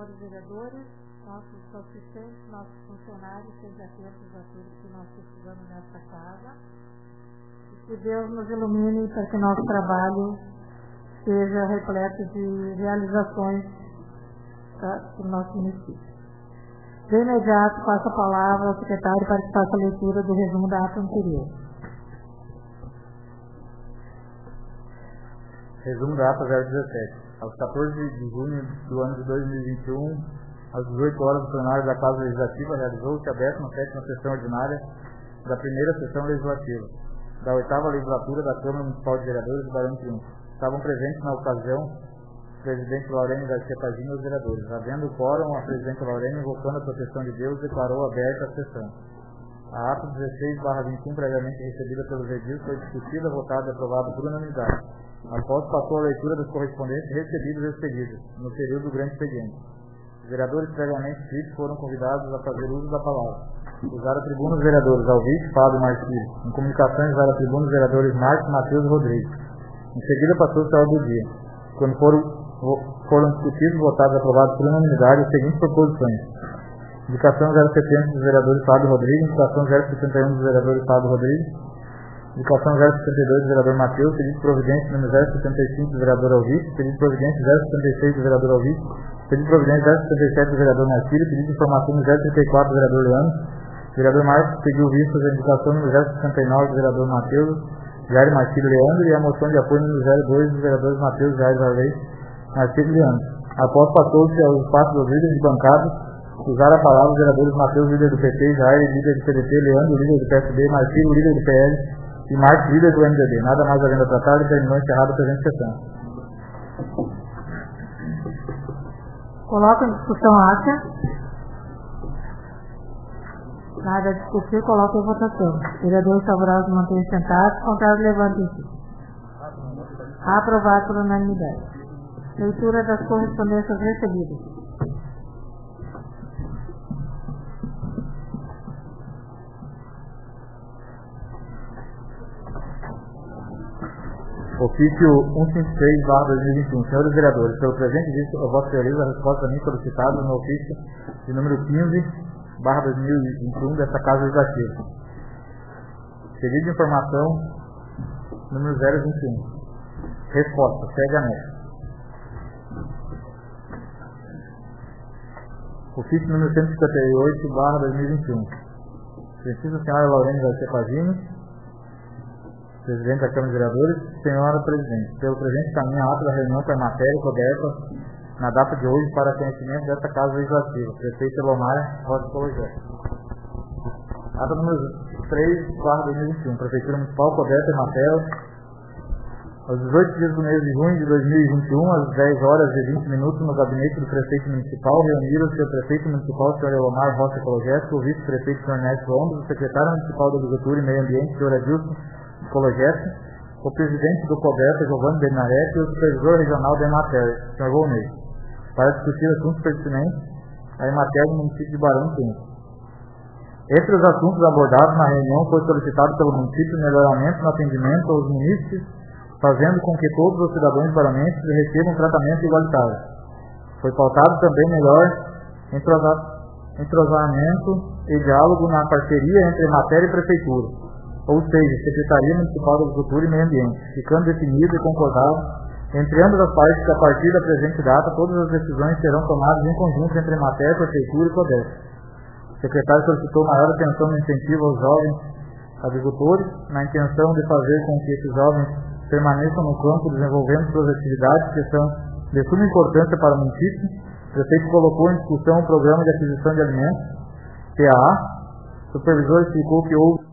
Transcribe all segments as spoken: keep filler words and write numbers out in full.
senhores vereadores, nossos assistentes, nossos funcionários, sejam atentos a tudo que nós precisamos nesta casa. E que Deus nos ilumine para que nosso trabalho seja repleto de realizações para o nosso município. De imediato, passo a palavra ao secretário para que faça a leitura do resumo da ata anterior. Resumo da ata zero dezessete. Aos quatorze de junho do ano de dois mil e vinte e um, às dezoito horas, o plenário da Casa Legislativa realizou-se a décima sétima sessão ordinária da primeira sessão legislativa da oitava legislatura da Câmara Municipal de Vereadores de Barão do Triunfo. Estavam presentes na ocasião o presidente Laurene Garcia Pagini e os vereadores. Havendo o quórum, a presidente Laurene, invocando a proteção de Deus, declarou aberta a sessão. A ata dezesseis barra vinte e um, previamente recebida pelos edis, foi discutida, votada e aprovada por unanimidade. Após, passou a leitura dos correspondentes recebidos e expedidos, no período do grande expediente. Os vereadores previamente inscritos foram convidados a fazer uso da palavra. Usaram a tribuna os vereadores Alvite, Fábio e Marcílio. Em comunicações, usaram a tribuna os vereadores Marcos, Matheus e Rodrigues. Em seguida, passou-se a ordem do dia, quando foram, foram discutidos, votados e aprovados por unanimidade as seguintes proposições. Indicação zero setenta dos vereadores Fábio e Rodrigues. Indicação zero setenta e um dos vereadores Fábio e Rodrigues. Indicação zero setenta e dois do vereador Matheus, pedido de providência número zero setenta e cinco do vereador Alvite, pedido de providência zero setenta e seis do vereador Alvite, pedido de providência zero setenta e sete do vereador Marcílio, pedido de informação número zero trinta e quatro do vereador Leandro, o vereador Marcos pediu vistas a indicação número zero sessenta e nove do vereador Matheus, Jair Marcílio e Leandro, e a moção de apoio número zero dois dos vereadores Matheus, Jair Varley, Marcílio e Leandro. Após, passou-se ao espaço dos líderes de bancada, usaram a palavra os vereadores Matheus, líder do P T, Jair, líder do P D T, Leandro, líder do P S B, Marcílio, líder do P L, e Marcos, líder do M D B. Nada mais havendo a tratar e terminou encerrada a presente sessão. Coloco em discussão a ata. Nada a discutir, coloco em votação. Vereadores favoráveis mantenham sentados, contrários levantem-se. Aprovado por unanimidade. Leitura das correspondências recebidas. Ofício cento e cinquenta e seis barra dois mil e vinte e um. Senhores vereadores, pelo presente visto, eu vosso realizo a resposta a mim solicitada no ofício de número quinze barra dois mil e vinte e um desta Casa Legislativa. Pedido de informação número zero vinte e um. Resposta. Segue anexo. Ofício número cento e cinquenta e oito barra dois mil e vinte e um. Precisa a senhora Laurene Garcia Pagini, presidente da Câmara de Vereadores. Senhora Presidente, pelo presente caminho a ata da reunião com a matéria coberta na data de hoje para conhecimento desta Casa Legislativa. Prefeito Elomar Rosa Cologé. Ata número três barra dois mil e vinte e um. Prefeitura Municipal coberta em matéria. Aos dezoito dias do mês de junho de dois mil e vinte e um, às dez horas e vinte minutos, no gabinete do prefeito municipal, reuniram-se o prefeito municipal, senhor Elomar Rosa Cologé, o vice-prefeito, senhor Ernesto Lombos, o secretário municipal da Agricultura e Meio Ambiente, senhor Adilson Cologete, o presidente do CODERTA, Giovanni Bernarete, e o supervisor regional da Emater, senhor Volney, para discutir assuntos pertinentes à Emater do município de Barão do Triunfo. Entre os assuntos abordados na reunião foi solicitado pelo município melhoramento no atendimento aos munícipes, fazendo com que todos os cidadãos baranenses recebam tratamento igualitário. Foi pautado também melhor entrosamento e diálogo na parceria entre Emater e Prefeitura, ou seja, Secretaria Municipal da Agricultura e Meio Ambiente, ficando definido e concordado entre ambas as partes que a partir da presente data todas as decisões serão tomadas em conjunto entre Emater, Prefeitura e CODERTA. O secretário solicitou maior atenção no incentivo aos jovens agricultores, na intenção de fazer com que esses jovens permaneçam no campo desenvolvendo suas atividades que são de suma importância para o município. O prefeito colocou em discussão o programa de aquisição de alimentos, P A A. O supervisor explicou que houve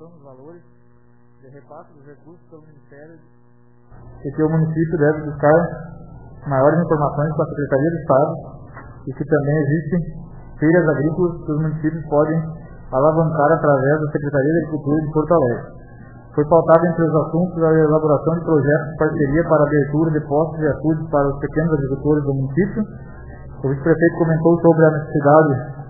repasse dos recursos pelo Ministério e que o município deve buscar maiores informações com a Secretaria de Estado e que também existem feiras agrícolas que os municípios podem alavancar através da Secretaria de Agricultura de Porto Alegre. Foi pautado entre os assuntos a elaboração de projetos de parceria para a abertura de postos e açudes para os pequenos agricultores do município. O vice-prefeito comentou sobre a necessidade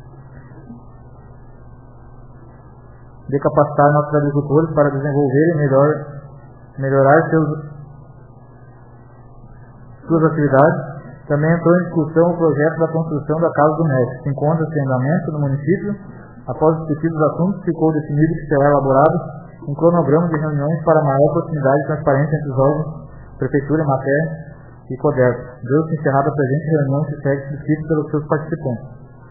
de capacitar nossos agricultores para desenvolverem melhor, melhorar seus, suas atividades Também entrou em discussão o projeto da construção da Casa do Mestre, que encontra-se em andamento no município. Após os discutidos assuntos, ficou definido que será elaborado um cronograma de reuniões para maior proximidade e transparência entre os órgãos, Prefeitura, Emater e CODERP. Deu-se encerrada a presente reunião que segue descrito pelos seus participantes.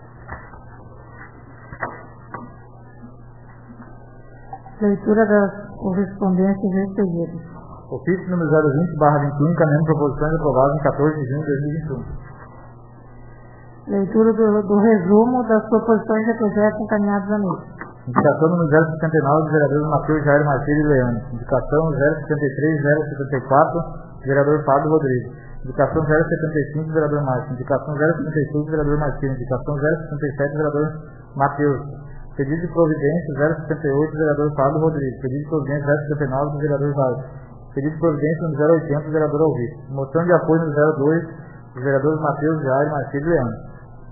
Leitura das correspondências recebidas. Ofício número zero vinte barra vinte e um, encaminhando proposições aprovadas em quatorze de junho de dois mil e vinte e um. Leitura do, do resumo das proposições de projeto encaminhadas à mesa. Indicação número zero sessenta e nove, dos vereadores Matheus Jair Martins e Leandro. Indicação zero setenta e três, zero setenta e quatro, vereador Fábio Rodrigues. Indicação zero setenta e cinco, vereador Martins. Indicação zero setenta e seis, vereador Martins. Indicação zero setenta e sete, vereador Matheus. Pedido de providência zero setenta e oito, vereador Fábio Rodrigues. Pedido de providência zero setenta e nove, do vereador Vargas. Pedido de providência no zero oitenta, do vereador Alvir. Moção de apoio no zero dois, dos vereadores Matheus Jair Martins e Leandro.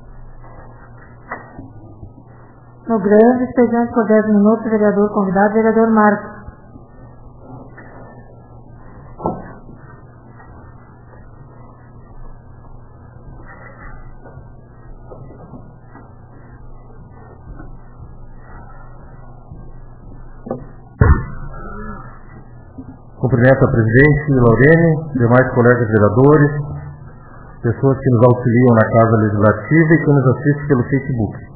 No grande, expediente por dez minutos, vereador convidado, vereador Marcos. Cumprimento a presidente Laurene, demais colegas vereadores, pessoas que nos auxiliam na Casa Legislativa e que nos assistem pelo Facebook.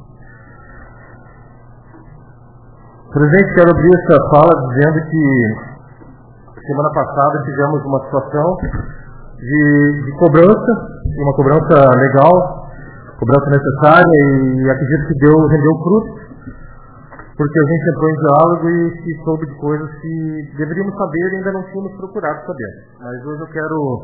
Presidente, quero abrir essa fala dizendo que semana passada tivemos uma situação de, de cobrança, uma cobrança legal, cobrança necessária, e acredito que deu, rendeu frutos, porque a gente entrou em diálogo e se soube de coisas que deveríamos saber e ainda não tínhamos procurado saber. Mas hoje eu quero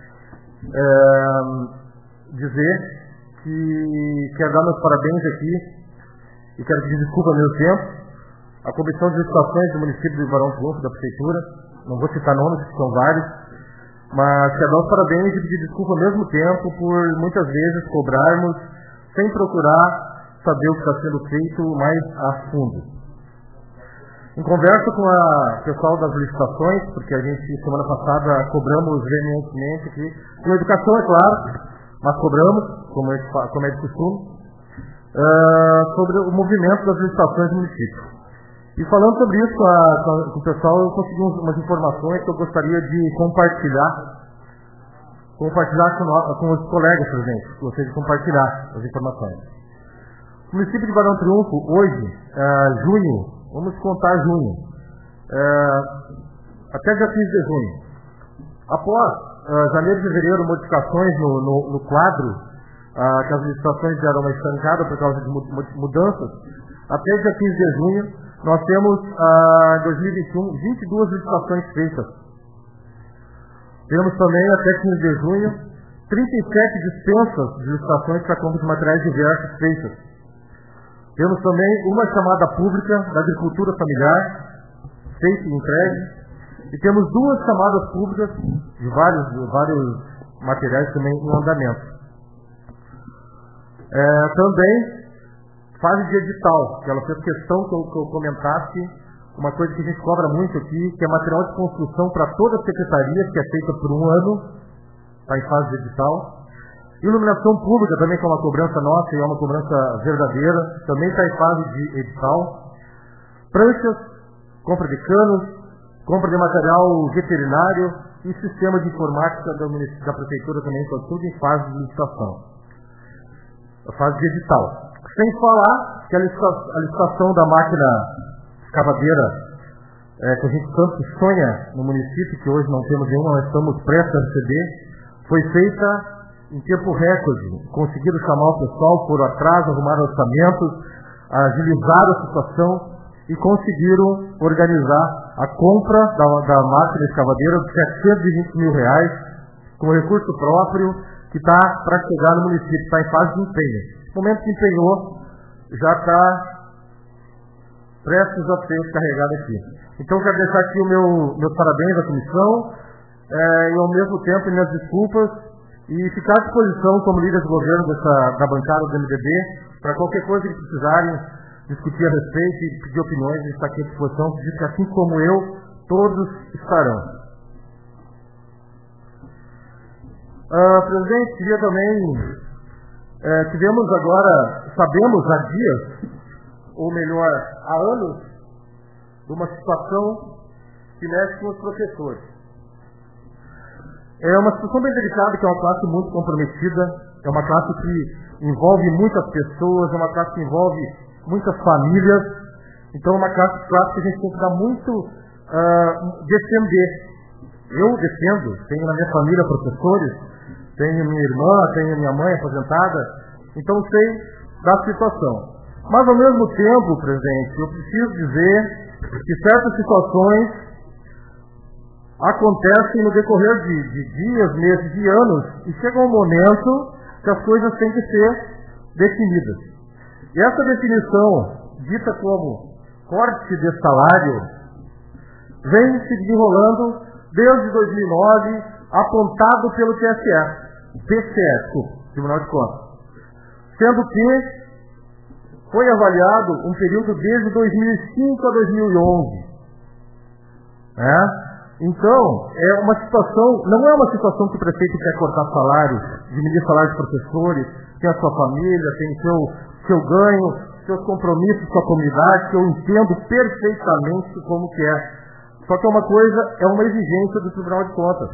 é, dizer que quero dar meus parabéns aqui e quero pedir desculpa ao meu tempo. A Comissão de Licitações do município de Barão Triunfo, da Prefeitura, não vou citar nomes, que são vários, mas quero dar os parabéns e pedir desculpa ao mesmo tempo por muitas vezes cobrarmos sem procurar saber o que está sendo feito mais a fundo. Em conversa com o pessoal das licitações, porque a gente semana passada cobramos veementemente aqui, com educação é claro, mas cobramos, como é, como é de costume, uh, sobre o movimento das licitações do município. E falando sobre isso com, a, com o pessoal, eu consegui umas informações que eu gostaria de compartilhar, compartilhar com, nós, com os colegas, presidente, gostaria de compartilhar as informações. O município de Barão Triunfo, hoje, uh, junho, vamos contar junho, uh, até dia quinze de junho, após uh, janeiro e fevereiro, modificações no, no, no quadro, uh, que as licitações deram uma estancada por causa de mudanças, até dia quinze de junho, nós temos, ah, em dois mil e vinte e um, vinte e duas licitações feitas. Temos também, até quinze de junho, trinta e sete dispensas de licitações para compra de materiais diversos feitas. Temos também uma chamada pública da agricultura familiar, feita e entregue. E temos duas chamadas públicas de vários, de vários materiais também em andamento. É, também... fase de edital, que ela fez questão que eu, que eu comentasse, uma coisa que a gente cobra muito aqui, que é material de construção para toda a secretaria, que é feita por um ano, está em fase de edital. Iluminação pública também, que é uma cobrança nossa e é uma cobrança verdadeira, também está em fase de edital. Pranchas, compra de canos, compra de material veterinário e sistema de informática da, da prefeitura também, está tudo em fase de licitação. A fase de edital. Sem falar que a licitação da máquina escavadeira, é, que a gente tanto sonha no município, que hoje não temos nenhuma, nós estamos prestes a receber, foi feita em tempo recorde. Conseguiram chamar o pessoal, foram atrás, arrumaram orçamentos, agilizaram a situação e conseguiram organizar a compra da, da máquina escavadeira de setecentos e vinte mil reais, com recurso próprio, que está para chegar no município, está em fase de empenho. No momento que empenhou, já está prestes a ser carregado aqui. Então, quero deixar aqui o meu, meus parabéns à comissão, é, e ao mesmo tempo minhas desculpas, e ficar à disposição como líder de governo dessa, da bancada do M D B, para qualquer coisa que precisarem discutir a respeito e pedir opiniões, está aqui à disposição, diz que assim como eu, todos estarão. Uh, presidente, queria também, eh, tivemos agora, sabemos há dias, ou melhor, há anos, de uma situação que mexe com os professores. É uma situação bem delicada, que é uma classe muito comprometida, é uma classe que envolve muitas pessoas, é uma classe que envolve muitas famílias, então é uma classe, classe que a gente tem que dar muito, uh, defender. Eu defendo, tenho na minha família professores, tenho minha irmã, tenho minha mãe aposentada, então sei da situação. Mas ao mesmo tempo, presidente, eu preciso dizer que certas situações acontecem no decorrer de, de dias, meses e anos, e chega um momento que as coisas têm que ser definidas. E essa definição, dita como corte de salário, vem se desenrolando desde dois mil e nove, apontado pelo T S E, T C E, desculpa, Tribunal de Contas. Sendo que foi avaliado um período desde dois mil e cinco a dois mil e onze. É? Então, é uma situação, não é uma situação que o prefeito quer cortar salário, diminuir salário de professores, tem a sua família, tem seu, seu ganho, seus compromissos com a comunidade, que eu entendo perfeitamente como que é. Só que é uma coisa, é uma exigência do Tribunal de Contas.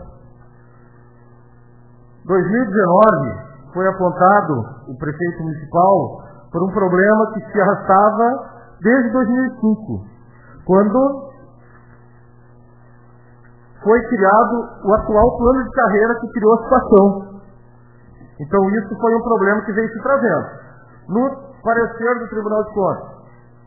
dois mil e dezenove foi apontado o prefeito municipal por um problema que se arrastava desde dois mil e cinco, quando foi criado o atual plano de carreira que criou a situação. Então isso foi um problema que veio se trazendo. No parecer do Tribunal de Contas,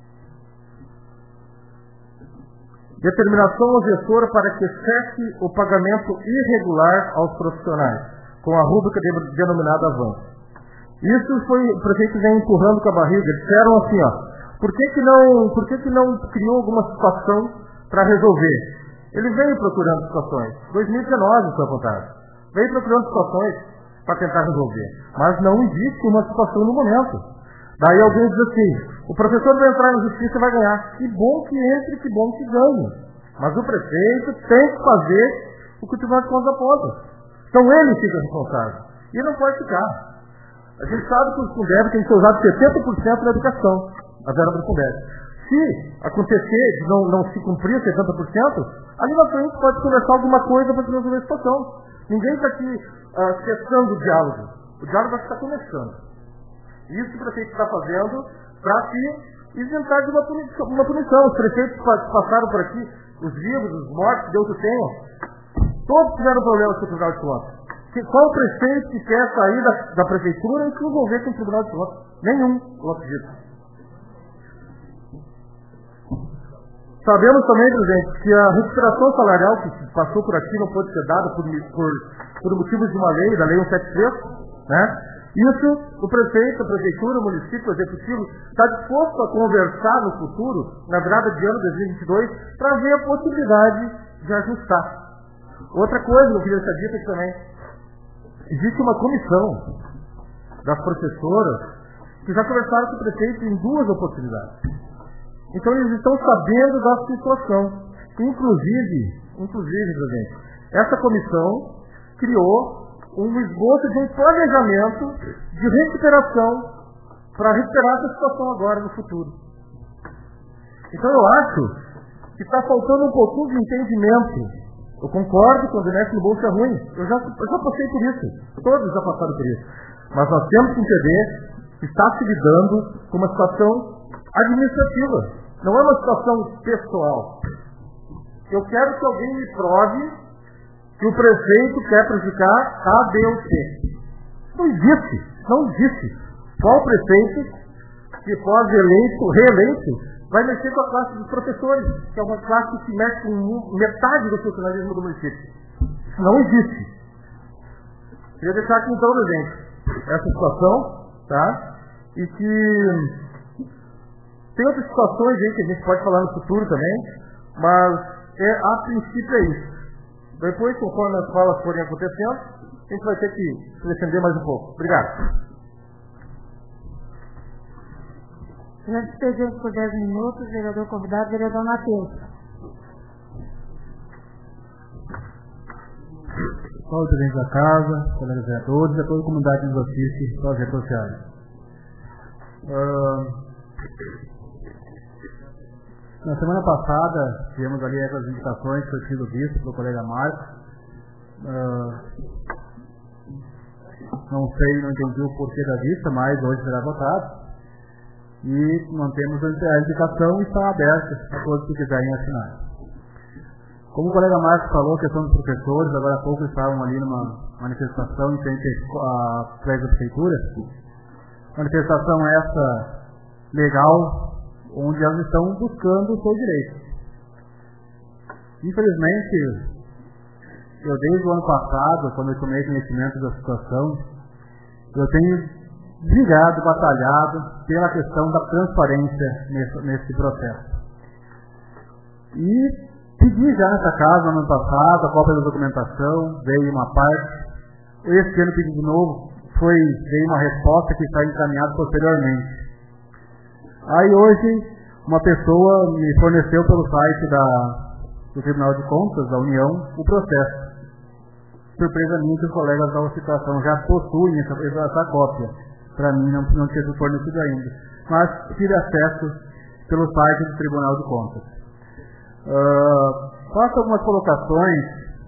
determinação ao gestor para que cesse o pagamento irregular aos profissionais, com a rúbrica de, denominada avanço. Isso foi, o prefeito vem empurrando com a barriga, disseram assim, ó, por que que não, por que que não criou alguma situação para resolver? Ele veio procurando situações, dois mil e dezenove foi apontado, veio procurando situações para tentar resolver, mas não existe uma situação no momento. Daí alguém diz assim, o professor vai entrar na justiça e vai ganhar. Que bom que entre, que bom que ganhe. Mas o prefeito tem que fazer o que o Tribunal de Contas aponta. Então ele fica responsável. E ele não pode ficar. A gente sabe que o Fundeb tem que ser usado setenta por cento na educação, a verba do Fundeb. Se acontecer de não, não se cumprir setenta por cento, ali na frente pode conversar alguma coisa para resolver a situação. Ninguém está aqui uh, cessando o diálogo. O diálogo vai estar começando. Isso que o prefeito está fazendo para se isentar de uma punição, uma punição. Os prefeitos que passaram por aqui, os vivos, os mortos, Deus o tenha, todos tiveram problemas com o Tribunal de Contas. Qual o prefeito que quer sair da, da prefeitura e se envolver com o Tribunal de Contas? Nenhum, eu acredito. Sabemos também, presidente, que a recuperação salarial que passou por aqui não pode ser dada por, por, por motivos de uma lei, da Lei cento e setenta e três, né? Isso, o prefeito, a prefeitura, o município, o executivo, está disposto a conversar no futuro, na virada de ano de dois mil e vinte e dois, para ver a possibilidade de ajustar. Outra coisa que eu queria ser dita aqui também, existe uma comissão das professoras que já conversaram com o prefeito em duas oportunidades. Então eles estão sabendo da situação. Inclusive, inclusive, presidente, essa comissão criou um esboço de um planejamento de recuperação para recuperar essa situação agora no futuro. Então eu acho que está faltando um pouquinho de entendimento. Eu concordo quando o Inés no bolso é ruim. Eu já, eu já passei por isso. Todos já passaram por isso. Mas nós temos que entender que está se lidando com uma situação administrativa. Não é uma situação pessoal. Eu quero que alguém me prove que o prefeito quer prejudicar A, B ou C. Não existe. Não existe. Qual prefeito que pode eleito, reeleito, vai mexer com a classe dos professores, que é uma classe que mexe com metade do funcionalismo do município. Isso não existe. Queria deixar aqui então, gente, essa situação, tá? E que tem outras situações aí que a gente pode falar no futuro também, mas é, a princípio é isso. Depois, conforme as falas forem acontecendo, a gente vai ter que se defender mais um pouco. Obrigado. Já despedimos por dez minutos, vereador convidado, vereador Matheus. ao presidente da casa, colegas vereadores e a toda a comunidade que nos assiste pelas redes sociais. Uh, na semana passada, tivemos ali essas indicações que foi sido visto pelo colega Marcos. Uh, não sei, não entendi o porquê da vista, mas hoje será votado. E mantemos a indicação e está aberta a todos que quiserem assinar. Como o colega Marcos falou, a questão dos professores, agora há pouco estavam ali numa manifestação em frente à prédio da prefeitura. Manifestação essa legal, onde elas estão buscando o seu direito. Infelizmente, eu desde o ano passado, quando eu tomei conhecimento da situação, eu tenho brigado, batalhado pela questão da transparência nesse, nesse processo. E pedi já nessa casa, no ano passado, a cópia da documentação, veio uma parte. Esse ano pedi de novo, foi, veio uma resposta que está encaminhada posteriormente. Aí hoje, uma pessoa me forneceu pelo site da, do Tribunal de Contas, da União, o processo. Surpresa minha que os colegas da situação já possuem essa, essa cópia. Para mim não, não tinha sido fornecido ainda. Mas tive acesso pelo site do Tribunal de Contas. Uh, faço algumas colocações,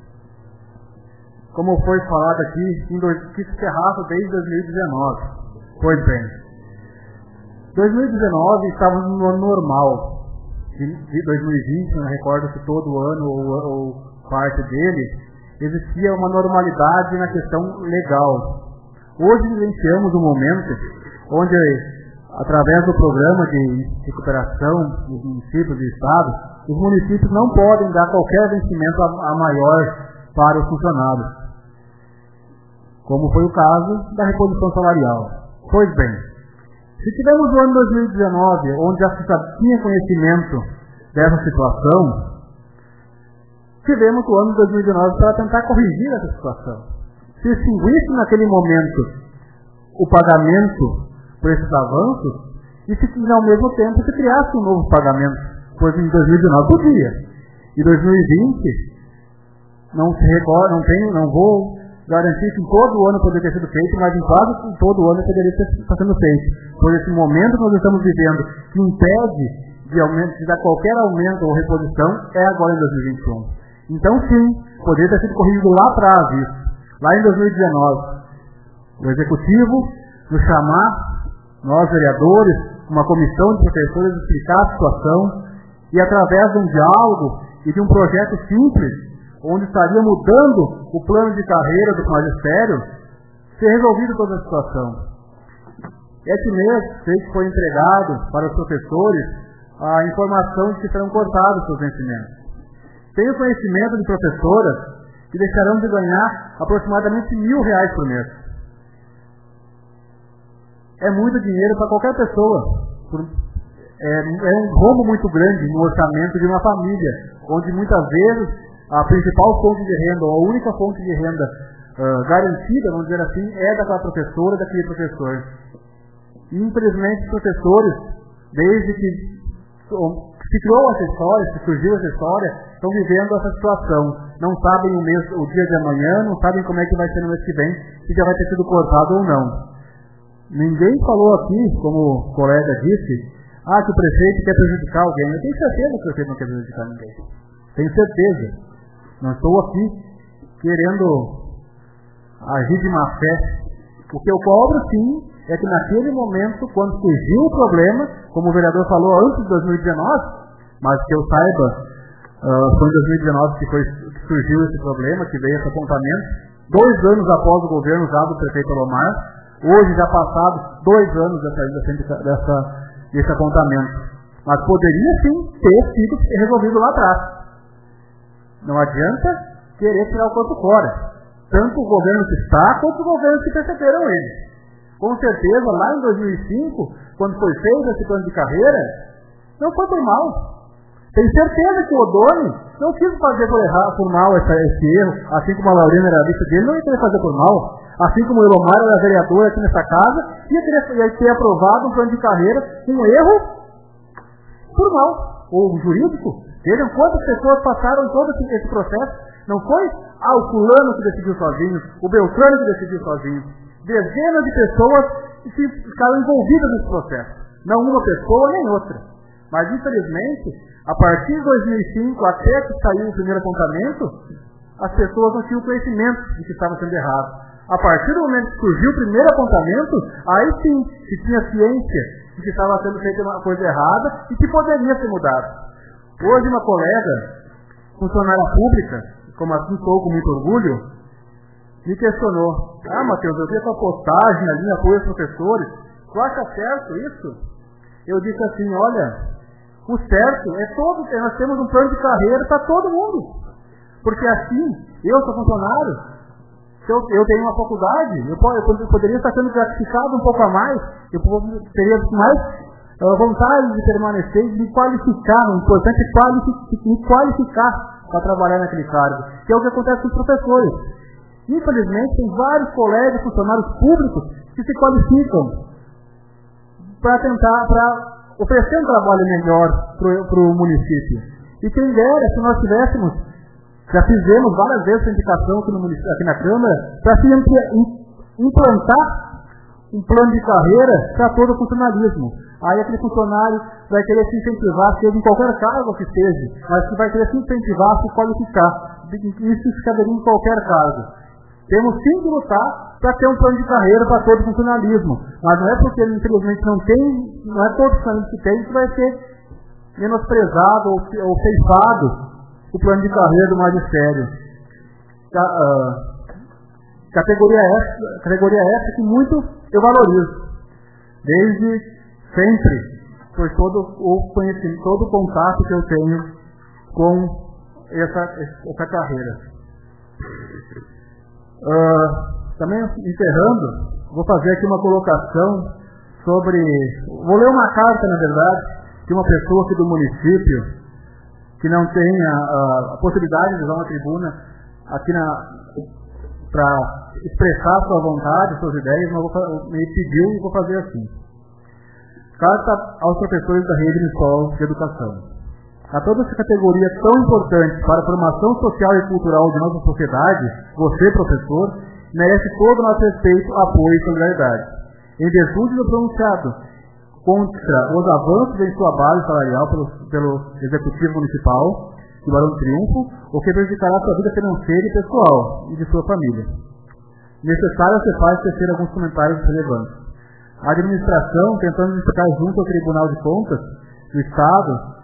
como foi falado aqui, em dois, que se encerrava desde dois mil e dezenove. Pois bem, dois mil e dezenove estávamos no ano normal. De, de dois mil e vinte, não recordo se todo ano ou, ou parte dele, existia uma normalidade na questão legal. Hoje vivenciamos um momento onde, através do programa de recuperação dos municípios e estados, os municípios não podem dar qualquer vencimento a, a maior para os funcionários, como foi o caso da reposição salarial. Pois bem, se tivermos o ano dois mil e dezenove, onde já se tinha conhecimento dessa situação, tivemos o ano dois mil e dezenove para tentar corrigir essa situação. Se extinguisse naquele momento o pagamento por esses avanços, e se ao mesmo tempo se criasse um novo pagamento, pois em dois mil e dezenove podia. E dois mil e vinte, não se recorda, não tenho, não vou garantir que em todo o ano poderia ter sido feito, mas em quase todo o ano poderia estar sendo feito. Por esse momento que nós estamos vivendo, que impede de, aumento, de dar qualquer aumento ou reposição, é agora em dois mil e vinte e um. Então sim, poderia ter sido corrigido lá atrás isso. Lá em dois mil e dezenove, o Executivo nos chamar, nós vereadores, uma comissão de professores, explicar a situação e através de um diálogo e de um projeto simples, onde estaria mudando o plano de carreira do magistério, ser resolvido toda a situação. Esse mês, sei que foi entregado para os professores a informação de que serão cortados seus vencimentos. Tenho conhecimento de professoras que deixarão de ganhar aproximadamente mil reais por mês. É muito dinheiro para qualquer pessoa. É, é um rombo muito grande no orçamento de uma família, onde muitas vezes a principal fonte de renda, ou a única fonte de renda uh, garantida, vamos dizer assim, é daquela professora, daquele professor. E infelizmente os professores, desde que se criou essa história, se surgiu essa história, estão vivendo essa situação. Não sabem o, mês, o dia de amanhã, não sabem como é que vai ser no mês que vem, se já vai ter sido cortado ou não. Ninguém falou aqui, como o colega disse, ah, que o prefeito quer prejudicar alguém. Eu tenho certeza que o prefeito não quer prejudicar ninguém. Tenho certeza. Não estou aqui querendo agir de má fé. O que eu cobro, sim, é que naquele momento, quando surgiu o problema, como o vereador falou antes de dois mil e dezenove, mas que eu saiba, uh, foi em dois mil e dezenove que, foi, que surgiu esse problema, que veio esse apontamento, dois anos após o governo já do prefeito Alomar, hoje já passados dois anos dessa, dessa, desse apontamento. Mas poderia sim ter sido resolvido lá atrás. Não adianta querer tirar o corpo fora. Tanto o governo que está, quanto os governos que perceberam ele. Com certeza, lá em dois mil e cinco, quando foi feito esse plano de carreira, não foi por mal. Tenho certeza que o Odoni não quis fazer por, errar, por mal esse, esse erro, assim como a Laurina era a lista dele, não ia querer fazer por mal. Assim como o Elomar era vereador aqui nessa casa, ia ter, ia ter aprovado um plano de carreira com um erro por mal. ou jurídico. Vejam quantas pessoas passaram todo esse processo. Não foi ah, o fulano que decidiu sozinho, o Beltrano que decidiu sozinho. Dezenas de pessoas que ficaram envolvidas nesse processo. Não uma pessoa nem outra. Mas, infelizmente, a partir de dois mil e cinco, até que saiu o primeiro apontamento, as pessoas não tinham conhecimento de que estava sendo errado. A partir do momento que surgiu o primeiro apontamento, aí sim se tinha ciência de que estava sendo feita uma coisa errada e que poderia ser mudado. Hoje uma colega, funcionária pública, como assim sou com muito orgulho, me questionou. Ah, Matheus, eu vi essa postagem ali, apoio aos professores. Tu acha certo isso? Eu disse assim, olha, o certo é todo, nós temos um plano de carreira para todo mundo. Porque assim, eu sou funcionário, se eu, eu tenho uma faculdade, eu, eu poderia estar sendo gratificado um pouco a mais, eu teria mais uh, vontade de permanecer, de me qualificar, o importante é qualific, me qualificar para trabalhar naquele cargo, que é o que acontece com os professores. Infelizmente, tem vários colegas, funcionários públicos, que se qualificam para tentar, para oferecer um trabalho melhor para o município. E quem dera, se nós tivéssemos, já fizemos várias vezes a indicação aqui, no município, aqui na Câmara, para se implantar um plano de carreira para todo o funcionalismo. Aí aquele funcionário vai querer se incentivar, seja em qualquer cargo que esteja, mas que vai querer se incentivar a se qualificar. Isso se caberia em qualquer cargo. Temos sim que lutar para ter um plano de carreira para todo o funcionalismo. Mas não é porque ele infelizmente não tem, não é todo funcionalismo que tem, que vai ser menosprezado ou, ou ceifado o plano de carreira do magistério. Uh, categoria essa, categoria essa que muito eu valorizo. Desde sempre, por todo o conhecimento, todo o contato que eu tenho com essa, essa carreira. Uh, também encerrando, vou fazer aqui uma colocação sobre, vou ler uma carta na verdade, de uma pessoa aqui do município, que não tem a, a possibilidade de usar uma tribuna aqui para expressar sua vontade, suas ideias, mas vou, me pediu e vou fazer assim. Carta aos professores da Rede Municipal de Educação. A toda essa categoria tão importante para a formação social e cultural de nossa sociedade, você, professor, merece todo o nosso respeito, apoio e solidariedade. Em virtude do pronunciado contra os avanços em sua base salarial pelo, pelo Executivo Municipal de Barão do Triunfo, o que prejudicará sua vida financeira e pessoal e de sua família. Necessário você faz tecer alguns comentários relevantes. A administração, tentando explicar junto ao Tribunal de Contas do Estado,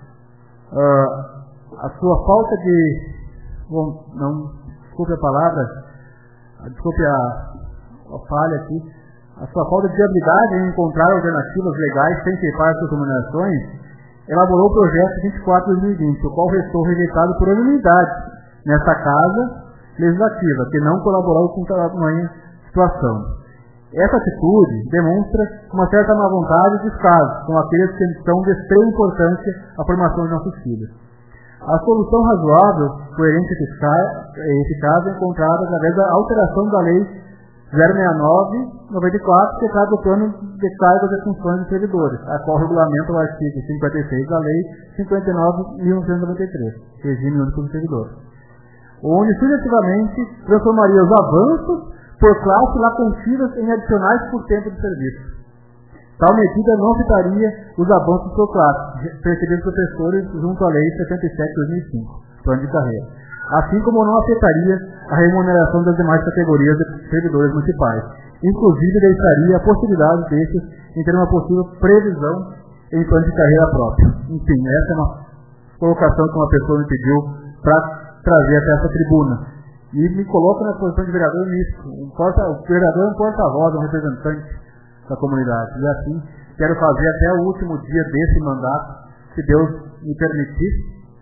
uh, a sua falta de... Bom, não, desculpe a palavra, desculpe a, a falha aqui, a sua falta de viabilidade em encontrar alternativas legais sem ceifar suas remunerações, elaborou o projeto vinte e quatro de dois mil e vinte, o qual restou rejeitado por unanimidade nesta Casa Legislativa, que não colaborou com tamanha situação. Essa atitude demonstra uma certa má vontade e descaso com aqueles que são de extrema importância à formação de nossos filhos. A solução razoável, coerente e eficaz é encontrada através da alteração da Lei zero sessenta e nove barra noventa e quatro, que trata do plano de cargos e funções de servidores, a qual regulamenta o artigo cinquenta e seis da Lei cinquenta e nove de mil novecentos e noventa e três, Regime Único do Servidor, onde sucessivamente transformaria os avanços por classe lá contidas em adicionais por tempo de serviço. Tal medida não citaria os avanços por classe, percebidos professores junto à Lei setenta e sete de dois mil e cinco, plano de carreira, assim como não afetaria a remuneração das demais categorias de servidores municipais. Inclusive, deixaria a possibilidade destes em ter uma possível previsão em plano de carreira próprio. Enfim, essa é uma colocação que uma pessoa me pediu para trazer até essa tribuna. E me coloca na posição de vereador nisso. Um porta, o vereador é um porta-voz, um representante da comunidade. E assim, quero fazer até o último dia desse mandato, se Deus me permitir.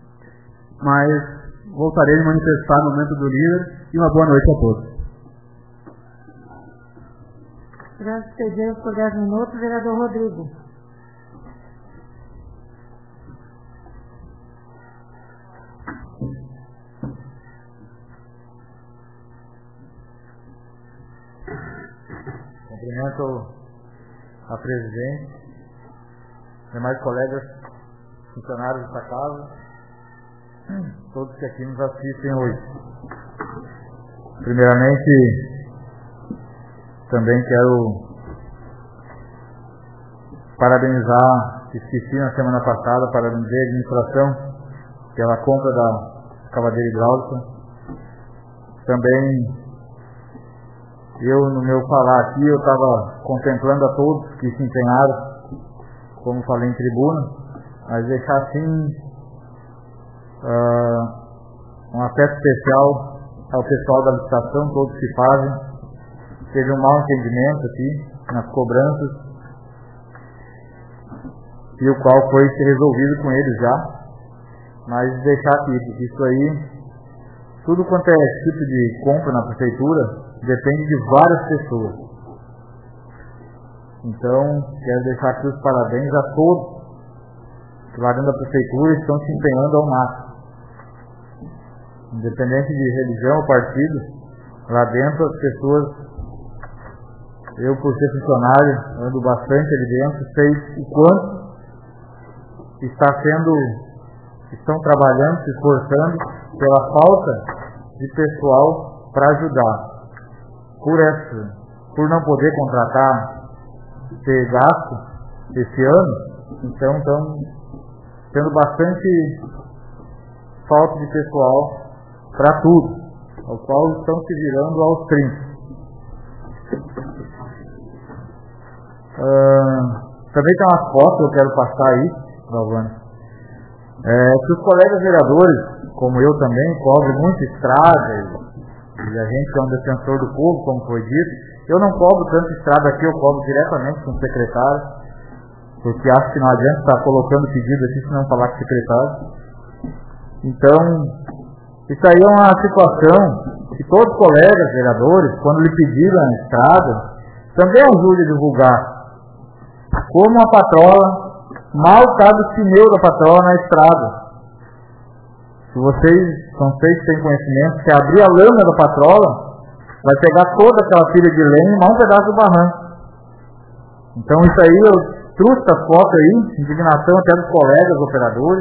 Mas voltarei a me manifestar no momento do líder. E uma boa noite a todos. Graças a Deus por dez minutos, vereador Rodrigo. Cumprimento a presidente, demais colegas funcionários dessa casa, todos que aqui nos assistem hoje. Primeiramente, também quero parabenizar, esqueci na semana passada, parabenizar a administração pela compra da cavadeira hidráulica. Também, eu no meu falar aqui, eu estava contemplando a todos que se empenharam, como falei em tribuna, mas deixar assim uh, um afeto especial ao pessoal da licitação, todos que fazem. Teve um mau entendimento aqui nas cobranças, e o qual foi resolvido com eles já, mas deixar aqui, porque isso aí, tudo quanto é tipo de compra na prefeitura, depende de várias pessoas. Então, quero deixar aqui os parabéns a todos que lá dentro da prefeitura estão se empenhando ao máximo. Independente de religião ou partido, lá dentro as pessoas, eu por ser funcionário, ando bastante ali dentro, sei o quanto está sendo, estão trabalhando, se esforçando pela falta de pessoal para ajudar. Por essa, por não poder contratar, ter gasto esse ano, então estão tendo bastante falta de pessoal para tudo, ao qual estão se virando aos trinta. Uh, também tem umas fotos que eu quero passar aí, Galvani. É, que os colegas vereadores, como eu também, cobrem muito estrada, e, e a gente é um defensor do povo, como foi dito. Eu não cobro tanto estrada aqui, eu cobro diretamente com o secretário, porque acho que não adianta estar colocando pedido aqui se não falar com o secretário. Então, isso aí é uma situação que todos os colegas vereadores, quando lhe pediram a estrada, também ajude a divulgar. Como a patrola, mal cabe o pneu da patrola na estrada. Se vocês, não sei se têm conhecimento, se abrir a lama da patrola, vai pegar toda aquela pilha de lenha e mais um pedaço do barranco. Então isso aí, eu trouxe essa foto aí, indignação até dos colegas operadores.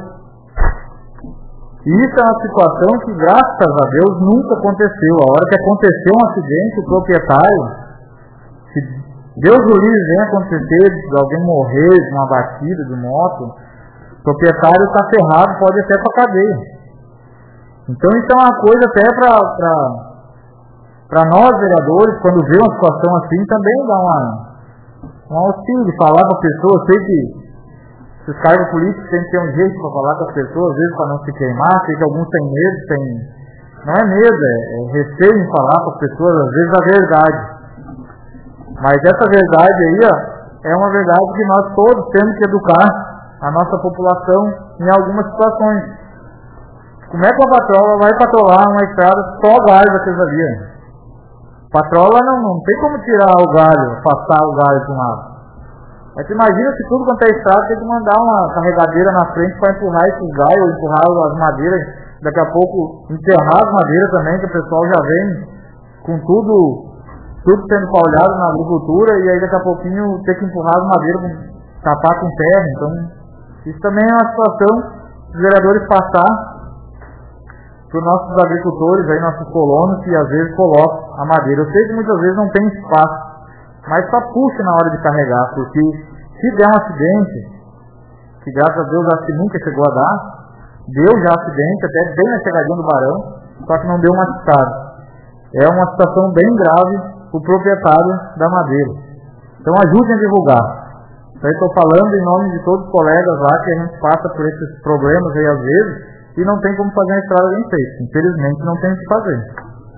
E isso é uma situação que, graças a Deus, nunca aconteceu. A hora que aconteceu um acidente, o proprietário, se Deus o livre vem acontecer, de alguém morrer de uma batida de moto, o proprietário está ferrado, pode até para a cadeia. Então isso é uma coisa até para para nós vereadores, quando vê uma situação assim, também dá uma, um auxílio de falar com a pessoa. Sei que os cargos políticos têm que ter um jeito para falar com as pessoas, às vezes para não se queimar. Sei que alguns têm medo, têm, não é medo, é, é receio em falar com as pessoas, às vezes a verdade. Mas essa verdade aí, ó, é uma verdade que nós todos temos que educar a nossa população em algumas situações. Como é que a patrola vai patrolar uma estrada só galho daqueles ali? Patrola não, não tem como tirar o galho, passar o galho para um lado. Mas imagina se tudo quanto é estrada tem que mandar uma carregadeira na frente para empurrar esses galhos, empurrar as madeiras, daqui a pouco enterrar as madeiras também, que o pessoal já vem com tudo, tudo sendo paulhado na agricultura, e aí daqui a pouquinho ter que empurrar as madeiras, tapar com terra. Então, isso também é uma situação dos vereadores passar para os nossos agricultores, aí, nossos colonos, que às vezes colocam a madeira. Eu sei que muitas vezes não tem espaço, mas só puxa na hora de carregar, porque se der um acidente, que graças a Deus acho que nunca chegou a dar, deu já acidente, até bem na chegadinha do Barão, só que não deu machucado. É uma situação bem grave para o proprietário da madeira. Então ajudem a divulgar. Então estou falando em nome de todos os colegas lá, que a gente passa por esses problemas aí às vezes, e não tem como fazer a estrada bem feita. Infelizmente não tem o que fazer.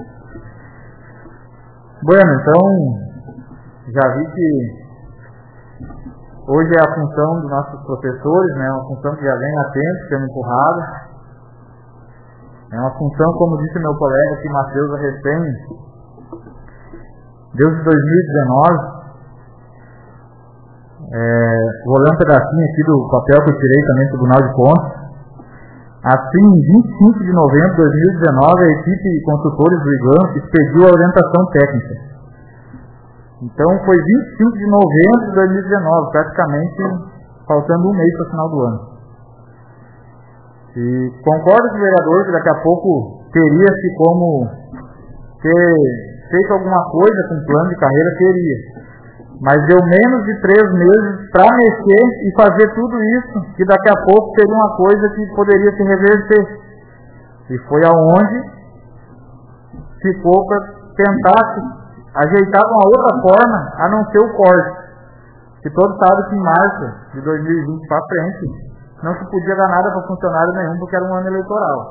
Bueno, então, já vi que hoje é a função dos nossos professores, né? Uma função que já vem há tempo sendo empurrada. É uma função, como disse meu colega aqui, Matheus Arrecém, desde dois mil e dezenove. É, vou ler um pedacinho aqui do papel que eu tirei também do Tribunal de Contas. Assim, em vinte e cinco de novembro de dois mil e dezenove, a equipe de consultores do IGAM expediu a orientação técnica. Então, foi vinte e cinco de novembro de dois mil e dezenove, praticamente faltando um mês para o final do ano. E concordo com o vereador que daqui a pouco teria-se como ter feito alguma coisa com o plano de carreira, teria. Mas deu menos de três meses para mexer e fazer tudo isso, que daqui a pouco seria uma coisa que poderia se reverter. E foi aonde ficou para tentar ajeitar de uma outra forma, a não ser o corte. Que todos sabem que em março de dois mil e vinte para frente não se podia dar nada para funcionário nenhum, porque era um ano eleitoral.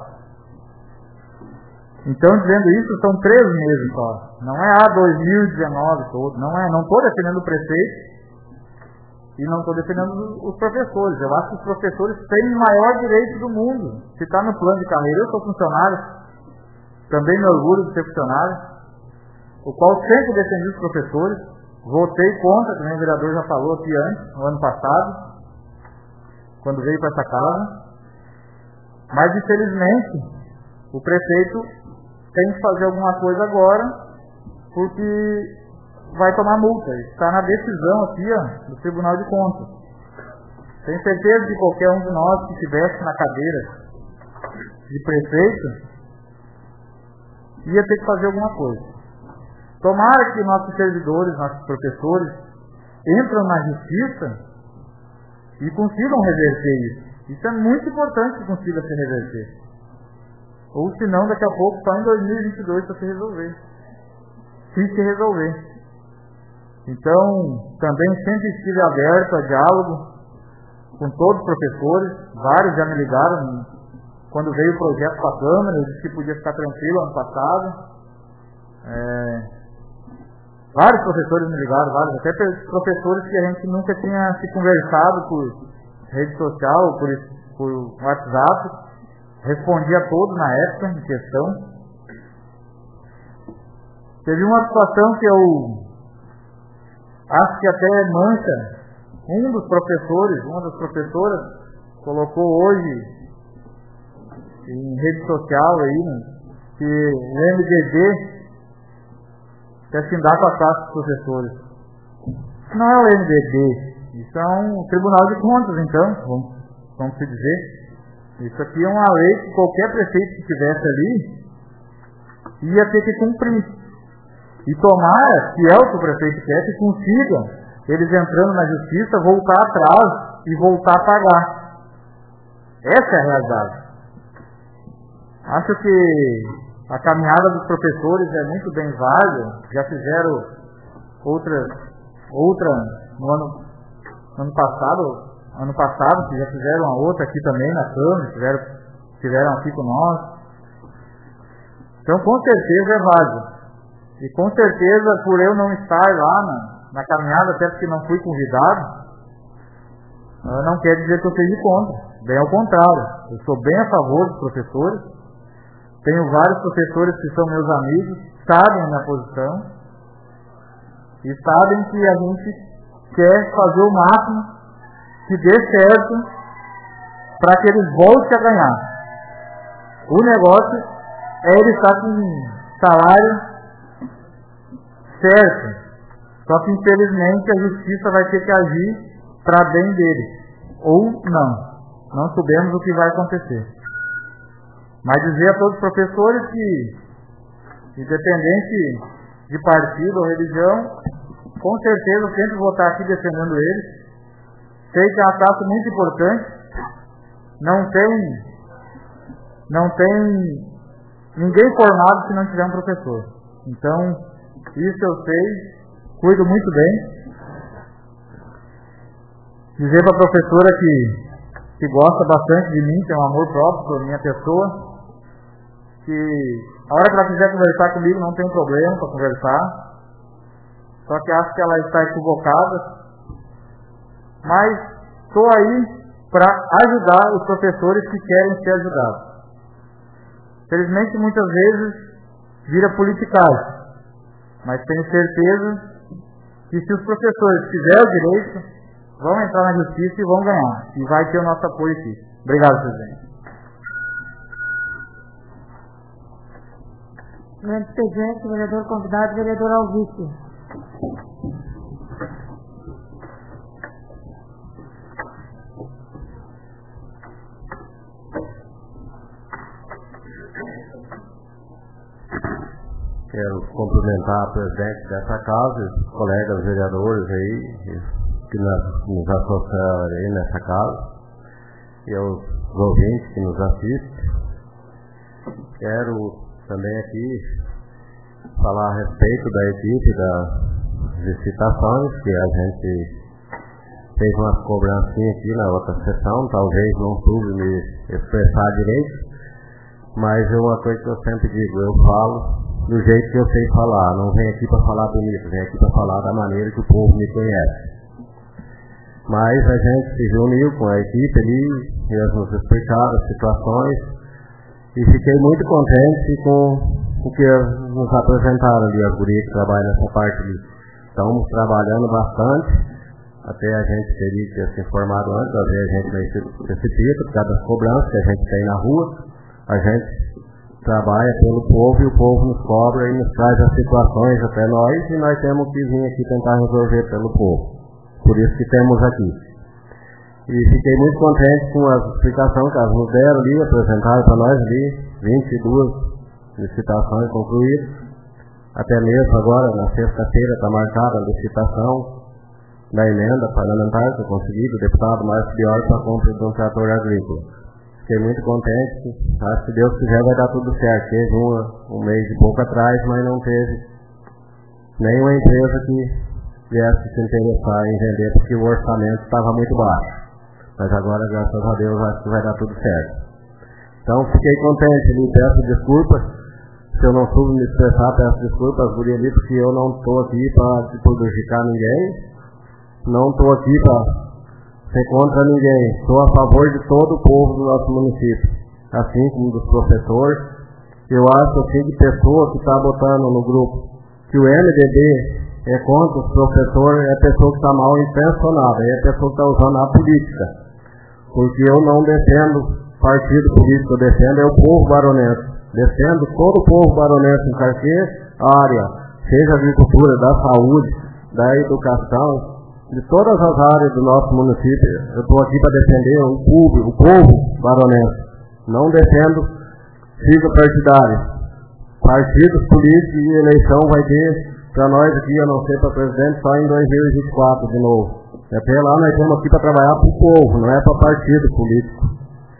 Então, dizendo isso, são três meses só. Não é a dois mil e dezenove todo. Não é. Não estou defendendo o prefeito e não estou defendendo os professores. Eu acho que os professores têm o maior direito do mundo. Se está no plano de carreira, eu sou funcionário, também me orgulho de ser funcionário, o qual sempre defendi os professores. Votei contra, como o vereador já falou aqui antes, no ano passado, quando veio para essa casa. Mas, infelizmente, o prefeito tem que fazer alguma coisa agora, porque vai tomar multa. Está na decisão aqui, ó, do Tribunal de Contas. Tenho certeza que qualquer um de nós que estivesse na cadeira de prefeito ia ter que fazer alguma coisa. Tomara que nossos servidores, nossos professores, entram na justiça e consigam reverter isso. Isso é muito importante que consiga se reverter. Ou senão, daqui a pouco, só em dois mil e vinte e dois para se resolver. Se se resolver. Então, também sempre estive aberto a diálogo com todos os professores. Vários já me ligaram quando veio o projeto para a Câmara. Eu disse que podia ficar tranquilo ano passado. É... Vários professores me ligaram, vários, até professores que a gente nunca tinha se conversado por rede social, por, por WhatsApp. Respondi a todos na época em questão. Teve uma situação que eu acho que até mancha. Um dos professores, uma das professoras, colocou hoje em rede social aí, né, que o M D D quer findar com a classe dos professores. Isso não é o M D D, isso é um Tribunal de Contas, então, vamos, vamos se dizer. Isso aqui é uma lei que qualquer prefeito que estivesse ali ia ter que cumprir. E tomara, se é o que o prefeito quer, que consiga, eles entrando na justiça, voltar atrás e voltar a pagar. Essa é a realidade. Acho que a caminhada dos professores é muito bem válida. Já fizeram outra, outra no ano, no ano passado, ano passado, que já fizeram uma outra aqui também na Câmara, tiveram, tiveram aqui com nós. Então, com certeza é válido. E com certeza, por eu não estar lá na, na caminhada, até porque não fui convidado, não quer dizer que eu seja contra. Bem ao contrário. Eu sou bem a favor dos professores. Tenho vários professores que são meus amigos, sabem a minha posição e sabem que a gente quer fazer o máximo que dê certo para que eles voltem a ganhar. O negócio é ele estar com salário certo. Só que infelizmente a justiça vai ter que agir para bem dele. Ou não. Não sabemos o que vai acontecer. Mas dizer a todos os professores que, independente de partido ou religião, com certeza eu sempre vou estar aqui defendendo eles. Sei que é uma classe muito importante. Não tem, não tem ninguém formado se não tiver um professor. Então, isso eu sei, cuido muito bem. Dizer para a professora que, que gosta bastante de mim, tem um amor próprio por minha pessoa, que a hora que ela quiser conversar comigo não tem problema para conversar, só que acho que ela está equivocada, mas estou aí para ajudar os professores que querem ser ajudados. Felizmente muitas vezes vira politicagem, mas tenho certeza que se os professores fizerem o direito, vão entrar na justiça e vão ganhar, e vai ter o nosso apoio aqui. Obrigado, presidente. No expediente, vereador convidado, vereador Alvício. Quero cumprimentar a presidente dessa casa, os colegas vereadores aí, que nos, nos associaram aí nessa casa, e aos ouvintes que nos assistem. Quero também aqui falar a respeito da equipe das licitações, que a gente fez uma cobrancinha aqui na outra sessão, talvez não soube me expressar direito, mas é uma coisa que eu sempre digo, eu falo do jeito que eu sei falar, não venho aqui para falar bonito, venho aqui para falar da maneira que o povo me conhece. Mas a gente se reuniu com a equipe ali, eles nos explicaram as situações, e fiquei muito contente com o que nos apresentaram ali, as gurias que trabalham nessa parte ali. Estamos trabalhando bastante, até a gente teria que ter se informado antes, às vezes a gente vai se precipita por causa das cobranças que a gente tem na rua, a gente trabalha pelo povo e o povo nos cobra e nos traz as situações até nós, e nós temos que vir aqui tentar resolver pelo povo. Por isso que temos aqui. E fiquei muito contente com a explicação que elas nos deram ali, apresentaram para nós ali, vinte e duas licitações concluídas. Até mesmo agora, na sexta-feira, está marcada a licitação da emenda parlamentar que eu consegui, do deputado Márcio Bioli, para a compra de um trator agrícola. Fiquei muito contente, acho que se Deus quiser vai dar tudo certo. Teve uma, um mês e pouco atrás, mas não teve nenhuma empresa que viesse se interessar em vender, porque o orçamento estava muito baixo. Mas agora, graças a Deus, acho que vai dar tudo certo. Então, fiquei contente, me peço desculpas, se eu não soube me expressar, peço desculpas, guri ali, porque eu não estou aqui para prejudicar ninguém, não estou aqui para ser contra ninguém, estou a favor de todo o povo do nosso município, assim como dos professores. Eu acho assim que pessoa que está botando no grupo que o M D B é contra os professores, é a pessoa que está mal intencionada, é a pessoa que está usando a política. Porque eu não defendo partido político, eu defendo é o povo baronense. Defendo todo o povo baronense em qualquer área, seja agricultura, da saúde, da educação, de todas as áreas do nosso município. Eu estou aqui para defender o povo, o povo baronense. Não defendo sigla partidária. Partidos políticos e eleição vai ter para nós aqui, a não ser para presidente, só em dois mil e vinte e quatro de novo. Até lá nós estamos aqui para trabalhar para o povo, não é para partido político.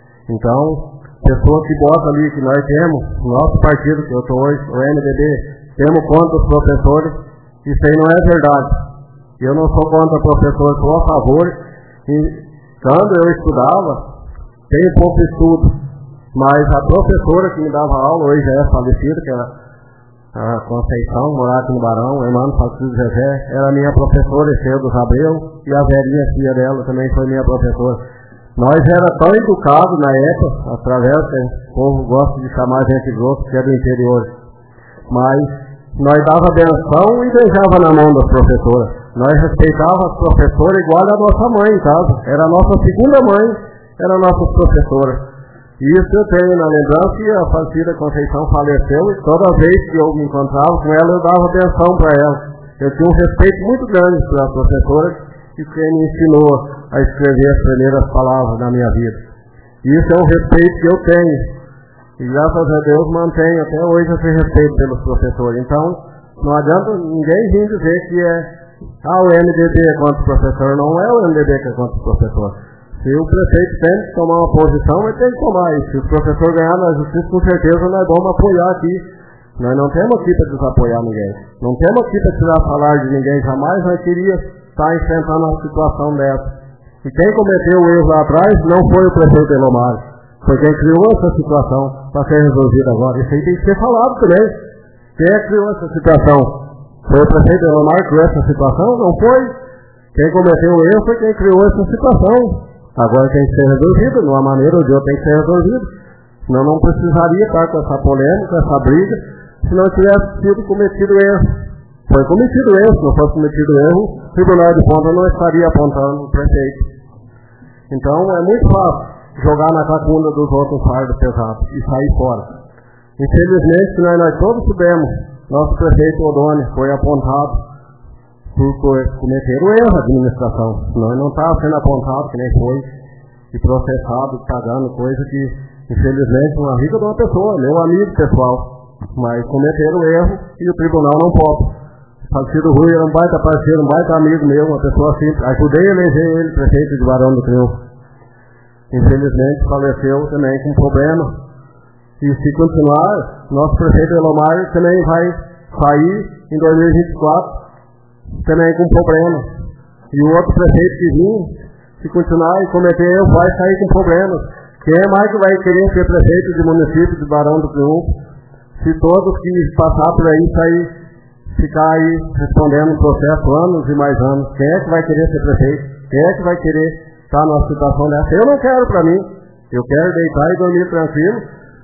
Então, pessoas que botam ali que nós temos, nosso partido, que eu estou hoje, o M D B, temos contra os professores, isso aí não é verdade. Eu não sou contra professores, sou a favor. E quando eu estudava, tenho pouco estudo, mas a professora que me dava aula, hoje já é falecida, que é a Conceição, morava aqui no Barão, Emmanuel Facildo Zezé, era minha professora, Estedos Abreu, e a velhinha filha dela também foi minha professora. Nós era tão educados na época, através que o povo gosta de chamar a gente grosso, que é do interior, mas nós dava benção e beijava na mão das professoras. Nós respeitávamos as professoras igual a nossa mãe em casa. Era a nossa segunda mãe, era a nossa professora. Isso eu tenho na lembrança, e a falecida Conceição faleceu, e toda vez que eu me encontrava com ela, eu dava atenção para ela. Eu tinha um respeito muito grande pela professora, e quem me ensinou a escrever as primeiras palavras da minha vida. Isso é um respeito que eu tenho, e graças a Deus mantenho até hoje esse respeito pelos professores. Então, não adianta ninguém vir dizer que é, ah, o M D B é contra o professor. Não é o M D B que é contra o professor. Se o prefeito tem que tomar uma posição, ele tem que tomar. E se o professor ganhar na justiça, com certeza nós vamos apoiar aqui. Nós não temos aqui para desapoiar ninguém. Não temos aqui para tirar salário de ninguém. Jamais nós queríamos estar enfrentando uma situação dessa. E quem cometeu o erro lá atrás não foi o prefeito Elomar. Foi quem criou essa situação para ser resolvida agora. Isso aí tem que ser falado também. Quem é que criou essa situação? Foi o prefeito Elomar que criou essa situação? Não foi. Quem cometeu o erro foi quem criou essa situação. Agora tem que ser resolvido, de uma maneira ou de outra tem que ser resolvido. Senão não precisaria estar com essa polêmica, essa briga, se não tivesse sido cometido erro. Foi cometido erro, se não fosse cometido erro, o Tribunal de Contas não estaria apontando o prefeito. Então é muito fácil jogar na cacunda dos outros fardos pesados e sair fora. Infelizmente, nós, nós todos soubemos, nosso prefeito Odônio foi apontado por cometer o erro da administração, senão ele não estava sendo apontado, que nem foi, e processado, pagando coisa que, infelizmente, uma rica de uma pessoa, meu amigo pessoal, mas cometeram o erro e o tribunal não pode. O Falecido Rui era um baita parceiro, um baita amigo meu, uma pessoa simples. Ajudei a eleger ele prefeito de Barão do Triunfo. Infelizmente faleceu também com problema. E se continuar, nosso prefeito Elomar também vai sair em dois mil e vinte e quatro, também com problema. E o outro prefeito que vinha, se continuar e cometer erro, vai sair com problemas. Quem é mais que vai querer ser prefeito de município de Barão do Triunfo, se todos que passar por aí sair, ficar aí respondendo o processo anos e mais anos? Quem é que vai querer ser prefeito? Quem é que vai querer estar numa situação dessa? Eu não quero para mim. Eu quero deitar e dormir tranquilo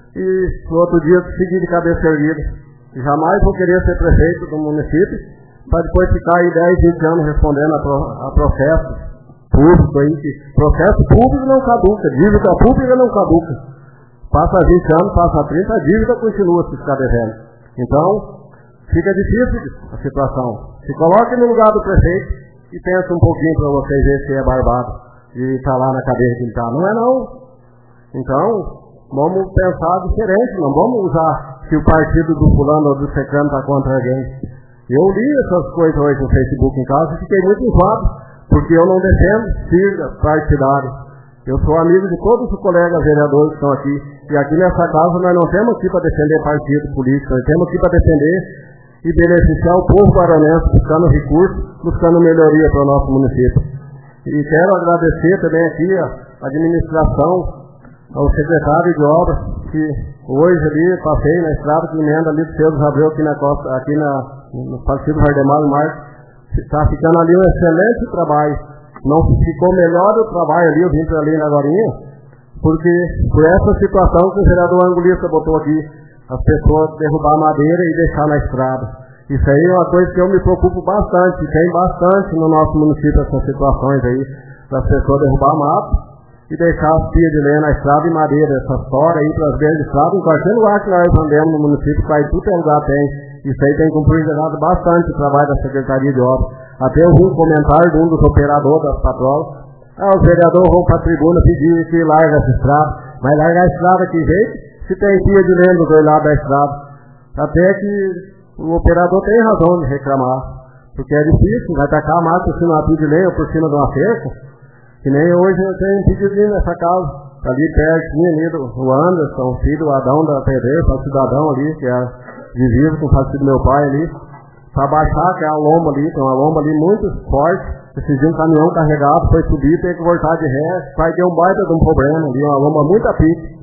e no outro dia seguir de cabeça erguida. Jamais vou querer ser prefeito do município para depois ficar aí dez, vinte anos respondendo a, pro, a processos públicos aí. Que processo público não caduca, dívida pública não caduca. Passa vinte anos, passa trinta, a dívida continua se ficar devendo. Então, fica difícil a situação. Se coloque no lugar do prefeito e pense um pouquinho para vocês verem se é barbado de estar lá na cadeira que ele está. Não é não. Então, vamos pensar diferente, não vamos usar se o partido do fulano ou do secano está contra alguém. Eu li essas coisas hoje no Facebook em casa e fiquei muito enjoado, porque eu não defendo sigla partidário. Eu sou amigo de todos os colegas vereadores que estão aqui. E aqui nessa casa nós não temos aqui para defender partido político, nós temos aqui para defender e beneficiar o povo baronense, buscando recursos, buscando melhoria para o nosso município. E quero agradecer também aqui a administração, ao secretário de obras, que hoje ali passei na estrada que emenda ali do Pedro Abreu, aqui na costa, aqui na, no partido Vardemar Marques, está ficando ali um excelente trabalho. Não ficou melhor o trabalho ali, eu vim para ali na Gorinha, porque por essa situação que o vereador Angulista botou aqui, as pessoas derrubar madeira e deixar na estrada. Isso aí é uma coisa que eu me preocupo bastante, tem bastante no nosso município essas situações aí, das pessoas derrubar mato e deixar as pias de lenha na estrada e madeira, essas fora aí para as beiras de estrada, em qualquer lugar que nós andemos no município, para ir tudo é lugar tem. Isso aí tem cumprido bastante o trabalho da Secretaria de Obras. Até eu vi um comentário de um dos operadores das patrolas. Ah, os vereadores vão para a tribuna pedir que larga essa estrada. Mas larga a estrada que jeito? Se tem pia de lenha do dois lados da estrada. Até que o operador tem razão de reclamar. Porque é difícil, vai tacar a mata por cima de uma pia de lenha ou por cima de uma cerca. Que nem hoje eu tenho um pedido nessa casa. Ali pertinho ali do Anderson, o filho, o Adão da P D, o cidadão ali, que é vivido com o falecido do meu pai ali. Para baixar, que é a lomba ali, tem uma lomba ali muito forte. Esse dia um caminhão carregado, foi subir, tem que voltar de ré, vai ter um baita de um problema ali, uma lomba muito a pique.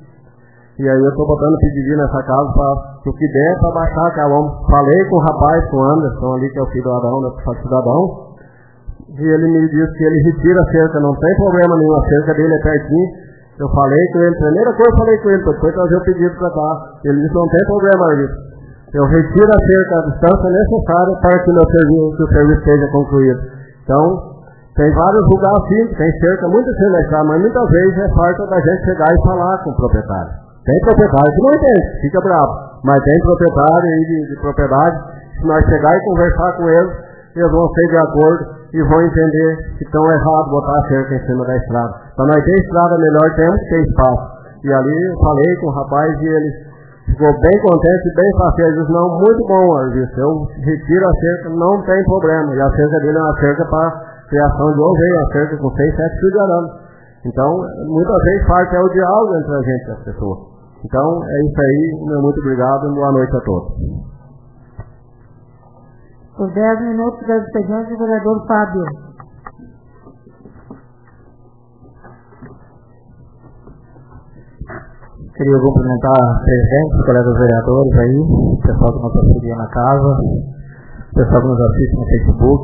E aí eu tô botando pedido nessa casa para o que der para baixar que a lomba. Falei com o rapaz, com o Anderson ali, que é o filho do Adão, do cidadão, e ele me disse que ele retira a cerca, não tem problema nenhum, a cerca dele é pertinho. Eu falei com ele, primeira coisa eu falei com ele, depois trazer o pedido para cá. Ele disse, não tem problema, Arlito. Eu retiro a cerca, a distância necessária para que, meu serviço, que o serviço seja concluído. Então, tem vários lugares assim, tem cerca muito sem mas muitas vezes é falta da gente chegar e falar com o proprietário. Tem proprietário que não entende, fica bravo, mas tem proprietário aí de, de propriedade, se nós chegar e conversar com eles, eles vão ser de acordo e vão entender que estão errados botar a cerca em cima da estrada. Para nós ter estrada melhor, temos que ter espaço. E ali eu falei com o rapaz e ele ficou bem contente e bem fácil. Ele disse, não, muito bom, Arvisto, eu retiro a cerca, não tem problema. E a cerca dele é uma cerca para criação de ovelha, uma cerca com seis, sete fios de arame. Então, muitas vezes parte é o diálogo entre a gente e as pessoas. Então, é isso aí, meu muito obrigado e boa noite a todos. Por dez minutos da expediente, o vereador Fábio. Queria cumprimentar a presidente, os colegas vereadores aí, o pessoal que nos auxilia na casa, o pessoal que nos assiste no Facebook.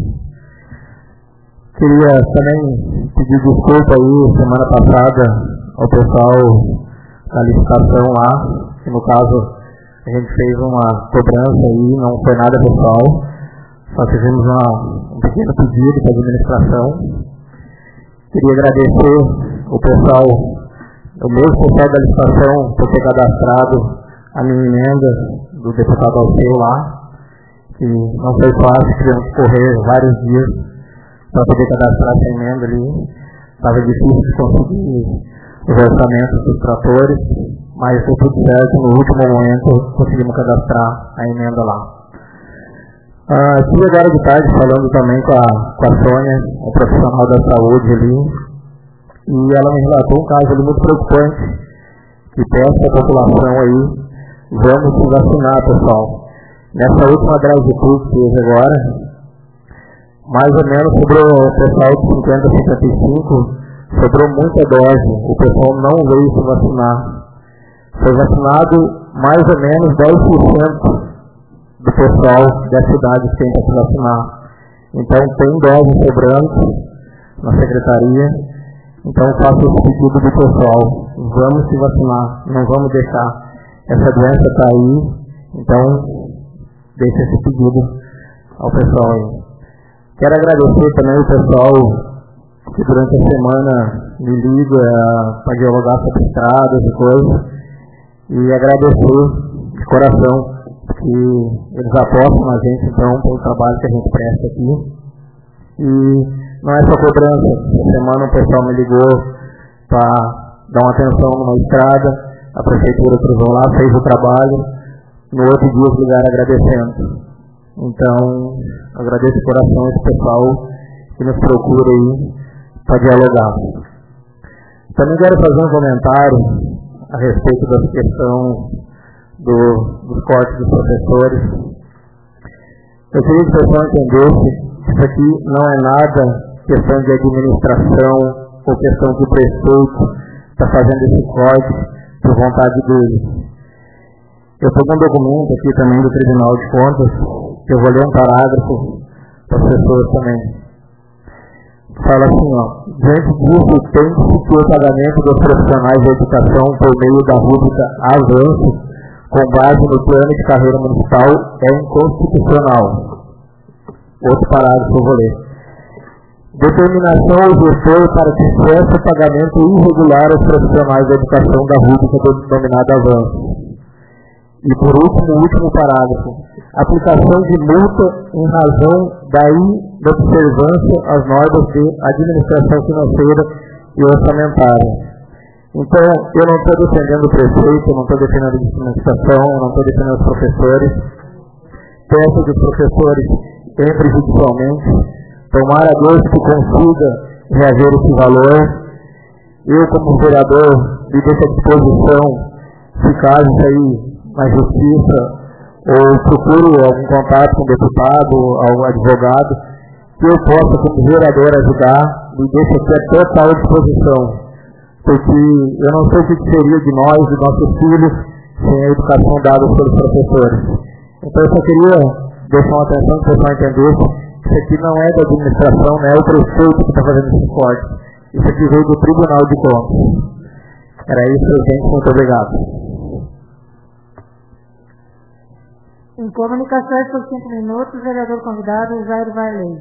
Queria também pedir desculpa aí, semana passada, ao pessoal da licitação lá, que no caso a gente fez uma cobrança aí, não foi nada pessoal, só fizemos uma, um pequeno pedido para a administração. Queria agradecer o pessoal, o mesmo pessoal da licitação, por ter cadastrado a minha emenda do deputado Alceu lá, que não foi fácil, tivemos que correr vários dias para poder cadastrar essa emenda ali. Estava difícil de conseguir os orçamentos dos tratores, mas foi tudo certo, no último momento conseguimos cadastrar a emenda lá. Ah, estive agora de tarde falando também com a, com a Sônia, a profissional da saúde ali, e ela me relatou um caso ali muito preocupante, que peça a população aí, vamos se vacinar, pessoal. Nessa última drive-thru que teve agora, mais ou menos sobrou o pessoal de cinquenta a cinquenta e cinco, sobrou muita dose, o pessoal não veio se vacinar. Foi vacinado mais ou menos dez por cento do pessoal da cidade que tenta se vacinar. Então tem dose sobrando na secretaria, então faço esse pedido do pessoal, vamos se vacinar, não vamos deixar, essa doença está aí, então deixa esse pedido ao pessoal aí. Quero agradecer também o pessoal que durante a semana me liga para dialogar sobre estradas e coisas, e agradecer de coração que eles apostam na gente, então, pelo trabalho que a gente presta aqui. E não é só cobrança. Essa semana o pessoal me ligou para dar uma atenção numa estrada, a prefeitura cruzou lá, fez o trabalho, no outro dia eles ligaram agradecendo. Então, agradeço de coração esse pessoal que nos procura aí para dialogar. Também quero fazer um comentário a respeito da questão do, dos cortes dos professores. Eu queria que o pessoal entendesse que isso aqui não é nada questão de administração ou questão que o prefeito está fazendo esse corte por vontade dele. Eu estou com um documento aqui também do Tribunal de Contas, que eu vou ler um parágrafo para as pessoas também. Fala assim, ó, diante disso, tem-se que o pagamento dos profissionais de educação por meio da rúbrica Avanço, com base no plano de carreira municipal, é inconstitucional. Outro parágrafo eu vou ler. Determinação ao gestor para que cesse o pagamento irregular aos profissionais de educação da rúbrica denominada Avanço. E por último, o último parágrafo. Aplicação de multa em razão da inobservância às normas de administração financeira e orçamentária. Então, eu não estou defendendo o prefeito, eu não estou defendendo a administração, eu não estou defendendo os professores. Peço que os professores entrem judicialmente. Tomara a Deus que consiga reaver esse valor. Eu, como vereador, me deixo à disposição, se caso isso aí na justiça, ou procuro algum contato com o deputado, algum advogado, que eu possa, como vereador, ajudar, me deixo aqui à total disposição, porque eu não sei o que seria de nós, de nossos filhos, sem a educação dada pelos professores. Então eu só queria deixar uma atenção que o pessoal entendesse, que isso aqui não é da administração, não é o prefeito que está fazendo esse corte, isso aqui veio do Tribunal de Contas. Era isso, gente, muito obrigado. Em comunicações por cinco minutos, vereador convidado Jair Varley.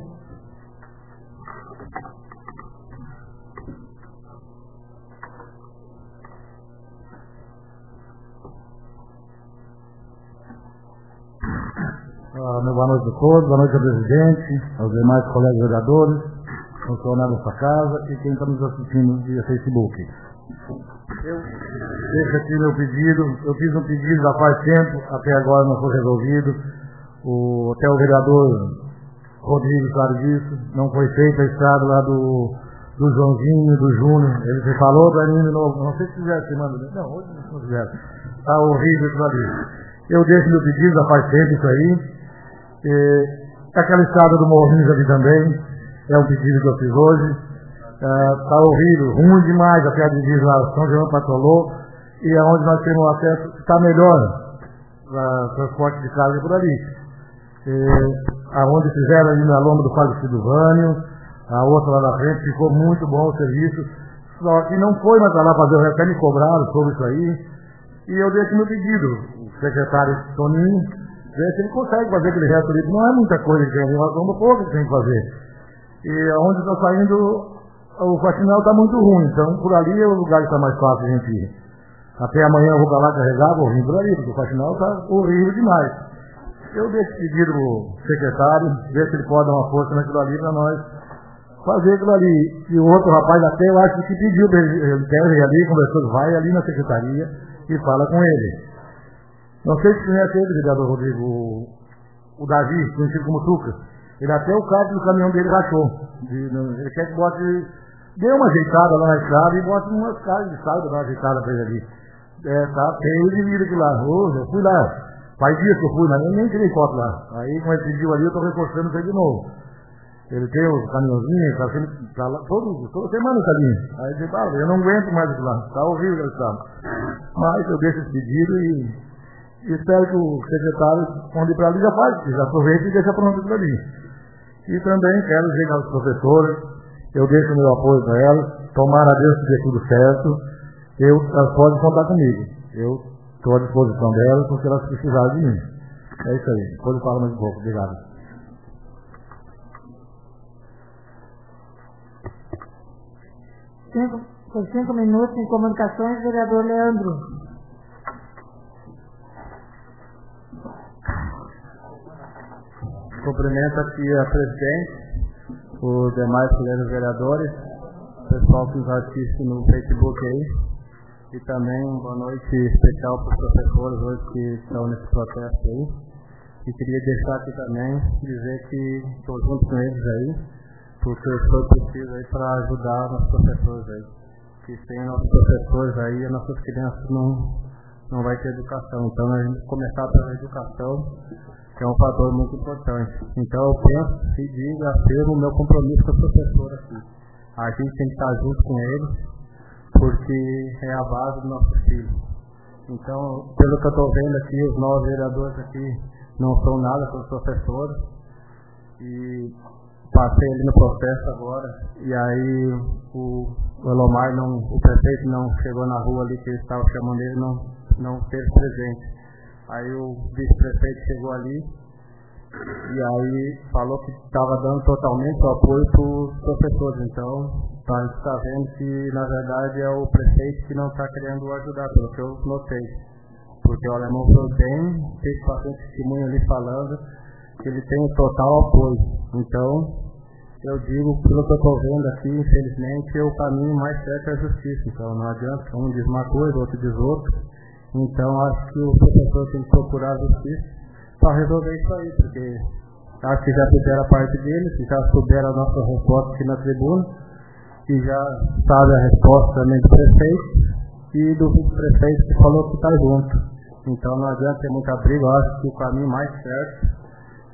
Uh, boa noite a todos, boa noite ao presidente, aos demais colegas vereadores, funcionários dessa casa e quem está nos assistindo via Facebook. Eu deixo aqui meu pedido, eu fiz um pedido há faz tempo, até agora não foi resolvido. O, até o vereador Rodrigo sabe disso, não foi feita a estrada lá do, do Joãozinho, do Júnior. Ele se falou para mim de novo, não sei se fizeram semana, não, hoje não fizeram. Está horrível isso ali. Eu deixo meu pedido há faz tempo isso aí. E, aquela estrada do Morrinhos ali também, é um pedido que eu fiz hoje. Está uh, horrível, ruim demais, até a divisa lá, São João Patrolou, e aonde nós temos acesso, está melhor para transporte de carga por ali. E, aonde fizeram ali na lomba do falecido Vânio, a outra lá na frente, ficou muito bom o serviço, só que não foi mais lá fazer o resto, até me cobraram sobre isso aí, e eu deixo meu pedido, o secretário Toninho, ver se ele consegue fazer aquele resto ali, não é muita coisa que tem ali, mas uma pouco que tem que fazer. E aonde está saindo, o faxinal está muito ruim, então por ali é o lugar que está mais fácil a gente ir. Até amanhã eu vou para lá carregar, vou vir por ali, porque o faxinal está horrível demais. Eu deixo pedir o secretário, ver se ele pode dar uma força naquilo ali para nós fazer aquilo ali. E o outro rapaz até eu acho que pediu, ele quer ir ali, conversou, vai ali na secretaria e fala com ele. Não sei se conhece ele, vereador Rodrigo, o Davi, conhecido como Tuca, ele até o cabo do caminhão dele rachou. De, ele quer que bote, dê uma ajeitada lá na estrada e bote umas caras de salda, dá uma ajeitada pra ele ali. É, tá, tem de vida aqui lá. Hoje eu fui lá, faz dias que eu fui lá, eu nem tirei foto lá. Aí, como ele pediu ali, eu tô reforçando isso aí de novo. Ele tem o caminhãozinho, tá sendo, tá lá, todo, toda semana tá ali. Aí ele fala, eu não aguento mais aquilo lá, tá horrível aquele estado. Mas eu deixo esse pedido e, e espero que o secretário, quando ir para ali, já faz, já aproveita e deixa pronto aquilo ali. E também quero dizer aos professores, eu deixo o meu apoio para elas, tomara a Deus que dê tudo certo, eu, elas podem contar comigo. Eu estou à disposição delas, porque elas precisarem de mim. É isso aí, depois eu falo mais um pouco. Obrigado. Cinco, por cinco minutos em comunicações, vereador Leandro. Cumprimento aqui a presidente, os demais colegas vereadores, o pessoal que nos assiste no Facebook aí, e também uma boa noite especial para os professores hoje que estão nesse processo aí. E queria deixar aqui também, dizer que estou junto com eles aí, porque foi preciso aí para ajudar nossos professores aí. Que sem nossos professores aí, as nossas crianças não, não vai ter educação. Então a gente começar pela educação, que é um fator muito importante. Então eu penso e digo, afirmo o meu compromisso com o professor aqui. A gente tem que estar junto com eles, porque é a base do nosso filho. Então, pelo que eu estou vendo aqui, os novos vereadores aqui não são nada para os professores. E passei ali no processo agora, e aí o, o Elomar, não, o prefeito não chegou na rua ali que ele estava chamando ele, não, não teve presente. Aí o vice-prefeito chegou ali, e aí falou que estava dando totalmente o apoio para os professores. Então, a gente está vendo que, na verdade, é o prefeito que não está querendo ajudar, pelo que eu notei. Porque o alemão foi bem, fez bastante testemunho ali falando que ele tem o total apoio. Então, eu digo, pelo que eu estou vendo aqui, infelizmente, o caminho mais certo é a justiça. Então, não adianta, um diz uma coisa, outro diz outra. Então, acho que o professor tem que procurar a justiça para resolver isso aí, porque acho que já fizeram a parte deles, que já souberam a nossa resposta aqui na tribuna, e já sabe a resposta também do prefeito e do vice-prefeito que falou que está junto. Então, não adianta ter muita briga, eu acho que o caminho mais certo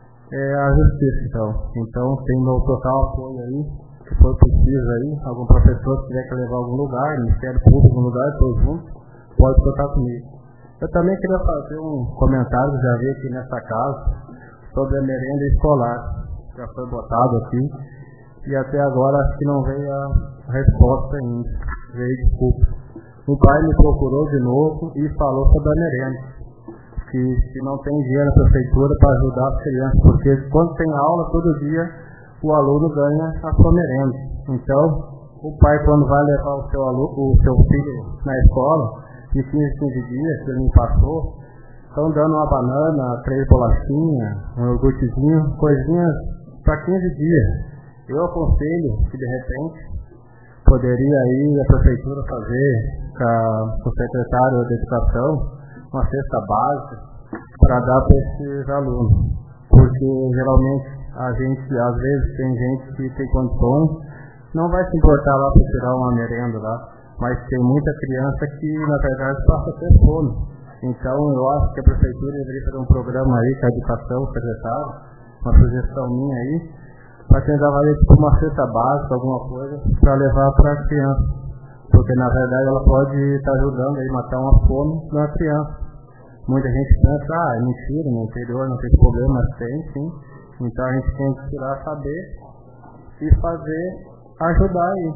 é a justiça, então. Então, tem meu total apoio aí, se for preciso aí, algum professor que tiver que levar a algum lugar, Ministério Público, algum lugar, estou junto, pode contar comigo. Eu também queria fazer um comentário, já vi aqui nessa casa, sobre a merenda escolar. Já foi botado aqui, e até agora acho que não veio a resposta ainda. Veio desculpa. O pai me procurou de novo e falou sobre a merenda. Que se não tem dinheiro na prefeitura para ajudar as crianças, porque quando tem aula, todo dia o aluno ganha a sua merenda. Então, o pai, quando vai levar o seu, aluno, o seu filho na escola, de quinze em quinze dias, que ele me passou, estão dando uma banana, três bolachinhas, um iogurtezinho, coisinhas para quinze dias. Eu aconselho que, de repente, poderia aí a prefeitura fazer com o secretário de Educação uma cesta básica para dar para esses alunos, porque geralmente a gente, às vezes tem gente que tem condições, não vai se importar lá para tirar uma merenda lá, mas tem muita criança que na verdade passa a ter fome. Então eu acho que a prefeitura deveria fazer um programa aí com a educação, o secretário, uma sugestão minha aí, para tentar valer tipo uma cesta básica, alguma coisa, para levar para a criança. Porque na verdade ela pode estar ajudando a matar uma fome na criança. Muita gente pensa, ah, é mentira, no interior não tem problema, mas tem sim. Então a gente tem que tirar, saber e fazer, ajudar aí.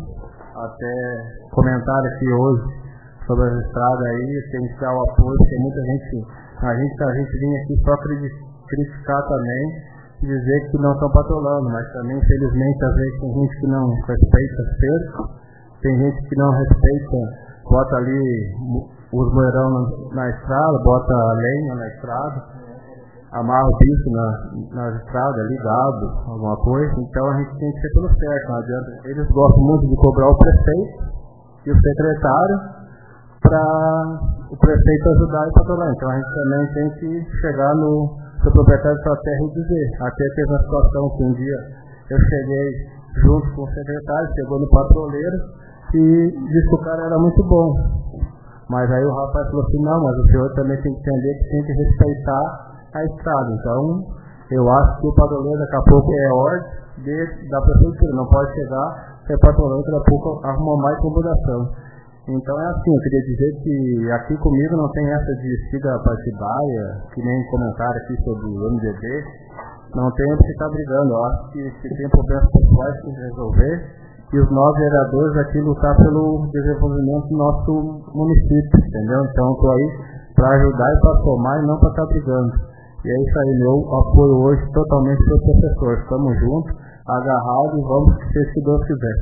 Até comentário aqui hoje sobre as estradas aí, tem que dar o apoio, porque muita gente, a gente, a gente vinha aqui só criticar também, dizer que não estão patrolando, mas também infelizmente às vezes tem gente que não respeita as cercas. Tem gente que não respeita, bota ali os moeirão na, na estrada, bota a lenha na estrada, amarra o bicho na, na estrada, ligado, alguma coisa. Então a gente tem que ser tudo certo, não adianta. Eles gostam muito de cobrar o prefeito e o secretário para o prefeito ajudar e patrulhar. Então a gente também tem que chegar no sou proprietário de sua terra e dizer. Até teve uma situação que um dia eu cheguei junto com o secretário, chegou no patroleiro e disse que o cara era muito bom. Mas aí o rapaz falou assim, não, mas o senhor também tem que entender que tem que respeitar a estrada. Então, eu acho que o patroleiro daqui a pouco é ordem de, da prefeitura, não pode chegar, ser patroleiro daqui a pouco arrumar mais incomodação. Então é assim, eu queria dizer que aqui comigo não tem essa de siga partidária, que nem comentário aqui sobre o M D B, não tem onde ficar brigando. Eu acho que se tem problemas pessoais que resolver, e os nós vereadores aqui lutar pelo desenvolvimento do nosso município, entendeu? Então estou aí para ajudar e para somar e não para estar brigando. E é isso aí, meu apoio hoje totalmente para os professores. Estamos juntos, agarrados e vamos ser se Deus quiser.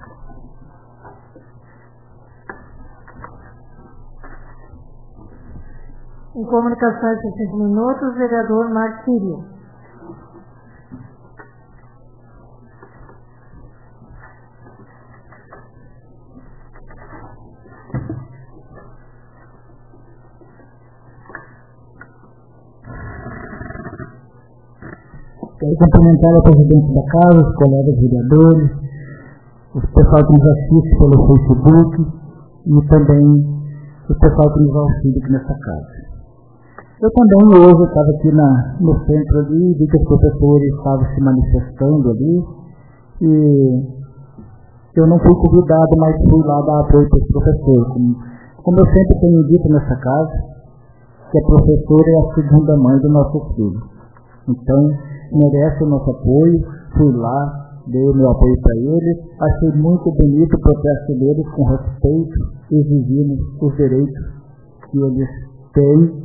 Em comunicações de cinco minutos, vereador Marcos Sírio. Quero cumprimentar o presidente da casa, os colegas vereadores, o pessoal que nos assiste pelo Facebook e também o pessoal que nos auxilia aqui nessa casa. Eu também hoje estava aqui na, no centro ali, vi que os professores estavam se manifestando ali e eu não fui convidado, mas fui lá dar apoio para os professores. Como, como eu sempre tenho dito nessa casa, que a professora é a segunda mãe do nosso filho. Então, merece o nosso apoio, fui lá, dei o meu apoio para eles, achei muito bonito o protesto deles com respeito, exigindo os direitos que eles têm.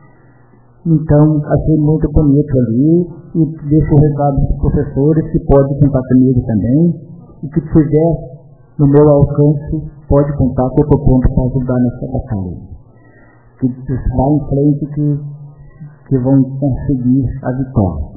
Então, achei muito bonito ali e deixo o recado dos professores que podem contar comigo também e que tiver no meu alcance, pode contar que eu estou pronto para ajudar nessa batalha. Que vá em frente que, que vão conseguir a vitória.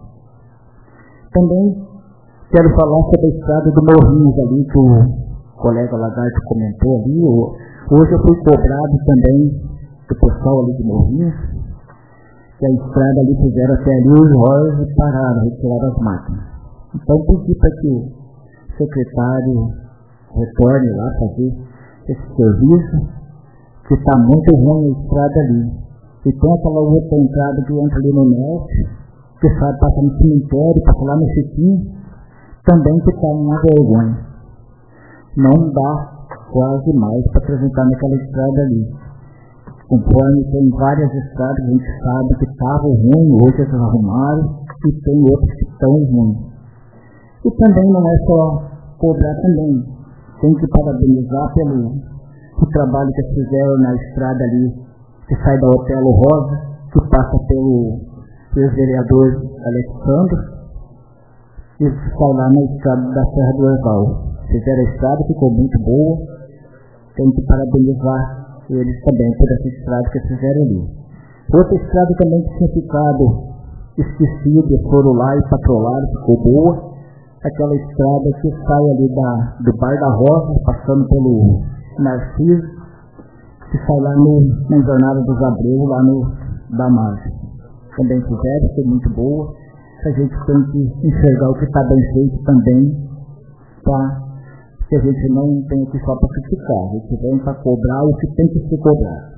Também quero falar sobre a estrada do Morrinhos ali, que o colega Lagarto comentou ali. Hoje eu fui cobrado também do pessoal ali de Morrinhos, que a estrada ali fizeram até ali os róis e pararam, retiraram as máquinas. Então pedi para que o secretário retorne lá fazer esse serviço, que está muito ruim a estrada ali. E tem aquela outra entrada que entra ali no norte, que sabe, passa no cemitério, passa lá no Chiquinho, também que está uma vergonha. Não dá quase mais para apresentar naquela estrada ali. Conforme tem várias estradas, a gente sabe que estavam ruins, hoje eles arrumaram, e tem outras que estão ruins. E também não é só cobrar também, tem que parabenizar pelo o trabalho que eles fizeram na estrada ali, que sai da Otelo Rosa, que passa pelo ex-vereador Alexandre, e sai lá na estrada da Serra do Erval. Fizeram a estrada, ficou muito boa, tem que parabenizar eles também por essa estrada que eles fizeram ali. Outra estrada também que tinha ficado esquecida, foram lá e patrolaram, ficou boa, aquela estrada que sai ali da, do Bar da Rosa, passando pelo Narciso, que sai lá no, na Jornada dos Abreu, lá no da Margem. Também fizeram, foi muito boa. A gente tem que enxergar o que está bem feito também, para que a gente não tem aqui só para criticar, a gente vem para cobrar o que tem que ser cobrado.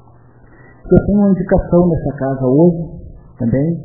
Eu tenho uma indicação nessa casa hoje, também,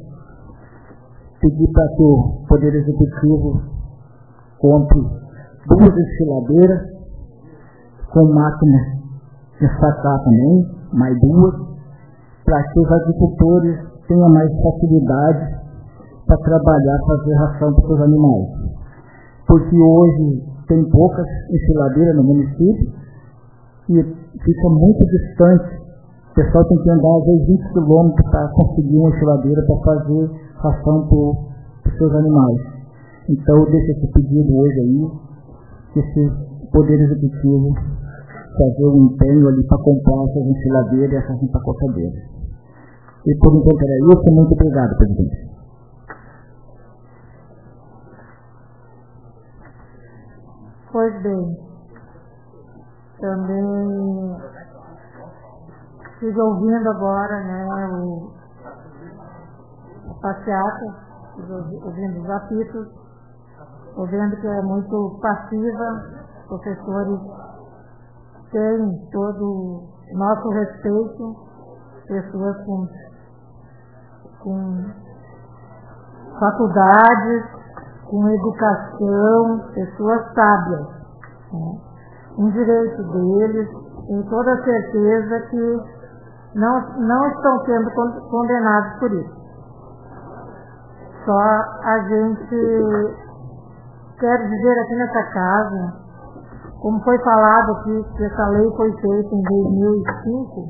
pedir para que o Poder Executivo compre duas desfiladeiras, com máquina de sacar também, mais duas, para que os agricultores tenham mais facilidade para trabalhar, fazer ração para os animais. Porque hoje tem poucas enfiladeiras no município e fica muito distante. O pessoal tem que andar às vezes vinte quilômetros para conseguir uma enfiladeira para fazer ração para os seus animais. Então eu deixo esse pedido hoje aí, que esse Poder Executivo fazer um empenho ali para comprar essas enfiladeiras e essas empacotadeiras. E por enquanto era isso. Muito obrigado, presidente. Pois bem, também estive ouvindo agora, né, o, passeata, ouvindo os apitos, ouvindo que é muito passiva, professores têm todo o nosso respeito, pessoas com, com faculdades, com educação, pessoas sábias, né? Um direito deles, tenho toda a certeza que não, não estão sendo condenados por isso. Só a gente quer dizer aqui nessa casa, como foi falado aqui, que essa lei foi feita em dois mil e cinco,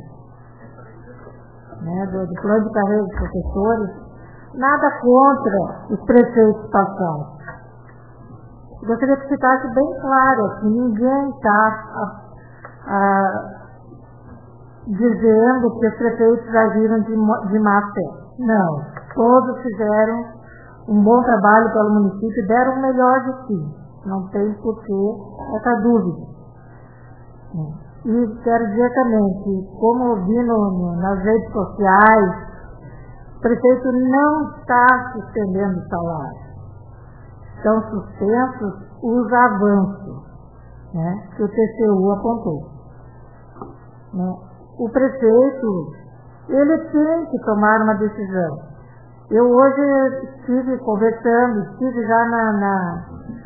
né, do, do plano de carreira dos professores, nada contra os prefeitos passados. Gostaria que ficasse bem claro que ninguém está dizendo que os prefeitos agiram de, de má fé. Não, todos fizeram um bom trabalho pelo município e deram o melhor de si. Não tem por que essa dúvida. E quero dizer também que, como eu vi no, no, nas redes sociais, o prefeito não está suspendendo o salário. Estão suspensos os avanços, né, que o T C U apontou. Né. O prefeito, ele tem que tomar uma decisão. Eu hoje estive conversando, estive já na, na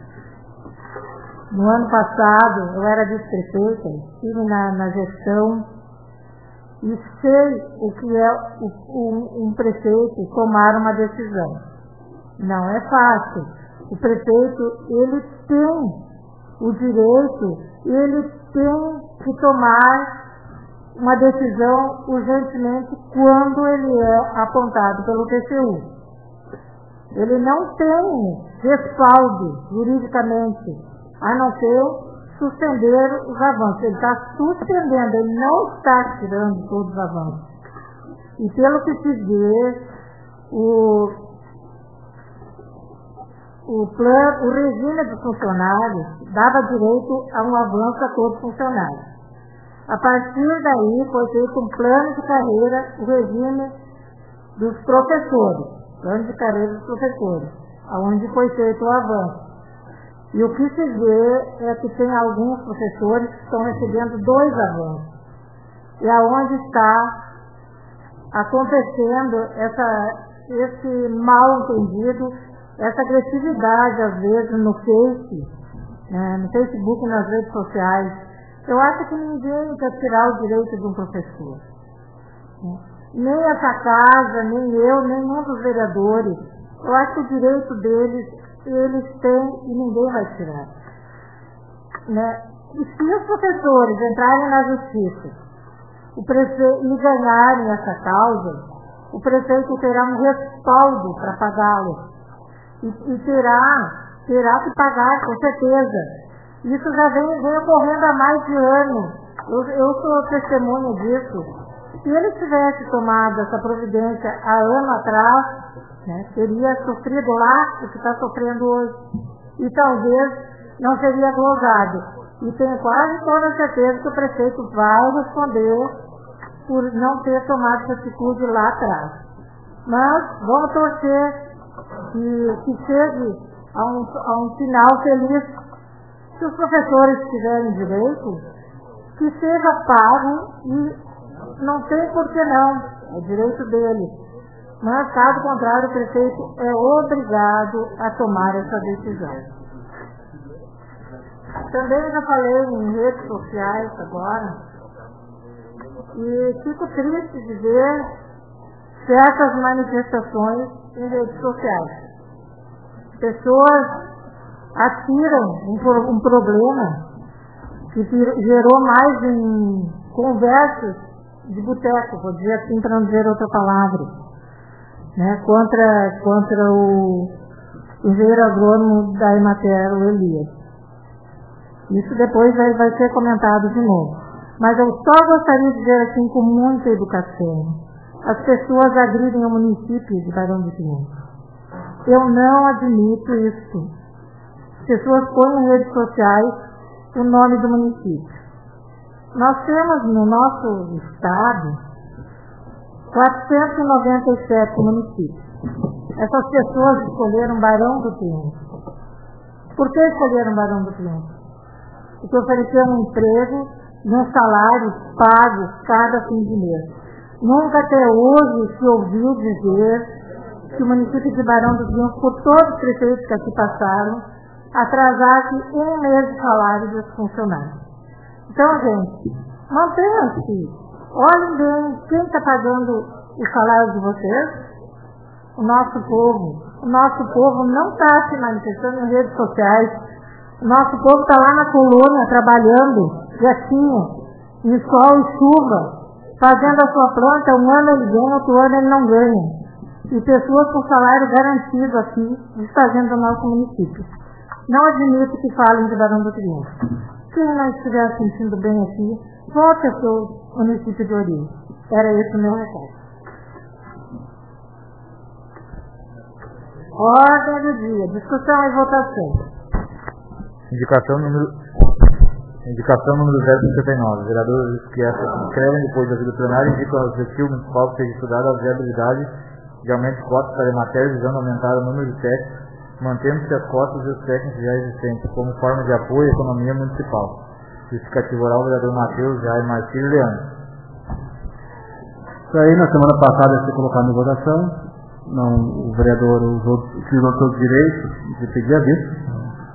no ano passado, eu era vice-prefeita, estive na, na gestão e sei o que é o, um, um prefeito tomar uma decisão. Não é fácil. O prefeito, ele tem o direito, ele tem que tomar uma decisão urgentemente quando ele é apontado pelo T C U. Ele não tem respaldo juridicamente, a não ser suspender os avanços. Ele está suspendendo, ele não está tirando todos os avanços. E pelo que se vê, o O, plano, o regime dos funcionários dava direito a um avanço a todos os funcionários. A partir daí foi feito um plano de carreira, o regime dos professores, plano de carreira dos professores, onde foi feito o avanço. E o que se vê é que tem alguns professores que estão recebendo dois avanços. E aonde está acontecendo essa, esse mal entendido, essa agressividade, às vezes, no Face, né, no Facebook e nas redes sociais. Eu acho que ninguém quer tirar o direito de um professor. Né? Nem essa casa, nem eu, nenhum dos vereadores. Eu acho que o direito deles, eles têm e ninguém vai tirar. Né? E se os professores entrarem na justiça o prefeito, e ganharem essa causa, o prefeito terá um respaldo para pagá-los. E, e terá, terá que pagar, com certeza. Isso já vem, vem ocorrendo há mais de ano. Eu, eu sou testemunha disso. Se ele tivesse tomado essa providência há ano atrás, né, teria sofrido lá o que está sofrendo hoje. E talvez não seria glosado. E tenho quase toda a certeza que o prefeito vai responder por não ter tomado essa atitude lá atrás. Mas vamos torcer Que, que chegue a um, a um final feliz. Se os professores tiverem direito, que seja pago e não tem por que não, é direito deles. Mas, caso contrário, o prefeito é obrigado a tomar essa decisão. Também já falei em redes sociais agora, e fico triste de ver certas manifestações em redes sociais. Pessoas atiram um, um problema que gerou mais em conversas de boteco, vou dizer assim para não dizer outra palavra, né, contra, contra o, o engenheiro agrônomo da Emater, o Elias. Isso depois vai, vai ser comentado de novo. Mas eu só gostaria de dizer assim com muita educação. As pessoas agridem o município de Barão do Triunfo. Eu não admito isso. As pessoas põem em redes sociais o nome do município. Nós temos no nosso estado quatrocentos e noventa e sete municípios. Essas pessoas escolheram Barão do Triunfo. Por que escolheram Barão do Triunfo? Porque ofereceram um emprego e um salário pago cada fim de mês. Nunca até hoje se ouviu dizer que o município de Barão do Triunfo, por todos os prefeitos que aqui passaram, atrasasse um mês de salário dos funcionários. Então, gente, mantenham-se. Olhem bem quem está pagando o salário de vocês. O nosso povo. O nosso povo não está se manifestando em redes sociais. O nosso povo está lá na colônia, trabalhando, quietinho, em sol e chuva, fazendo a sua planta. Um ano ele ganha, outro ano ele não ganha. E pessoas com salário garantido aqui, desfazendo o nosso município. Não admito que falem de Barão do Triunfo. Quem não estiver se sentindo bem aqui, volte ao seu município de origem. Era esse o meu recado. Ordem do dia. Discussão e votação. Indicação número... Indicação número zero cinquenta e nove. Vereadores que se inscrevem depois da vida plenária indicam ao Executivo Municipal que seja estudada a viabilidade de aumento de cotas para a matéria visando aumentar o número de técnicos, mantendo-se as cotas e os técnicos já existentes, como forma de apoio à economia municipal. Justificativo oral, vereador Matheus, Jair Marcílio e Leandro. Isso aí, na semana passada, foi colocado em votação. Não, o vereador usou, utilizou todos os direitos de pedir a vista.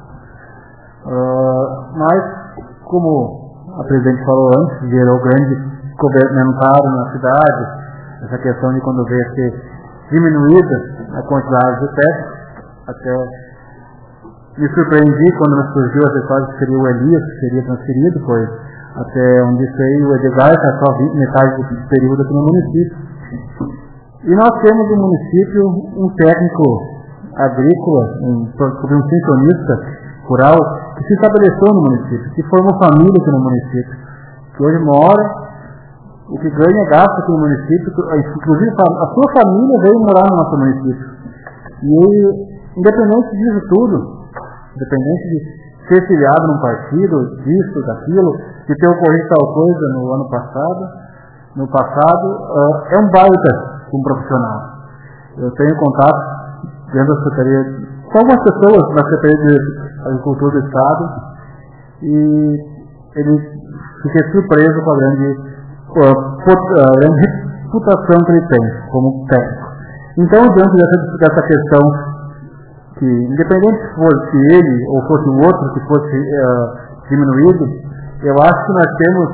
Uh, mas, como a presidente falou antes, gerou grande comentário na cidade, essa questão de quando veio a ser diminuída a quantidade de técnicos. Até me surpreendi quando me surgiu essa história que seria o Elias que seria transferido, pois até onde sei o Edgar está só metade do período aqui no município. E nós temos no município um técnico agrícola, um, um sintonista rural, que se estabeleceu no município, que formou família aqui no município, que hoje mora, o que ganha é gasto aqui no município, inclusive a sua família veio morar no nosso município. E ele, independente disso tudo, independente de ser filiado num partido, disso, daquilo, de ter ocorrido tal coisa no ano passado, no passado, uh, é um baita um profissional. Eu tenho contato dentro da Secretaria, com algumas pessoas na Secretaria de Agricultura do Estado, e ele fiquei surpreso com a grande, uh, a grande reputação que ele tem como técnico. Então, diante dessa, dessa questão, que independente se fosse ele ou fosse o outro que fosse uh, diminuído, eu acho que nós temos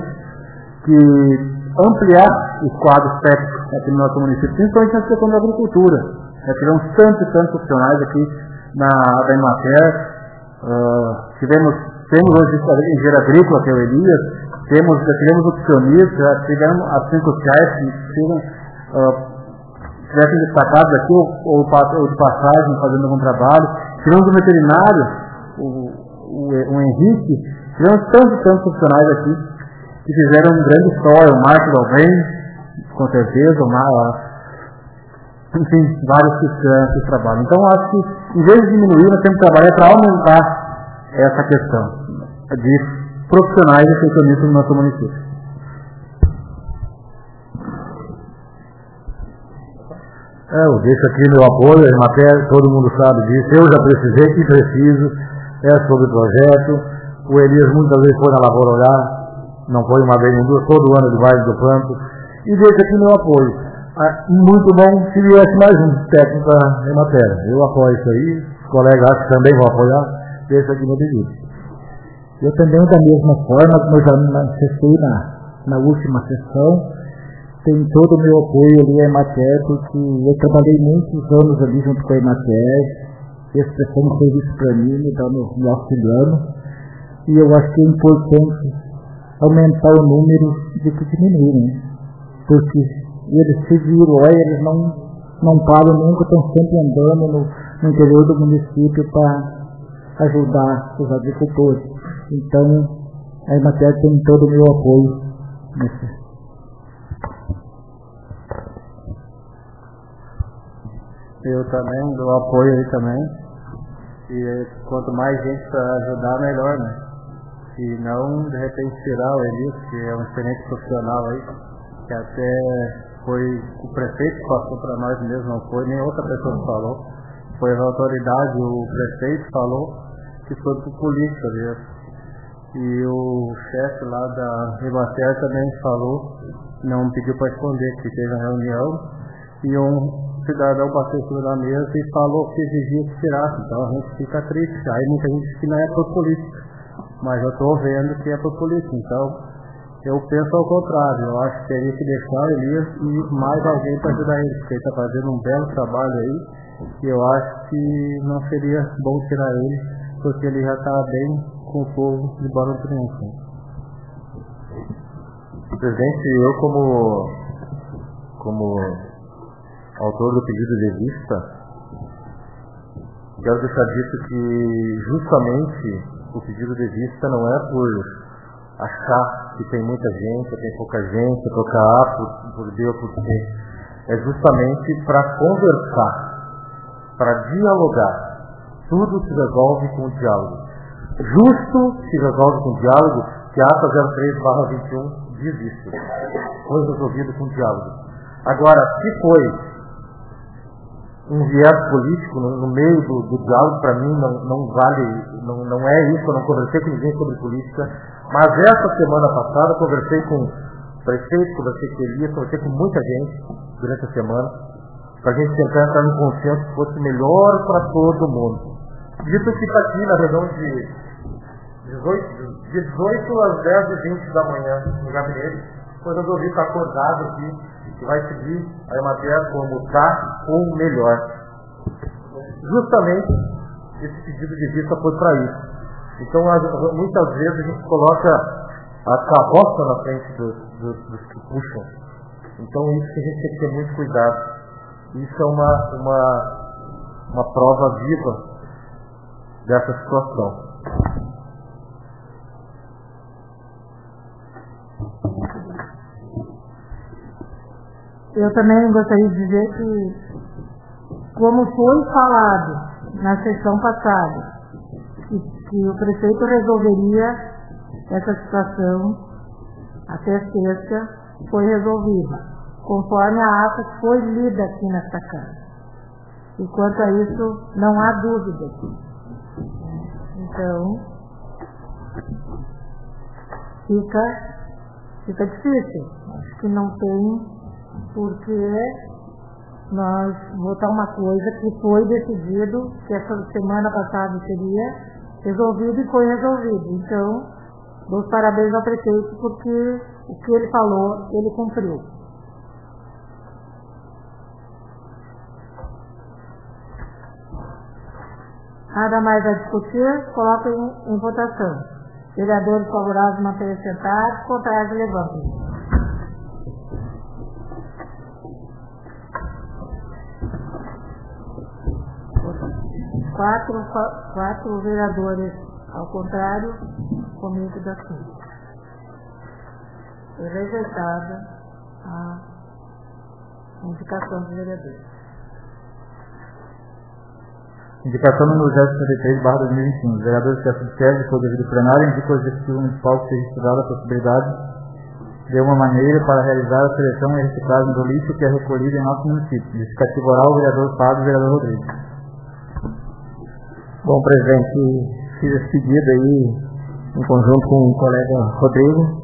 que ampliar os quadros técnicos aqui no nosso município, principalmente na questão da agricultura. Nós tivemos tantos e tantos profissionais aqui na da Emater, uh, tivemos, temos hoje o engenheiro agrícola, que é o Elias, temos, tivemos opcionistas, tivemos as cinco sociais que tivemos uh, tivessem destacados aqui, ou, ou, ou de passagem, fazendo algum trabalho. Tivemos o veterinário, o, o, o Henrique, tivemos tantos e tantos profissionais aqui que fizeram um grande história, o Marcos Alvém, com certeza, o Mar, enfim, vários que fizeram esse trabalho. Então, acho que, em vez de diminuir, nós temos que trabalhar para aumentar essa questão de profissionais e economistas no nosso município. É, eu deixo aqui meu apoio, a matéria, todo mundo sabe disso, eu já precisei e preciso, é sobre o projeto. O Elias muitas vezes foi na lavoura olhar, não foi uma vez, nem duas, todo ano ele vai do campo, e deixo aqui meu apoio. Ah, muito bom se viesse mais um técnico em matéria. Eu apoio isso aí, os colegas acho que também vão apoiar, deixo aqui meu pedido. Eu também, da mesma forma, como eu já manifestei na, na última sessão, tem todo o meu apoio ali à Emater, porque eu trabalhei muitos anos ali junto com a Emater, eles prestando serviço para mim, me dando, me auxiliando, e eu acho que é importante aumentar o número de que diminuírem, né? Porque eles se viram, olha, eles não, não param nunca, estão sempre andando no, no interior do município para ajudar os agricultores. Então, a Emater tem todo o meu apoio nesse. Eu também dou apoio aí também. E quanto mais gente para ajudar, melhor, né? E não, de repente, tirar o Elias, que é um excelente profissional aí, que até foi o prefeito que passou para nós mesmo, não foi nem outra pessoa que falou, foi a autoridade, o prefeito falou que foi por política mesmo. E o chefe lá da Ribater também falou, não pediu para esconder, que teve uma reunião, e um cidadão bateu em cima da mesa e falou que exigia que tirasse, então a gente fica triste. Aí muita gente diz que não é por política, mas eu estou vendo que é por política, então eu penso ao contrário, eu acho que teria que deixar o Elias e mais alguém para ajudar ele, porque ele está fazendo um belo trabalho aí, e eu acho que não seria bom tirar ele, porque ele já está bem com o povo de Barão do Triunfo. Presidente, eu como, como autor do pedido de vista, quero deixar dito que justamente o pedido de vista não é por achar que tem muita gente, tem pouca gente, trocar A por, por B ou por C. É justamente para conversar, para dialogar. Tudo se resolve com o diálogo. Justo se resolve com o diálogo, que a ata zero três barra vinte e um diz isso. Foi resolvido com o diálogo. Agora, se foi um viés político no, no meio do, do diálogo, para mim não, não vale, não, não é isso, eu não conversei com ninguém sobre política, mas essa semana passada eu conversei com o prefeito, conversei com o Elias, conversei com muita gente durante a semana, para a gente tentar entrar no consenso que fosse melhor para todo mundo. Dito que está aqui na reunião de dezoito às dez e vinte da manhã no gabinete, foi resolvido estar acordado aqui, que vai seguir a Emater como está ou melhor. Justamente esse pedido de vista foi para isso. Então, muitas vezes a gente coloca a carroça na frente dos, dos, dos que puxam. Então, isso que a gente tem que ter muito cuidado. Isso é uma, uma, uma prova viva dessa situação. Eu também gostaria de dizer que, como foi falado na sessão passada, que, que o prefeito resolveria essa situação até sexta, foi resolvida, conforme a ata que foi lida aqui nesta casa. E quanto a isso, não há dúvida. Então, fica, fica difícil. Acho que não tem porque nós votar uma coisa que foi decidido, que essa semana passada seria resolvido e foi resolvido. Então, dou os parabéns ao prefeito porque o que ele falou, ele cumpriu. Nada mais a discutir, coloca em, em votação. Vereadores favoráveis manterem sentados, contrários levantem. Quatro, quatro vereadores ao contrário, comigo da Câmara. Foi rejeitada a indicação dos vereadores. Indicação número zero cinquenta e três barra dois mil e vinte e cinco. Os vereadores que assistem foi devido plenário indica ao Executivo Municipal que seja estudada a possibilidade de uma maneira para realizar a seleção e reciclagem do lixo que é recolhido em nosso município. Justificativo oral, o vereador Fábio e o vereador Rodrigues. Bom, presidente, fiz esse pedido aí em conjunto com o colega Rodrigo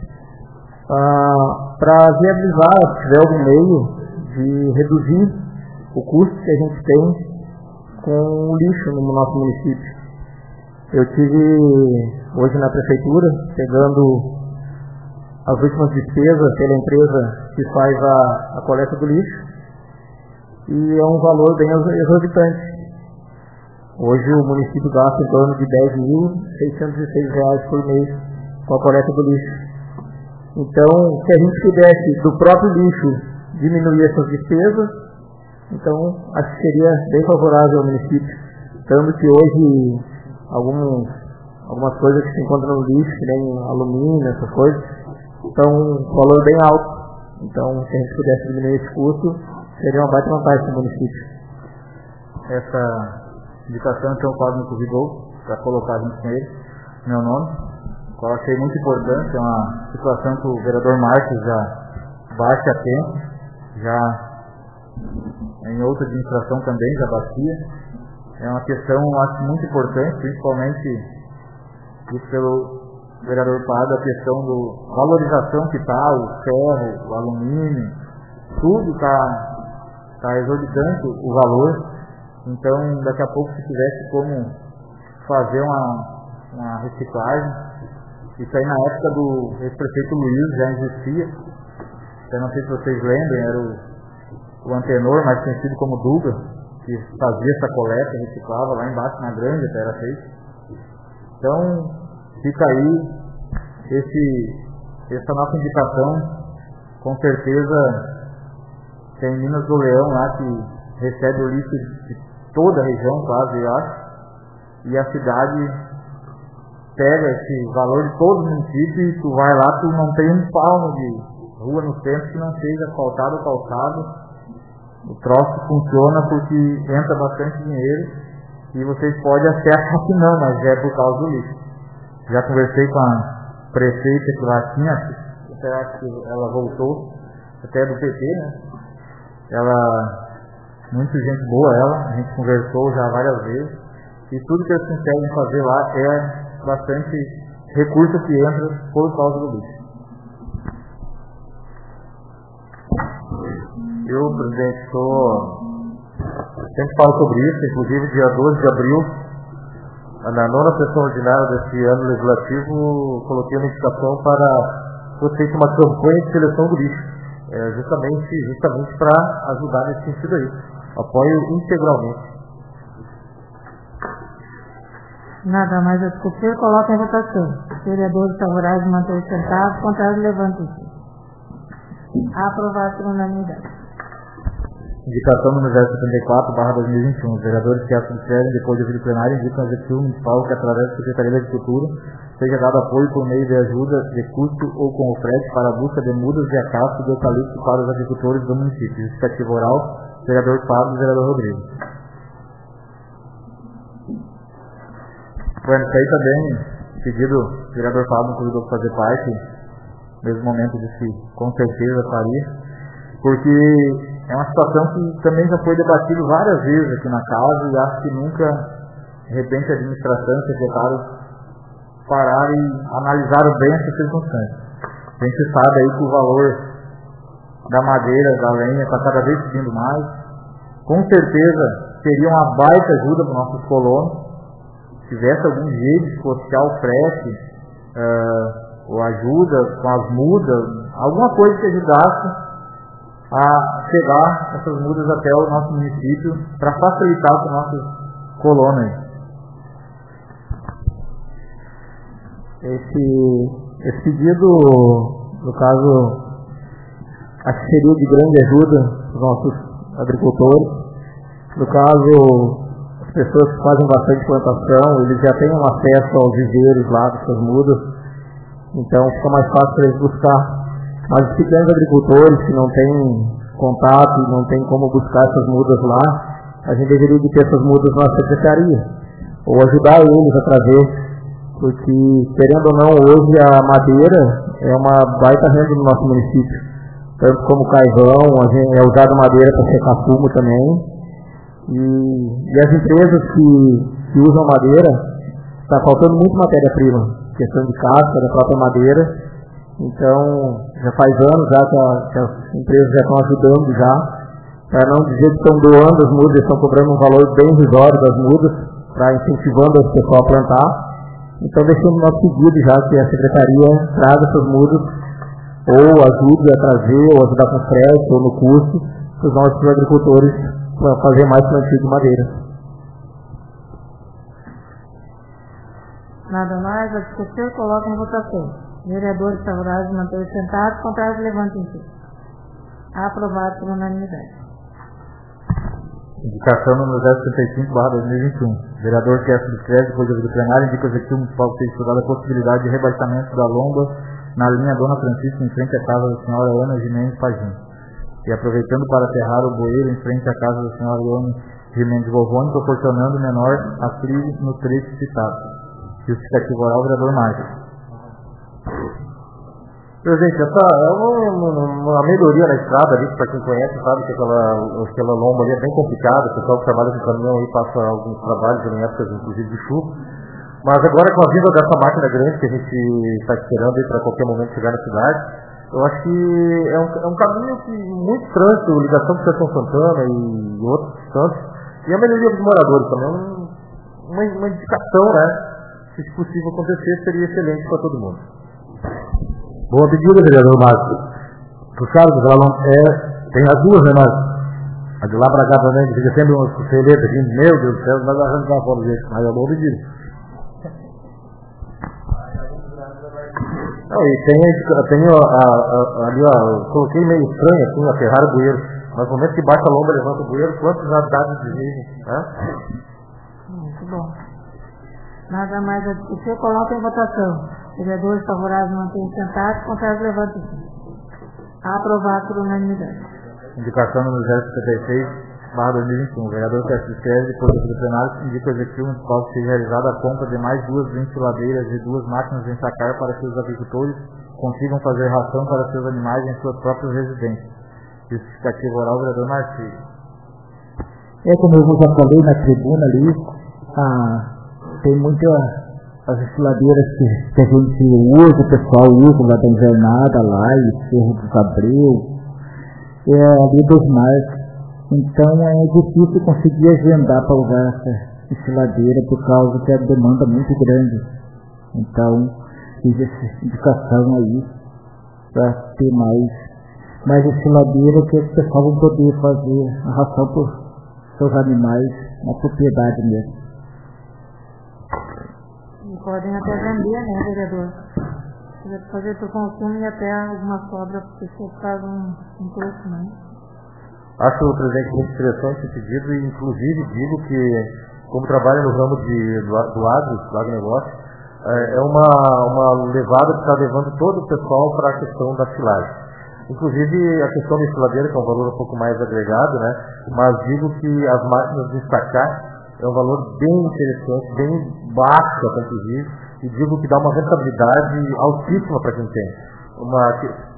ah, para viabilizar, se tiver algum meio de reduzir o custo que a gente tem com o lixo no nosso município. Eu tive hoje na prefeitura pegando as últimas despesas pela empresa que faz a, a coleta do lixo e é um valor bem exorbitante. Hoje o município gasta em torno de dez mil seiscentos e seis reais por mês com a coleta do lixo. Então, se a gente pudesse do próprio lixo diminuir essas despesas, então acho que seria bem favorável ao município. Tanto que hoje alguns, algumas coisas que se encontram no lixo, que nem alumínio, essas coisas, são um valor bem alto. Então, se a gente pudesse diminuir esse custo, seria uma baita vantagem para o município. Essa indicação, então, o Fábio me convidou para colocar junto com ele meu nome, qual eu achei muito importante. É uma situação que o vereador Marcos já bate a tempo já em outra administração também já batia. É uma questão, eu acho, muito importante, principalmente isso pelo vereador Pardo, a questão da valorização que está, o ferro, o alumínio, tudo está tá exorbitante o valor. Então, daqui a pouco, se tivesse como fazer uma, uma reciclagem, isso aí na época do ex-prefeito Luiz já existia. Eu não sei se vocês lembram, era o, o Antenor, mais conhecido como Duga, que fazia essa coleta, reciclava lá embaixo na grande, até era feito. Então, fica aí esse, essa nossa indicação. Com certeza tem Minas do Leão lá que recebe o lixo de toda a região, quase, eu acho, e a cidade pega esse valor de todo o município e tu vai lá, tu não tem um palmo de rua no centro que não seja asfaltado ou calçado. O troço funciona porque entra bastante dinheiro e vocês podem até achar que não, mas é por causa do lixo. Já conversei com a prefeita que lá tinha, até acho que ela voltou, até do P T, né? Ela, muito gente boa ela, a gente conversou já várias vezes, e tudo que eles conseguem fazer lá é bastante recurso que entra por causa do lixo. Eu, presidente, estou... sempre falo sobre isso, inclusive dia doze de abril, na nona sessão ordinária desse ano legislativo, coloquei uma indicação para ser feita uma campanha de seleção do lixo, é, justamente, justamente para ajudar nesse sentido aí. Apoio integralmente. Nada mais a discutir, coloca em votação. Vereadores favoráveis manter sentados, contrários levantem-se. Aprovado por unanimidade. Indicação número zero setenta e quatro barra dois mil e vinte e um. Os vereadores que a subscrevem depois de ouvir o plenário indicam ao Executivo Municipal que, através da Secretaria da Agricultura, seja dado apoio por meio de ajuda de custo ou com o frete para a busca de mudas de acaso de eucalipto para os agricultores do município. Justificativa oral, vereador Pablo e vereador Rodrigo. Bueno, isso aí também, pedido, o vereador Pablo convidou para fazer parte, mesmo momento de se, com certeza faria, porque é uma situação que também já foi debatido várias vezes aqui na casa e acho que nunca, de repente, a administração e o secretário pararam e analisaram bem essas circunstâncias. A gente sabe aí que o valor da madeira, da lenha, está cada vez subindo mais. Com certeza seria uma baita ajuda para os nossos colonos, se tivesse algum jeito de custear o frete, uh, ou ajuda com as mudas, alguma coisa que ajudasse a chegar essas mudas até o nosso município para facilitar para os nossos colonos. Esse, esse pedido, no caso, acho que seria de grande ajuda para os nossos agricultores. No caso, as pessoas que fazem bastante plantação, eles já têm um acesso aos viveiros lá dessas mudas, então fica mais fácil para eles buscar. Mas os pequenos agricultores que não têm contato e não têm como buscar essas mudas lá, a gente deveria de ter essas mudas na secretaria, ou ajudar eles a trazer, porque, querendo ou não, hoje a madeira é uma baita renda no nosso município, tanto como carvão, a gente, é usado madeira para secar fumo também, e, e as empresas que, que usam madeira, está faltando muito matéria-prima, questão de casca da própria madeira. Então, já faz anos já que, a, que as empresas já estão ajudando já, para não dizer que estão doando as mudas, estão cobrando um valor bem irrisório das mudas, para incentivando as pessoas a plantar. Então, deixando o nosso pedido já que a Secretaria traga essas mudas, ou ajude a trazer, ou ajudar com frete, ou no custo, para os nossos agricultores para fazer mais plantio de madeira. Nada mais a discutir, coloca em votação. Vereadores favoráveis manter sentados, contrários levantem-se. Aprovado por unanimidade. Indicação número zero setenta e cinco barra dois mil e vinte e um. Vereador que é subscreve depois do plenário indica ao Executivo Municipal que seja estudada a possibilidade de rebaixamento da lomba na linha Dona Francisca em frente à casa da senhora Ana Gimenez Pagim. E aproveitando para aterrar o bueiro em frente à casa da senhora Ana Gimenez Vovone, proporcionando menor aclive no trecho citado. Justificativa oral, vereador Marcos. Gente, essa é uma, uma melhoria na estrada ali, para quem conhece, sabe que aquela, aquela lomba ali é bem complicada, o pessoal que trabalha com caminhão aí passa alguns trabalhos em épocas, inclusive de chuva. Mas agora com a vinda dessa máquina grande que a gente está esperando aí para qualquer momento chegar na cidade, eu acho que é um, é um caminho que muito trânsito, ligação com São Santana e outros tantos, e a melhoria dos moradores também, uma, uma indicação, né? Se isso possível acontecer, seria excelente para todo mundo. Boa pedida, vereador Márcio. Tu sabe que ela não é. Tem as duas, né, Márcio? A de lá pra cá também, que fica sempre uma costeleta aqui, meu Deus do céu, nós arrancamos fora dele. Mas é boa pedida. Não, e tem, tem a, a, a, ali, ó, eu coloquei meio estranho assim, a Ferrari bueiro. Mas no momento que baixa a lomba, levanta o bueiro, quantos dados de vídeo, né? Muito bom. Nada mais a discutir, coloca em votação. Vereadores favoráveis mantêm sentados, contrários levantem. Aprovado por unanimidade. Indicação número zero cinquenta e seis, barra dois mil e vinte e um. O vereador que assiste depois do plenário indica o executivo municipal que seja realizada a compra de mais duas ventiladeiras e duas máquinas de ensacar para que os agricultores consigam fazer ração para seus animais em suas próprias residências. Justificativo oral, vereador Marcelo. É como eu já falei na tribuna ali, ah, tem muita... as estiladeiras que, que a gente usa, o pessoal usa lá da invernada lá, e Cerro dos Abreu, é ali dos mares. Então é difícil conseguir agendar para usar essa estiladeira por causa que a demanda é muito grande. Então, fiz essa indicação aí para ter mais, mais estiladeira que o pessoal vai poder fazer a ração por seus animais na propriedade mesmo. Podem até vender, né, vereador? Fazer por consumo e até alguma sobra, porque você faz um, um preço, né? Acho o presidente muito interessante esse pedido e, inclusive, digo que, como trabalho no ramo de, do, do agro, do agronegócio, é, é uma, uma levada que está levando todo o pessoal para a questão da silagem. Inclusive, a questão da estiladeira, que é um valor um pouco mais agregado, né? Mas digo que as máquinas de estacar é um valor bem interessante, bem baixo, inclusive, e digo que dá uma rentabilidade altíssima para quem tem. Uma,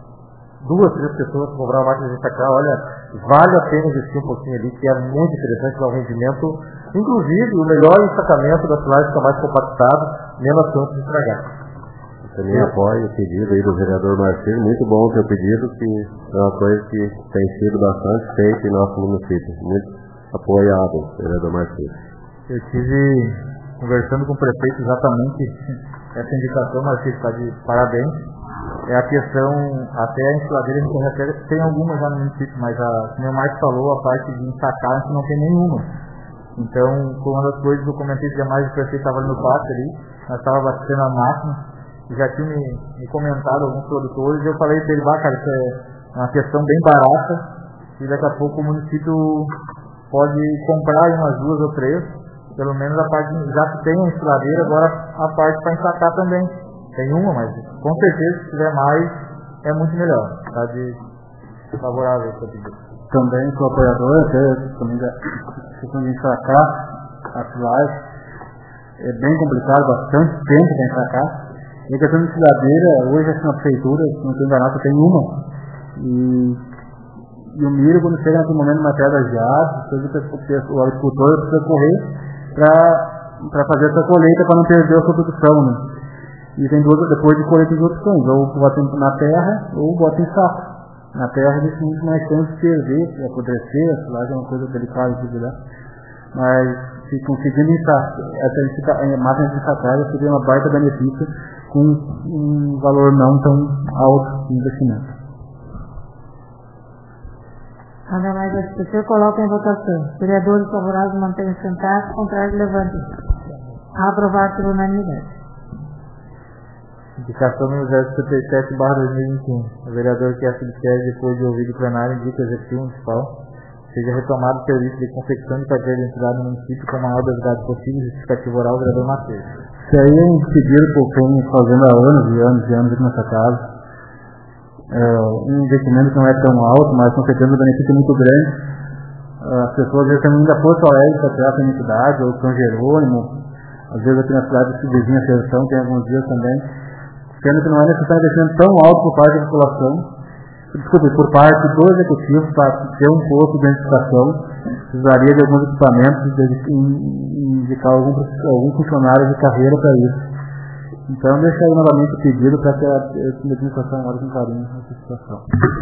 duas, três pessoas que comprar uma máquina de estacar, olha, vale a pena investir um pouquinho ali, que é muito interessante, dá um rendimento, inclusive o melhor ensacamento da silagem fica mais compactado, menos chance de estragar. Eu também apoio o pedido aí do vereador Marcelo, muito bom o seu pedido, que é uma coisa que tem sido bastante feita em nosso município, muito apoiado, vereador Marcelo. Eu estive conversando com o prefeito exatamente essa indicação, mas está de parabéns. É a questão, até a ensiladeira a gente se refere, tem algumas já no município, mas a, como o Marcos falou, a parte de ensacar a gente não tem nenhuma. Então, foi uma das coisas que eu comentei que mais o prefeito estava no pátio ali, nós estávamos batendo a máquina, e já tinha me, me comentado alguns produtores, e eu falei para ele, bah, cara, isso é uma questão bem barata, e daqui a pouco o município pode comprar umas duas ou três, pelo menos a parte, já que tem a ensiladeira, agora a parte para ensacar também. Tem uma, mas com certeza se tiver mais, é muito melhor. Está de favorável essa pedido. Também sou apoiador, até também da questão de ensacar a silagem. É bem complicado, bastante tempo para ensacar. E a questão de ensiladeira, hoje aqui na prefeitura, se não tem enganado, tem uma. E E o milho, quando chega naquele momento na terra de árvores, o agricultor precisa correr para fazer essa colheita para não perder a sua produção, né? E tem duas, depois de colheita, duas opções, ou bota na terra ou bota em saco. Na terra eles têm muito mais chance de perder, apodrecer, a silagem é uma coisa delicada de cuidar. Mas se conseguindo ensacar, essa máquina de ensacar seria uma baita benefício com um valor não tão alto de investimento. Nada mais a discutir, coloca em votação. Vereadores favoráveis mantêm sentados, contrários levantem. Aprovado por unanimidade. Indicação número zero cinquenta e sete, barra dois mil e vinte e um. O vereador que assiste depois de ouvir o plenário indica o executivo municipal seja retomado o serviço de confecção de carteira de identidade no município com a maior brevidade possível, justificativo oral, vereador Matheus. Isso aí é um pedido que eu venho fazendo há anos e anos e anos aqui nessa casa. É um investimento que não é tão alto, mas com certeza um benefício muito grande. As pessoas às vezes têm muita Porto Alegre para tirar a identidade, ou São Jerônimo, às vezes aqui na cidade de vizinha Sertão tem alguns dias também. sendo que não é necessário investimento tão alto por parte da população, desculpe, por parte do executivo para ter um posto de identificação, precisaria de alguns equipamentos e indicar algum, algum funcionário de carreira para isso. Então, deixa aí novamente o pedido para que a administração olhe com carinho essa situação.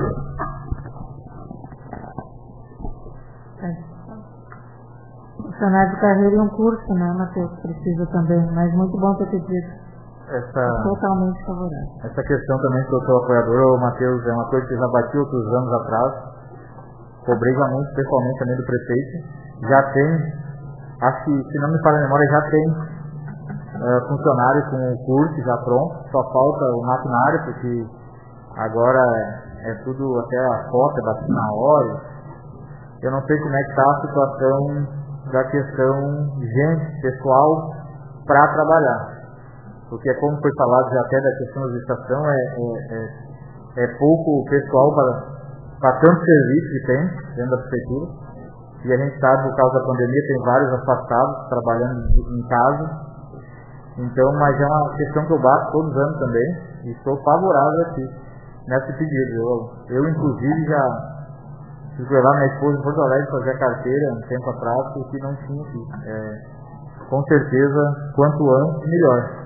Funcionário de carreira e um curso, né, Matheus? Precisa também, mas muito bom ter pedido. Essa, totalmente favorável. Essa questão também que o seu apoiador, o Matheus, é uma coisa que já bati outros anos atrás. Cobrei já muito, pessoalmente também do prefeito. Já tem, acho que, se não me falha a memória, já tem uh, funcionário com o curso já pronto. Só falta o maquinário, porque agora é tudo, até a foto é batido na hora. Eu não sei como é que está a situação da questão de gente, pessoal, para trabalhar. Porque como foi falado já até da questão da licitação, é, é, é, é pouco pessoal para, para tanto serviço que tem dentro da prefeitura. E a gente sabe, por causa da pandemia, tem vários afastados trabalhando em casa. Então, mas é uma questão que eu bato todos os anos também. E estou favorável aqui, nesse pedido. Eu, eu inclusive, já fui levar minha esposa em Porto Alegre fazer a carteira um tempo atrás, porque não tinha aqui. É, com certeza, quanto antes, melhor.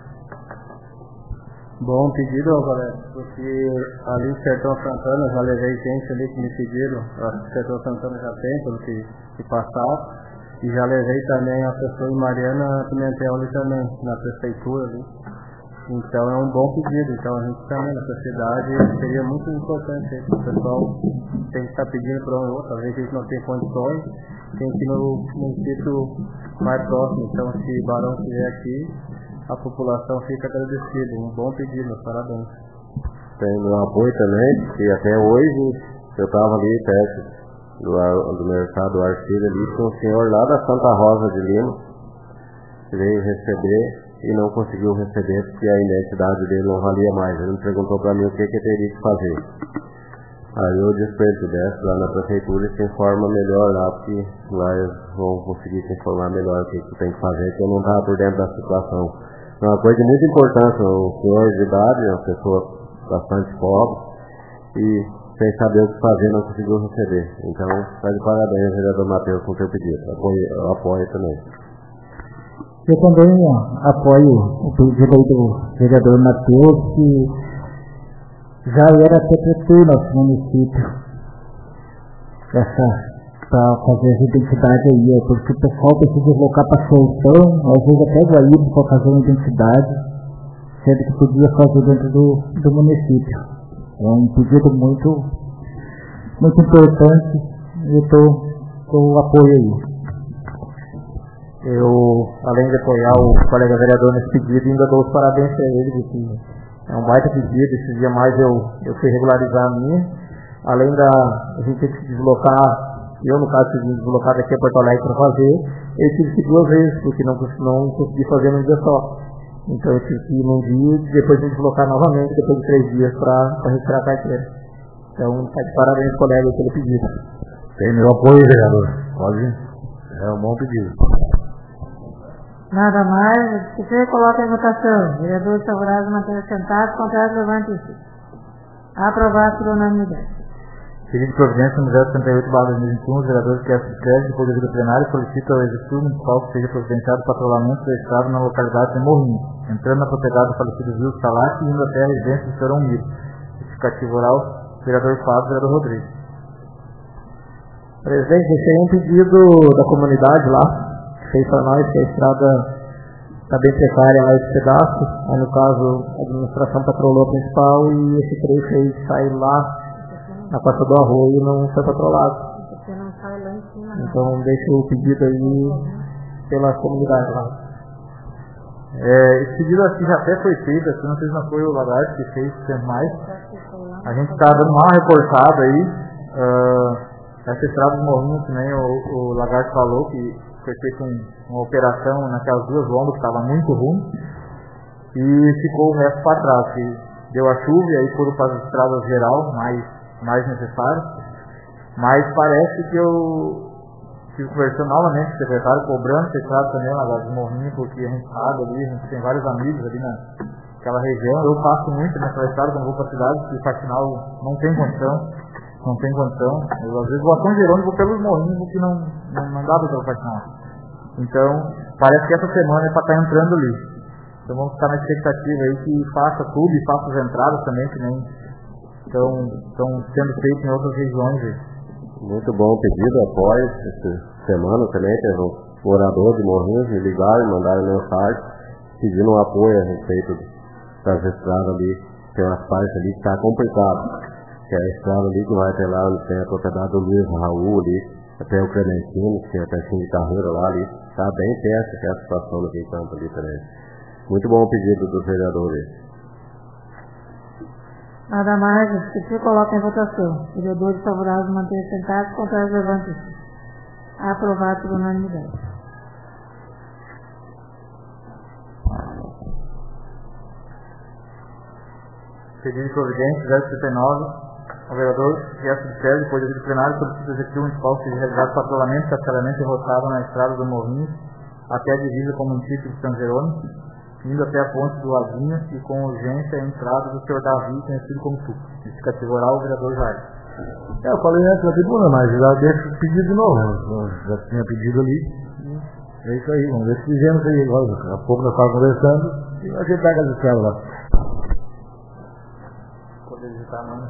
Bom pedido, galera, porque ali em Sertão Santana, já levei gente ali que me pediram, acho que Sertão Santana já tem, pelo que, que passar, e já levei também a pessoa em Mariana Pimentel ali também, na prefeitura ali. Então é um bom pedido, então a gente também na sociedade seria muito importante aí, o pessoal tem que estar pedindo para um ou outro, às vezes a gente não tem condições, tem que ir no município mais próximo, então se o Barão estiver aqui, a população fica agradecida. Um bom pedido, parabéns. Tem meu apoio também, porque até hoje eu estava ali perto do, do mercado Arcílio ali, com um senhor lá da Santa Rosa de Lima, que veio receber e não conseguiu receber porque a identidade dele não valia mais. Ele me perguntou para mim o que, que eu teria que fazer. Aí eu disse para ele, tu desce lá na prefeitura e se informa melhor lá, porque lá eles vão conseguir se informar melhor o que, que tu tem que fazer, que eu não estava por dentro da situação. É uma coisa de muita importância, o senhor de idade, é uma pessoa bastante pobre, e sem saber o que fazer não conseguiu receber. Então, está de parabéns, vereador Matheus, com o seu pedido. Apoio, eu apoio também. Eu também ó, apoio o pedido aí do vereador Matheus, que já era até prefeito no nosso município, essa, para fazer as identidades aí, porque o pessoal precisa deslocar para Sertão, às vezes até Guaíba para fazer uma identidade, sendo que podia fazer dentro do, do município. É um pedido muito, muito importante e eu estou com apoio aí. Eu, além de apoiar o colega vereador nesse pedido, ainda dou os parabéns para ele, porque é um baita pedido. Esses dias mais eu, eu fui regularizar a minha, além da a gente ter que se deslocar. Eu, no caso, tive deslocar daqui a Porto Alegre para fazer, eu tive que ir duas vezes, porque não, não consegui fazer num dia só. Então eu tive que ir num dia e depois me deslocar novamente, depois de três dias, para retirar a carteira. Então, tá de parabéns, colega, pelo pedido. Tem meu apoio, vereador. Pode? É um bom pedido. Nada mais, se você coloca em votação, vereadores favoráveis manter sentados, contrários levante-se. Aprovado por unanimidade. Seguinte providência, número setenta e oito barra dois mil e vinte e um, os vereadores que assistem crédito depois da vida plenária solicitam ao executivo municipal que seja providenciado o patrulhamento da estrada na localidade de Morrinho, entrando na propriedade do falecido Vilso Salati e indo até a residência do senhor Miro. Justificativo oral, vereador Fábio, vereador Rodrigues. Presidente, deixei um pedido da comunidade lá, que fez para nós que a estrada está bem precária lá esse pedaço. Aí no caso a administração patrolou a principal e esse trecho aí sai lá na Costa do Arroio não foi patrolado. Então deixo o pedido aí pela comunidade lá. É, esse pedido aqui já até foi feito, aqui não sei se não foi o Lagarto que fez tempo mais. A gente está dando uma reportada aí. Uh, essa estrada do Morrinho, que nem o, o Lagarto falou, que foi feita um, uma operação naquelas duas lombas que estava muito ruim. E ficou o resto para trás. Que deu a chuva e aí foram para as estradas geral, mais mais necessário, mas parece que eu estive conversando novamente com o secretário, cobrando esse estrado também lá do Morrinho, porque a gente sabe ali, a gente tem vários amigos ali na, aquela região. Eu passo muito nessa estrada quando vou para a cidade, porque o final não tem condição, não tem condição. Eu às vezes vou a São Jerônimo, vou pelos morrinhos, porque não, não, não dá para ir pelo final. Então, parece que essa semana é para estar entrando ali. Então vamos ficar na expectativa aí que faça tudo e faça as entradas também, que nem estão, estão sendo feitas em outras regiões aí. Muito bom pedido, apoio. Essa semana também teve um morador de Morrinhos, me ligaram, mandaram mensagem, pedindo um apoio a respeito das estradas ali. Tem umas partes ali que está complicado. Que é a estrada ali que vai até lá onde tem a propriedade do Luiz Raul ali, até o Clementino, que tem até fim de carreira lá ali. Está bem perto que é a situação do que campo ali também. Muito bom o pedido dos vereadores. Nada mais, se coloca em votação. Vereadores favoráveis manter sentados, contrários levantes. Aprovado por unanimidade. Pedido de providência zero setenta e nove. O vereador Gerson de César, depois do plenário, solicita o executivo municipal que seja realizado patrulhamento, cascalhamento e roçado na estrada do Morrinho até a divisa com o município de São Jerônimo, indo até a ponte do Lavinha e com urgência a entrada do senhor Davi, conhecido como Tuco. Justificativo oral, o vereador Jair. É, eu falei antes na tribuna, mas já deixa o pedido de novo. Eu já tinha pedido ali. É isso aí, vamos ver se fizemos aí agora. Daqui a pouco nós estávamos conversando e a gente pega as escalas lá. Poder digitar, não.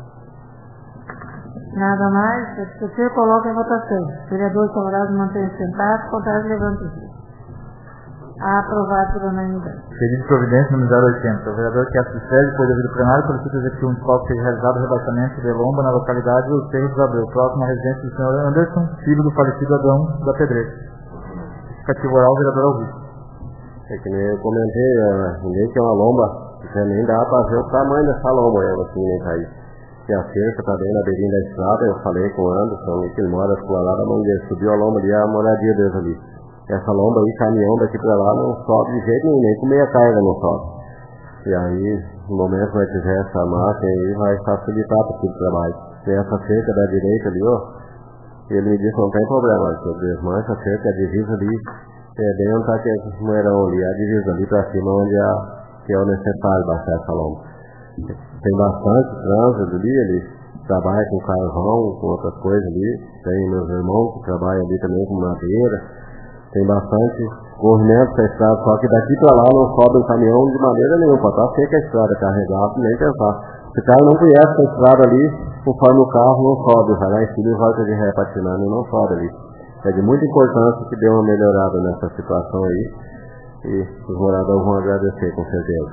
Nada mais, o discutir coloca em votação. Vereadores favoráveis manter sentados, contrários levantes. Aprovado por unanimidade. Pedido de providência número zero oitenta. O vereador Gerson de César, depois do plenário, solicita o executivo municipal que seja realizado o rebaixamento de lomba na localidade dos Cerros do Abreu, próximo à residência do senhor Anderson, filho do falecido Adão da Pedreira. Justificativo oral, vereador Augusto. É que nem eu comentei, nem que é uma lomba, que nem dá para ver o tamanho dessa lomba, ela assim, nem cair. Que a cerca está bem na beirinha da estrada, eu falei com o Anderson, que ele mora lá da Mangueira, subiu a lomba ali, a moradia deles ali. Essa lomba aí, caminhão daqui pra lá, não sobe de jeito nenhum, nem com meia carga não sobe. E aí, no momento que vai tiver essa máquina aí, vai facilitar para o trabalho. Tem essa cerca da direita ali, ó, ele me disse, não tem problema, eu desmancho a cerca, a divisa ali, é bem onde está aquele moeirão ali, a divisa ali pra cima, onde é, que é o necessário baixar essa lomba. Tem bastante trânsito ali, ele trabalha com carvão, com outras coisas ali, tem meus irmãos que trabalham ali também com madeira. Tem bastante movimento para a estrada, só que daqui para lá não sobe um caminhão de maneira nenhuma, tá seca a estrada, carregado, nem pensar. Se o cara não conhece a estrada ali, conforme o carro não sobe, vai lá em cima e volta de ré patinando e não sobe ali. É de muita importância que dê uma melhorada nessa situação aí, e os moradores vão agradecer, com certeza.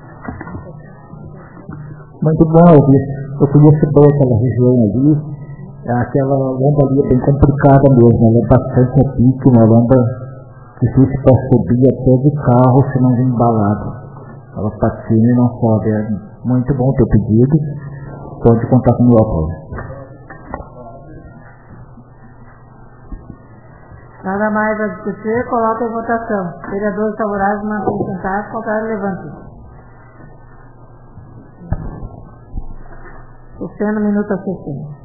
Muito bom, eu conheço bem aquela região ali. Aquela lomba ali é bem complicada mesmo, ela é bastante a pique, uma lomba difícil para subir até de carro se não vir embalado. Ela patina e não sobe. É muito bom o teu pedido, pode contar com o meu apoio. Nada mais a discutir, coloca em votação. Vereadores favoráveis mantêm sentados, contrários levantes. Suspendo o minuto a sessão.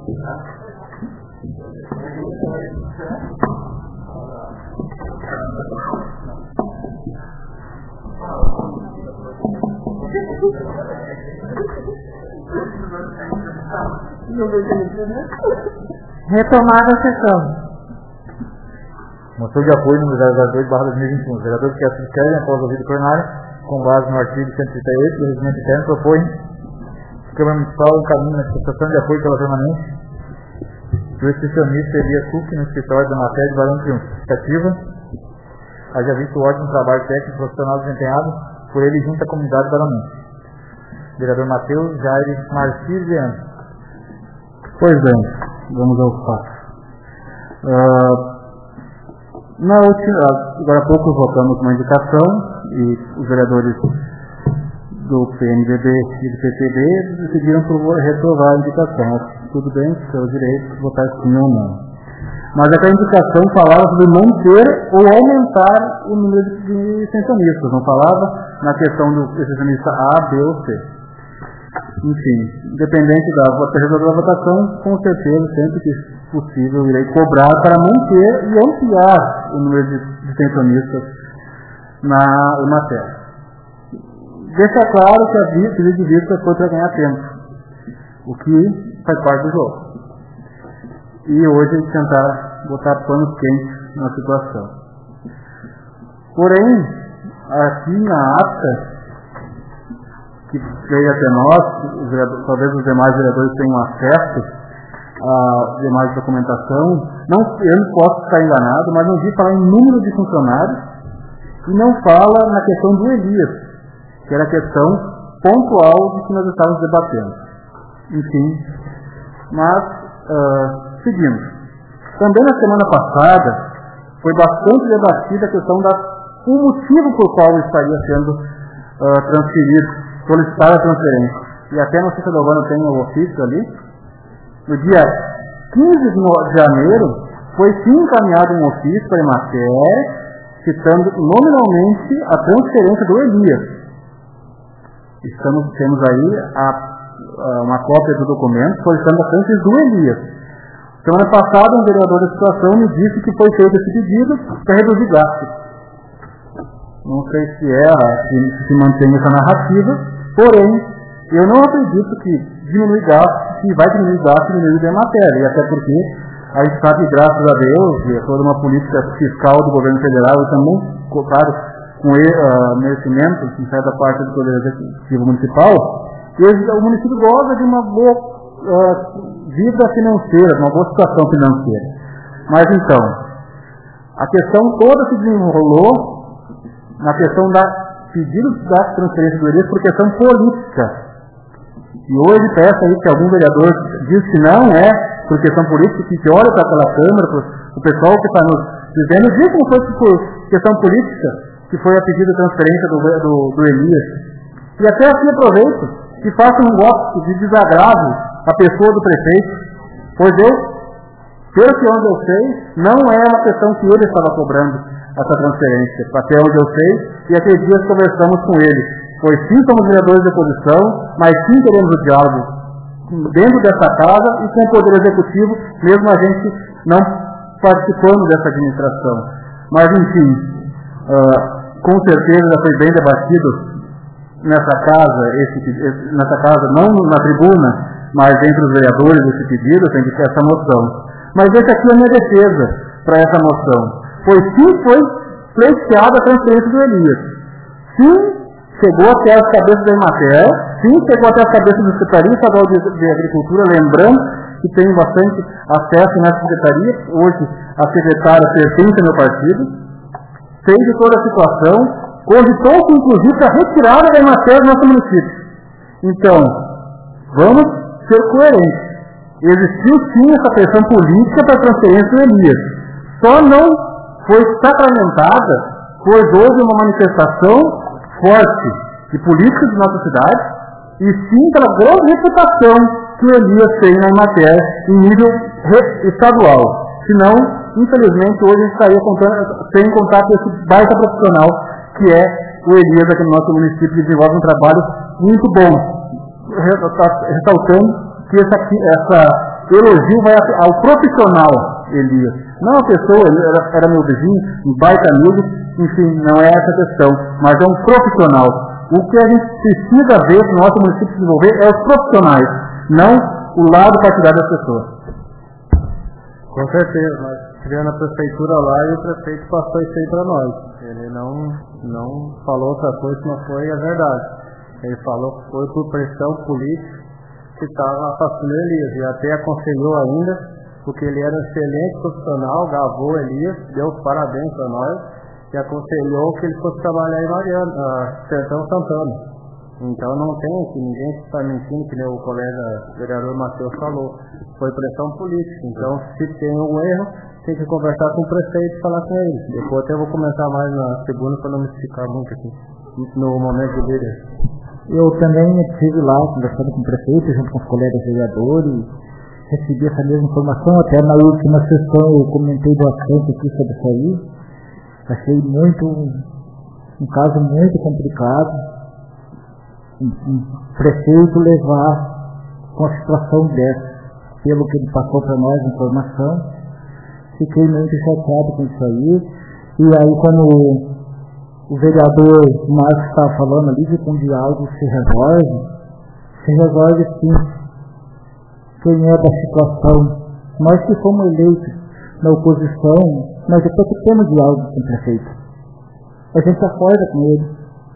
Retomada a sessão. Moção de apoio número zero zero dois barra dois mil e vinte e um. Os vereadores que assim querem, após ouvido o plenário, com base no artigo cento e trinta e oito do Regimento Interno, propõe que a Câmara Municipal encaminhe na prestação de apoio pela permanência do extensionista Elias Cook no escritório da matéria de Barão Triunfo. Expectativa, haja visto o ótimo trabalho técnico e profissional desempenhado por ele junto à comunidade baronense. Vereador Matheus Jair Martins de Anjos. Pois bem, vamos ao fato. Uh, na última, agora há pouco votamos uma indicação e os vereadores do P M D B e do P T B decidiram por reprovar a indicação. Tudo bem, seu direito de votar sim ou não. Mas aquela indicação falava sobre manter ou aumentar o número de extensionistas, não falava na questão do extensionista A, B ou C. Enfim, independente da resultado da votação, com certeza, sempre que possível, irei cobrar para manter e ampliar o número de extensionistas na matéria. Deixa claro que a pedido de vista foi para ganhar tempo, o que faz parte do jogo. E hoje tentar botar panos quentes na situação. Porém, aqui na ata que veio até nós, talvez os demais vereadores tenham acesso a demais documentação, não, eu não posso estar enganado, mas não vi falar em número de funcionários e não fala na questão do Elias, que era a questão pontual de que nós estávamos debatendo. Enfim, mas uh, seguimos. Também na semana passada foi bastante debatida a questão do motivo por qual estaria sendo uh, transferido, solicitar a transferência. E até não sei se a Giovana tem o ofício ali. No dia quinze de janeiro, foi sim encaminhado um ofício para a Emater, citando nominalmente a transferência do Elias. Estamos, temos aí a, a, uma cópia do documento solicitando a transferência do Elias. Semana passada, um vereador da situação me disse que foi feito esse pedido para reduzir gastos. Não sei se é, se, se mantém essa narrativa. Porém, eu não acredito que diminuir gastos, que vai diminuir gastos no meio da matéria, e até porque a gente sabe, graças a Deus, e é toda uma política fiscal do governo federal e também, claro, com uh, merecimento, em certa parte do Poder Executivo Municipal, que o município goza de uma boa uh, vida financeira, de uma boa situação financeira. Mas então, a questão toda se desenrolou na questão da pedido da transferência do Elias por questão política. E hoje peço aí que algum vereador diz que não é por questão política, que olha para aquela Câmara, o pessoal que está nos dizendo, diz que não foi por questão política que foi a pedido da transferência do, do, do Elias. E até assim aproveito que faça um voto de desagravo à pessoa do prefeito, pois eu, pelo que onde eu sei, não é uma questão que ele estava cobrando essa transferência, até onde eu sei, e aqueles dias conversamos com ele. Pois sim, somos vereadores de oposição, mas sim queremos o diálogo dentro dessa casa e com o Poder Executivo, mesmo a gente não participando dessa administração. Mas, enfim, uh, com certeza já foi bem debatido nessa casa, esse, nessa casa, não na tribuna, mas entre os vereadores esse pedido, tem que ter essa moção. Mas essa aqui é a minha defesa para essa moção. Pois sim foi pleiteada a transferência do Elias. Sim, chegou até as cabeças da Emater, sim, chegou até as cabeças da Secretaria Estadual de, de Agricultura, lembrando que tem bastante acesso nessa secretaria, hoje a secretária pertence ao meu partido, fez de toda a situação, cogitou-se inclusive a retirada da Emater do nosso município. Então, vamos ser coerentes. Existiu sim essa pressão política para a transferência do Elias. Só não foi sacramentada, pois houve uma manifestação forte de políticos de nossa cidade, e sim pela grande reputação que o Elias tem na Emater em nível estadual. Senão, infelizmente, hoje a gente estaria contando, sem contar com esse baita profissional que é o Elias aqui no nosso município, que desenvolve um trabalho muito bom. Ressaltando que essa, essa, elogio vai ao profissional Elias. Não a pessoa, ele era, era meu vizinho, um baita amigo, enfim, não é essa a questão, mas é um profissional. O que a gente precisa ver no nosso município desenvolver é os profissionais, não o lado partidário das pessoas. Com certeza, nós tivemos a prefeitura lá e o prefeito passou isso aí para nós. Ele não, não falou outra coisa que não foi a verdade. Ele falou que foi por pressão política que estava afastando Elias, e até aconselhou ainda, porque ele era um excelente profissional, gravou Elias, deu parabéns para nós, e aconselhou que ele fosse trabalhar em Mariana, uh, Sertão Santana. Então não tem que ninguém está mentindo, que nem o colega vereador Matheus falou, foi pressão política. Então, se tem um erro, tem que conversar com o prefeito e falar com ele. Depois até vou comentar mais na segunda para não me esticar muito aqui, no momento de líder. Eu também estive lá conversando com o prefeito, junto com os colegas vereadores, recebi essa mesma informação, até na última sessão eu comentei bastante aqui sobre isso aí. Achei muito, um caso muito complicado, um, um prefeito levar com a situação dessa, pelo que ele passou para nós a informação. Fiquei muito chateado com isso aí, e aí quando o, o vereador Marcos estava falando ali de que um diálogo se resolve, se resolve sim. Quem é da situação? Nós que fomos eleitos na oposição, nós depois que temos diálogo com o prefeito. A gente acorda com ele,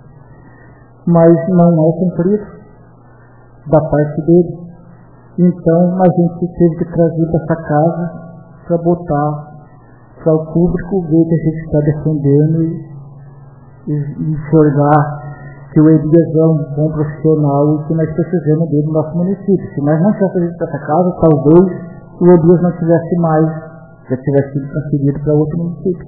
mas não é cumprido da parte dele. Então a gente teve que trazer para essa casa para botar para o público ver que a gente está defendendo e, e, e enxergar que o Elias é um bom profissional e que nós precisamos dele no nosso município. Se nós não tivéssemos para essa casa, talvez o Elias não tivesse mais, já tivesse sido transferido para outro município.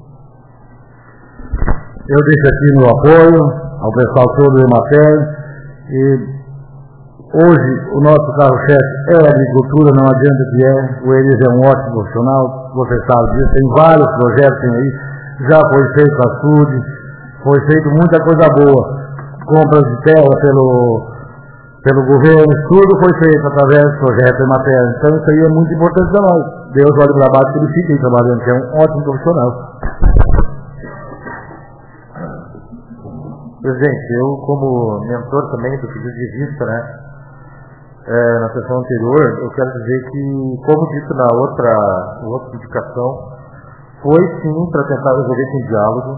Eu deixo aqui meu apoio ao pessoal todo do Emater. E hoje o nosso carro-chefe é a agricultura, não adianta que é. O Elias é um ótimo profissional, você sabe disso, tem vários projetos aí, já foi feito açude, foi feito muita coisa boa. Compras de terra pelo, pelo governo, tudo foi feito através do projeto Emater. Então isso aí é muito importante para nós. Deus olha para baixo que ele fica aí trabalhando, que é um ótimo profissional. Presidente, eu como mentor também do pedido de vista, né, é, na sessão anterior, eu quero dizer que, como dito na outra, outra indicação, foi sim para tentar resolver esse diálogo,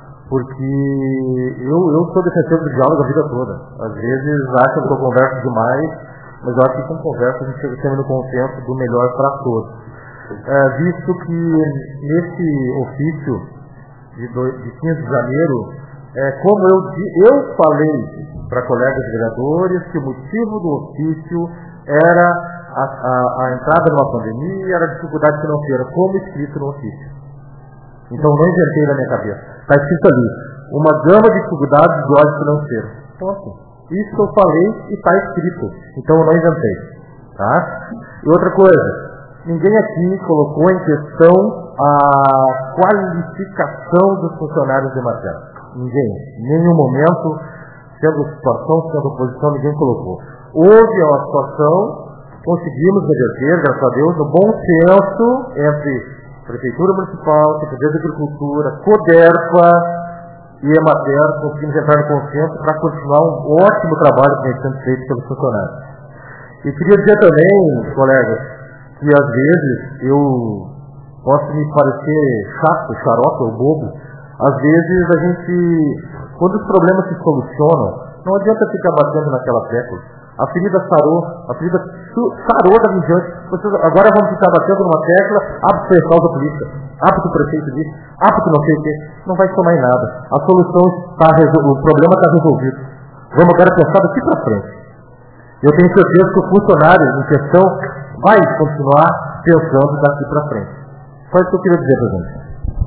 porque eu, eu sou defensor do diálogo a vida toda. Às vezes acham que eu converso demais, mas eu acho que com conversa a gente chega sempre no consenso do melhor para todos. É, visto que nesse ofício de, do, de quinze de janeiro, é, como eu, eu falei para colegas vereadores que o motivo do ofício era a, a, a entrada numa pandemia, era a dificuldade financeira, como escrito no ofício. Então não inventei na minha cabeça. Está escrito ali, uma gama de dificuldades de ordem financeira. Então assim, isso que eu falei e está escrito. Então eu não inventei. Tá? E outra coisa, ninguém aqui colocou em questão a qualificação dos funcionários de Emater. Ninguém, em nenhum momento, sendo situação, sendo oposição, ninguém colocou. Houve uma situação, conseguimos reverter, graças a Deus, no bom senso entre Prefeitura Municipal, Secretaria de Agricultura, CODERPA e Emater, conseguimos entrar no consenso para continuar um ótimo trabalho que vem sendo feito pelos funcionários. E queria dizer também, colegas, que às vezes eu posso me parecer chato, xarope ou bobo. Às vezes a gente, quando os problemas se solucionam, não adianta ficar batendo naquela tecla. A ferida sarou, a ferida sarou da diante. Agora vamos ficar batendo numa tecla, ah, porque é causa política, ah, porque o prefeito disse, ah, porque não sei o quê. Não vai somar em nada. A solução está resolvida, o problema está resolvido. Vamos agora pensar daqui para frente. Eu tenho certeza que o funcionário em questão vai continuar pensando daqui para frente. Só isso que eu queria dizer, presidente.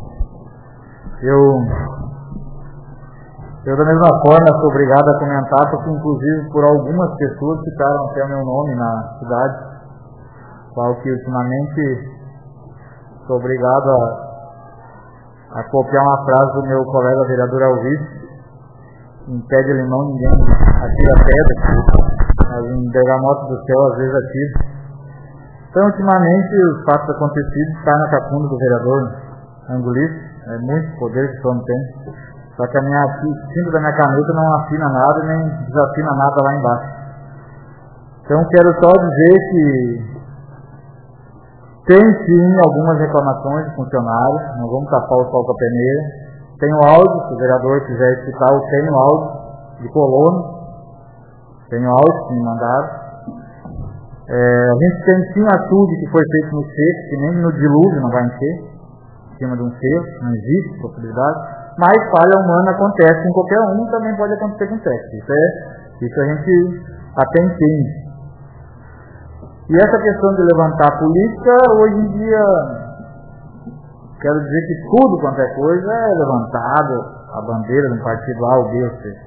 Eu, eu da mesma forma sou obrigado a comentar, porque inclusive por algumas pessoas citaram até o meu nome na cidade, qual que ultimamente sou obrigado a, a copiar uma frase do meu colega vereador Alvides: em pé de limão ninguém atira pedra, mas em bergamota do céu às vezes atira. Então, ultimamente, os fatos acontecidos estão na cacunda do vereador Angulista, é muito poder que o homem tem. Só que a minha cinta da minha caneta não assina nada nem desassina nada lá embaixo. Então quero só dizer que tem sim algumas reclamações de funcionários, não vamos tapar o sol com a peneira. Tem o áudio, se o vereador quiser escutar, eu tenho o áudio de colono, tenho o áudio que me mandaram. É, a gente tem sim açude que foi feito no seco, que nem no dilúvio não vai encher, em cima de um seco, não existe possibilidade. Mas falha humana acontece com qualquer um, também pode acontecer com sexo. Isso, é, isso a gente até entende. E essa questão de levantar a política, hoje em dia, quero dizer que tudo quanto é coisa é levantado, a bandeira de um partido A ou B ou C.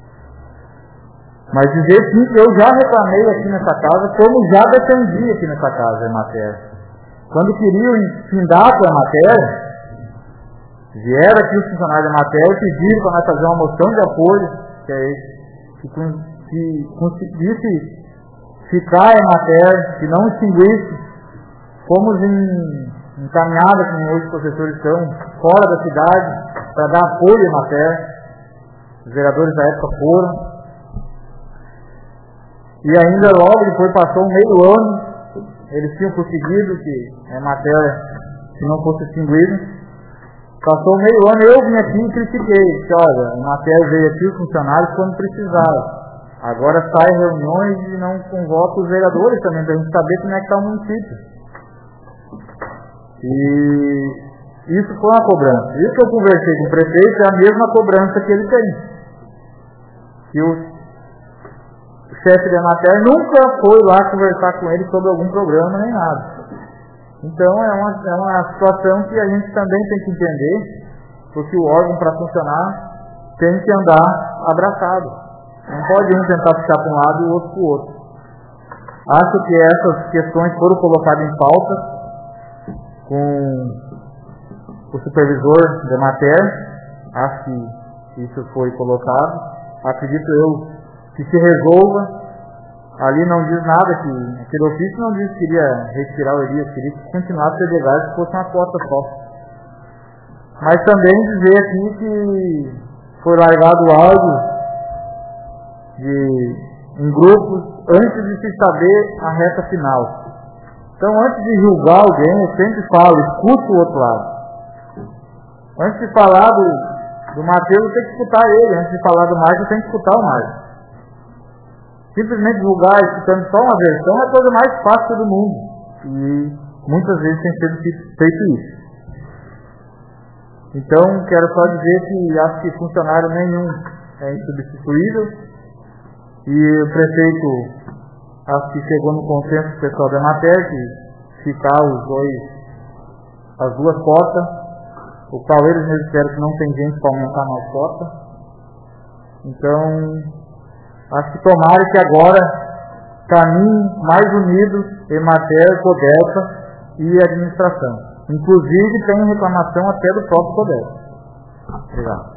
Mas dizer sim que eu já reclamei aqui nessa casa, como já defendi aqui nessa casa a matéria. Quando queriam findar com a matéria, vieram aqui os funcionários da matéria e pediram para nós fazer uma moção de apoio, que, é, que, que conseguisse ficar em matéria, que não extinguisse. Fomos em, encaminhados, como hoje os professores estão, fora da cidade, para dar apoio à matéria. Os vereadores da época foram. E ainda logo depois passou um meio ano, eles tinham conseguido que a matéria, se não fosse extinguida. Passou meio ano, eu vim aqui e critiquei, disse, olha, a matéria veio aqui os funcionários quando precisaram. Agora sai reuniões e não convoca os vereadores também, para a gente saber como é que está o município. E isso foi uma cobrança. Isso que eu conversei com o prefeito é a mesma cobrança que ele tem. Que o chefe da matéria nunca foi lá conversar com ele sobre algum programa nem nada. Então é uma, é uma situação que a gente também tem que entender, porque o órgão, para funcionar, tem que andar abraçado. Não pode um tentar puxar para um lado e o outro para o outro. Acho que essas questões foram colocadas em pauta com o supervisor da matéria. Acho que isso foi colocado. Acredito eu que se resolva. Ali não diz nada, que aquele ofício não diz que queria retirar o Elias, queria que continuasse a levar se fosse uma cota só. Mas também dizer aqui que foi largado o áudio de, em grupos antes de se saber a reta final. Então, antes de julgar alguém, eu sempre falo, escuta o outro lado. Antes de falar do, do Matheus, eu tenho que escutar ele. Antes de falar do Marcos, eu tenho que escutar o Marcos. Simplesmente julgar escutando só uma versão é a coisa mais fácil do mundo. E muitas vezes tem sido feito isso. Então, quero só dizer que acho que funcionário nenhum é insubstituível. E o prefeito, acho que chegou no consenso com o pessoal da matéria, que ficar os dois, as duas cotas, o qual eles mesmos disseram que não tem gente para aumentar mais cotas. Então, acho que tomara que agora caminhem mais unidos em matéria, CODELPA e administração. Inclusive tem reclamação até do próprio CODELPA. Obrigado.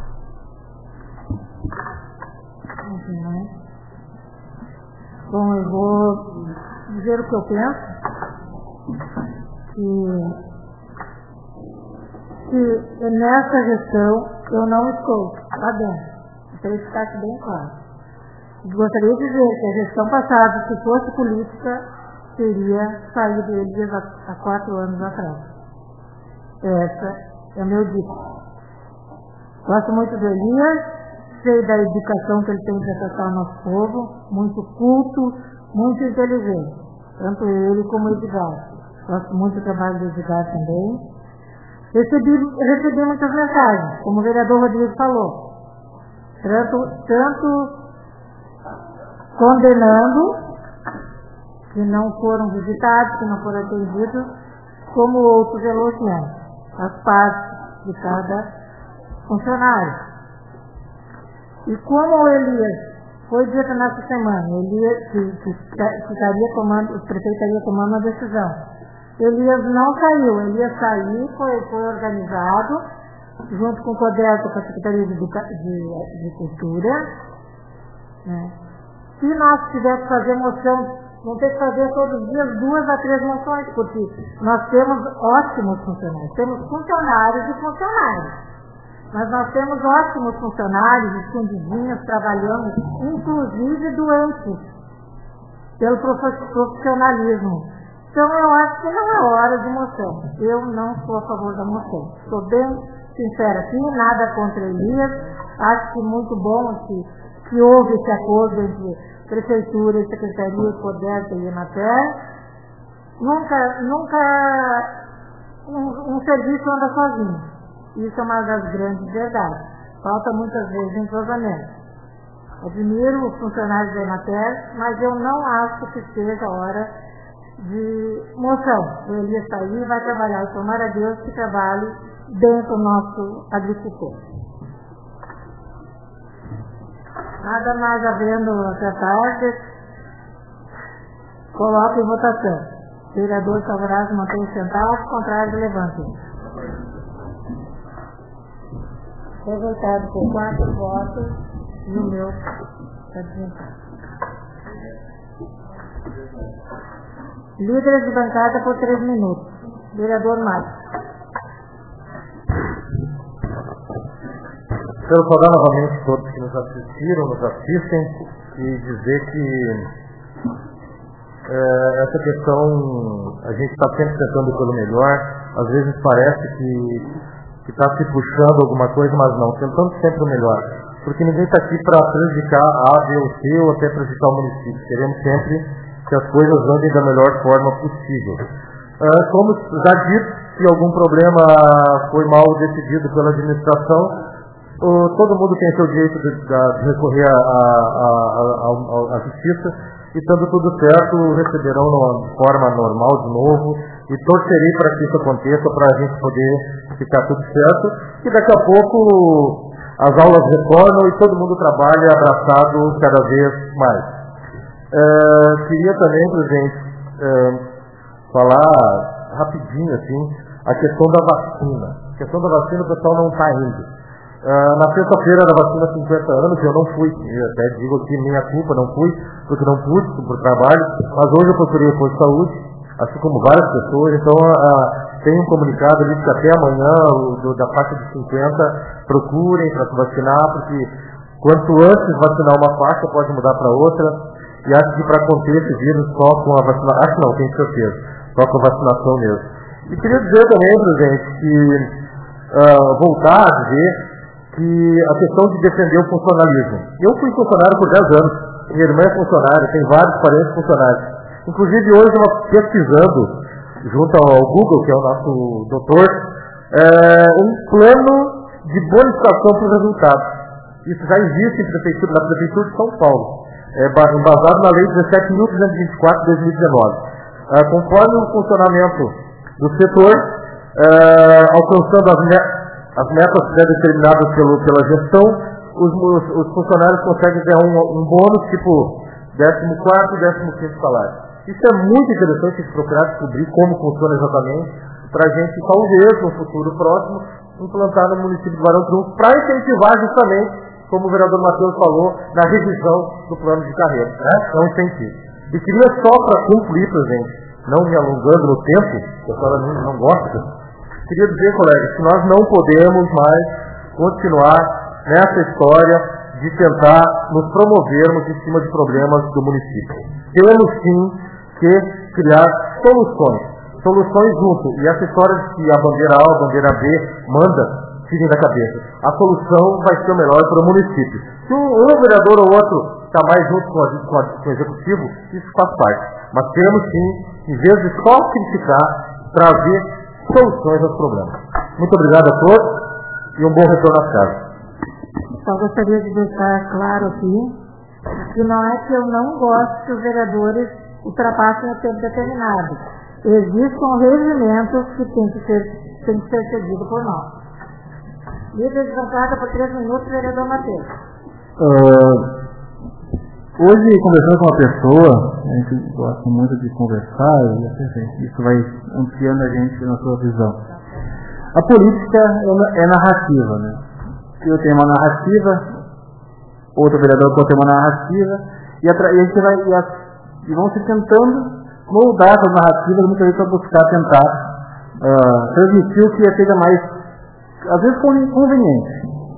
Uhum. Bom, eu vou dizer o que eu penso, que, que nessa gestão eu não estou lá dentro. Então isso ficasse bem claro. Gostaria de dizer que a gestão passada, se fosse política, teria saído Elias há quatro anos atrás. Essa é o meu dito. Gosto muito do Elias, sei da educação que ele tem para tratar o nosso povo, muito culto, muito inteligente, tanto ele como o Edgar. Gosto muito do trabalho do Edgar também. Recebi, recebi muitas mensagens, como o vereador Rodrigo falou, tanto, tanto condenando que não foram visitados, que não foram atendidos, como outros elogiando as partes de cada funcionário. E como o Elias foi dito nessa semana, Elias que, que, que estaria tomando, o prefeito estaria tomando uma decisão. Elias não saiu, Elias saiu, foi, foi organizado, junto com o CODELPA, com a Secretaria de, Educa... de, de Cultura, né? Se nós tivéssemos que fazer moção vão ter que fazer todos os dias duas a três moções, porque nós temos ótimos funcionários. Temos funcionários e funcionários. Mas nós temos ótimos funcionários, escondidinhos, trabalhando, inclusive doentes, pelo profissionalismo. Então eu acho que não é hora de moção. Eu não sou a favor da moção. Estou bem sincera aqui, nada contra Elias. Acho que muito bom que, que houve esse acordo entre Prefeitura e Secretaria, Codesa e Emater. Nunca, nunca um, um serviço anda sozinho. Isso é uma das grandes verdades. Falta muitas vezes entrosamento. Admiro os funcionários da Emater, mas eu não acho que seja hora de moção. O Elias está aí, vai trabalhar, e tomara a Deus que trabalhe bem com o nosso agricultor. Nada mais havendo essa tarde, coloque em votação. Vereadores favoráveis mantenham sentados, contrários levantem. Resultado por quatro votos e o meu representante. Líderes de bancada por três minutos. Vereador Márcio. Quero saudar novamente todos que nos assistiram, nos assistem, e dizer que é, essa questão, a gente está sempre tentando pelo melhor. Às vezes parece que está se puxando alguma coisa, mas não, tentando sempre o melhor. Porque ninguém está aqui para prejudicar a A, B ou C, ou até prejudicar o município. Queremos sempre que as coisas andem da melhor forma possível. Uh, como já dito, se algum problema foi mal decidido pela administração, uh, todo mundo tem seu direito de, de recorrer à justiça, e estando tudo certo, receberão de forma normal de novo, e torcerei para que isso aconteça, para a gente poder ficar tudo certo, e daqui a pouco as aulas retornam e todo mundo trabalha abraçado cada vez mais. Uh, queria também, presidente, uh, falar rapidinho assim, a questão da vacina. A questão da vacina o pessoal não está indo. Uh, na sexta-feira da vacina cinquenta anos, eu não fui, eu até digo que minha culpa, não fui, porque não pude, por trabalho, mas hoje eu procurei o posto de saúde, assim como várias pessoas, então uh, tem um comunicado ali que até amanhã, o, do, da faixa de cinquenta, procurem para se vacinar, porque quanto antes vacinar uma faixa, pode mudar para outra. E acho que para conter esse vírus só com a vacinação, acho não, tenho certeza, só com a vacinação mesmo. E queria dizer também, presidente, que uh, voltar a dizer que a questão de defender o funcionalismo. Eu fui funcionário por dez anos, minha irmã é funcionária, tem vários parentes funcionários. Inclusive hoje nós pesquisando, junto ao Google, que é o nosso doutor, é, um plano de bonificação para os resultados. Isso já existe em prefeitura, na Prefeitura de São Paulo. É, embasado na Lei dezessete mil duzentos e vinte e quatro de dois mil e dezenove. É, conforme o funcionamento do setor, é, alcançando as, me as metas pré-determinadas pela gestão, os, os, os funcionários conseguem ganhar um, um bônus tipo décimo quarto e décimo quinto salário. Isso é muito interessante a gente procurar descobrir como funciona exatamente, para a gente talvez no futuro próximo implantar no município de Barão Triunfo, para incentivar justamente, como o vereador Matheus falou, na revisão do plano de carreira, né? É um incentivo. E queria só para concluir, presidente, não me alongando no tempo, que a senhora não, não gosta, queria dizer, colegas, que nós não podemos mais continuar nessa história de tentar nos promovermos em cima de problemas do município. Temos sim que criar soluções, soluções junto. E essa história de que a bandeira A ou a bandeira B manda, tirem da cabeça. A solução vai ser o melhor para o município. Se um, um vereador ou outro está mais junto com, a, com, a, com o executivo, isso faz parte. Mas temos sim, em vez de só criticar, trazer soluções aos problemas. Muito obrigado a todos e um bom retorno às casas. Só gostaria de deixar claro aqui que não é que eu não gosto que os vereadores ultrapassem o tempo determinado. Existem regimentos que têm que ser, têm que ser seguidos por nós. Líder de bancada por três minutos, vereador Matheus. Uh, hoje, conversando com uma pessoa, a gente gosta muito de conversar, e isso vai ampliando a gente na sua visão. A política é, é narrativa, né? Eu tenho uma narrativa, outro vereador pode ter uma narrativa, e a, e a gente vai, e a, e vão se tentando moldar essas narrativas, muitas vezes para buscar tentar uh, transmitir o que seja mais, às vezes, conveniente.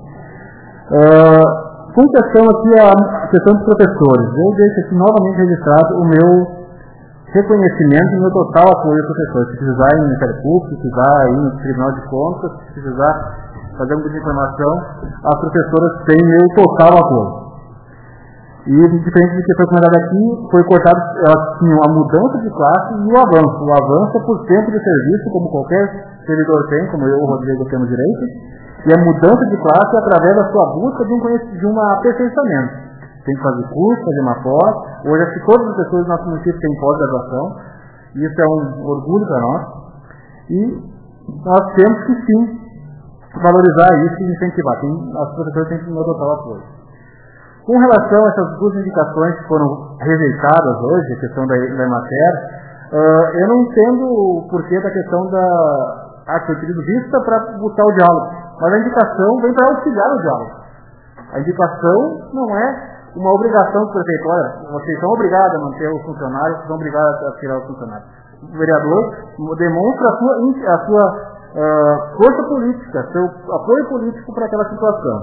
Uh, com questão aqui a questão dos professores, eu deixo aqui novamente registrado o meu reconhecimento e o meu total apoio aos professores. Se precisar ir no Ministério Público, se precisar ir no Tribunal de Contas, se precisar fazer um tipo de informação, as professoras têm meu total apoio. E, diferente do que foi comentado aqui, foi cortado, elas tinham a mudança de classe e o avanço. O avanço é por tempo de serviço, como qualquer servidor tem, como eu, o Rodrigo, temos direito, e a mudança de classe é através da sua busca de um, de um aperfeiçoamento. Tem que fazer curso, fazer uma pós. Hoje, acho que todas as pessoas do nosso município têm pós-graduação, e isso é um orgulho para nós. E nós temos que, sim, valorizar isso e incentivar. Tem, as professoras têm que nos adotar o apoio. Com relação a essas duas indicações que foram rejeitadas hoje, a questão da, da Emater, uh, eu não entendo o porquê da questão da ah, que foi pedido vista para buscar o diálogo, mas a indicação vem para auxiliar o diálogo. A indicação não é uma obrigação do prefeito. Olha, vocês são obrigados a manter os funcionários, vocês são obrigados a tirar os funcionários. O vereador demonstra a sua, a sua uh, força política, seu apoio político para aquela situação.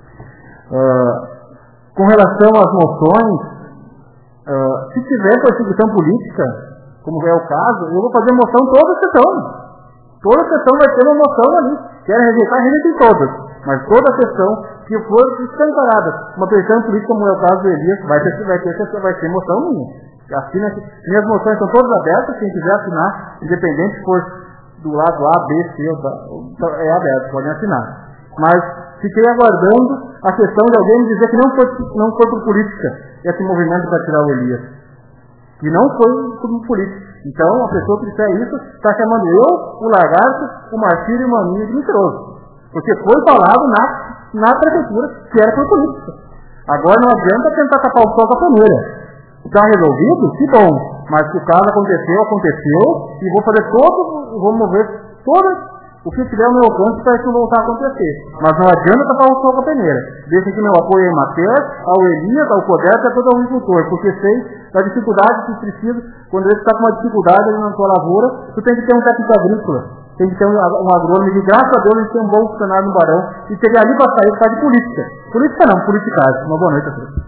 Uh, Com relação às moções, uh, se tiver perseguição política, como é o caso, eu vou fazer moção toda a sessão. Toda a sessão vai ter uma moção ali. Querem rejeitar, rejeitem todas. Mas toda a sessão que for escancarada, uma perseguição política, como é o caso do Elias, vai ter, vai ter, vai ter moção minha. Assina, minhas moções são todas abertas, quem quiser assinar, independente se for do lado A, B, C, é aberto, podem assinar. Mas fiquei aguardando a questão de alguém me dizer que não foi, não foi por política esse movimento para tirar o Elias. Que não foi por política. Então, a pessoa que disser isso está chamando eu, o Lagarto, o Martírio e o Maninho de mentiroso. Porque foi falado na, na prefeitura que era por política. Agora não adianta tentar tapar o sol com a peneira. Está resolvido? Que bom. Mas se o caso aconteceu, aconteceu, e vou fazer todo, vou mover todas o que tiver ao meu alcance para isso voltar a acontecer. Mas não adianta tapar o sol com a peneira. Deixa que meu apoio é Emater, ao Elias, ao Codeto e a todo o agricultor, porque sei da dificuldade que precisa, quando ele está com uma dificuldade ali na tua lavoura, tu tem que ter um técnico agrícola, tem que ter um, um agrônomo, e graças a Deus ele tem um bom funcionário no Barão, e seria ali para sair por causa de política. Política não, politicagem. Uma boa noite a todos.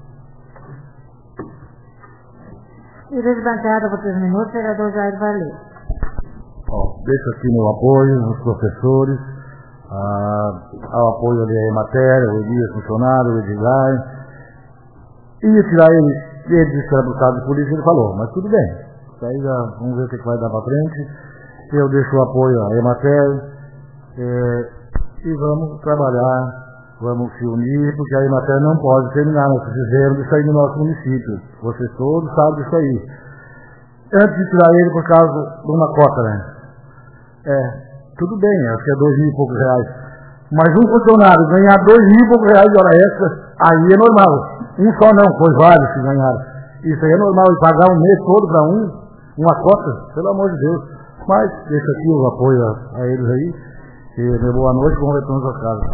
Líder de bancada, por três minutos, vereador Jair Valer. Bom, deixo aqui meu apoio aos professores, a, ao apoio ali à Emater, ao Elias funcionário, ao Edgar. Ia tirar ele, ele disse que era por causa de polícia, ele falou, mas tudo bem. Isso aí já, vamos ver o que vai dar para frente. Eu deixo o apoio à Emater é, e vamos trabalhar, vamos se unir, porque a Emater não pode terminar, nós precisamos disso aí no nosso município. Vocês todos sabem disso aí. Antes de tirar ele por causa de uma cota, né? É, tudo bem, acho que é dois mil e poucos reais. Mas um funcionário ganhar dois mil e poucos reais de hora extra, aí é normal. Um só não, foi vários que ganharam. Isso aí é normal, e pagar um mês todo para um, uma cota, pelo amor de Deus. Mas deixa aqui o apoio a, a eles aí. E boa noite, bom retorno às casas.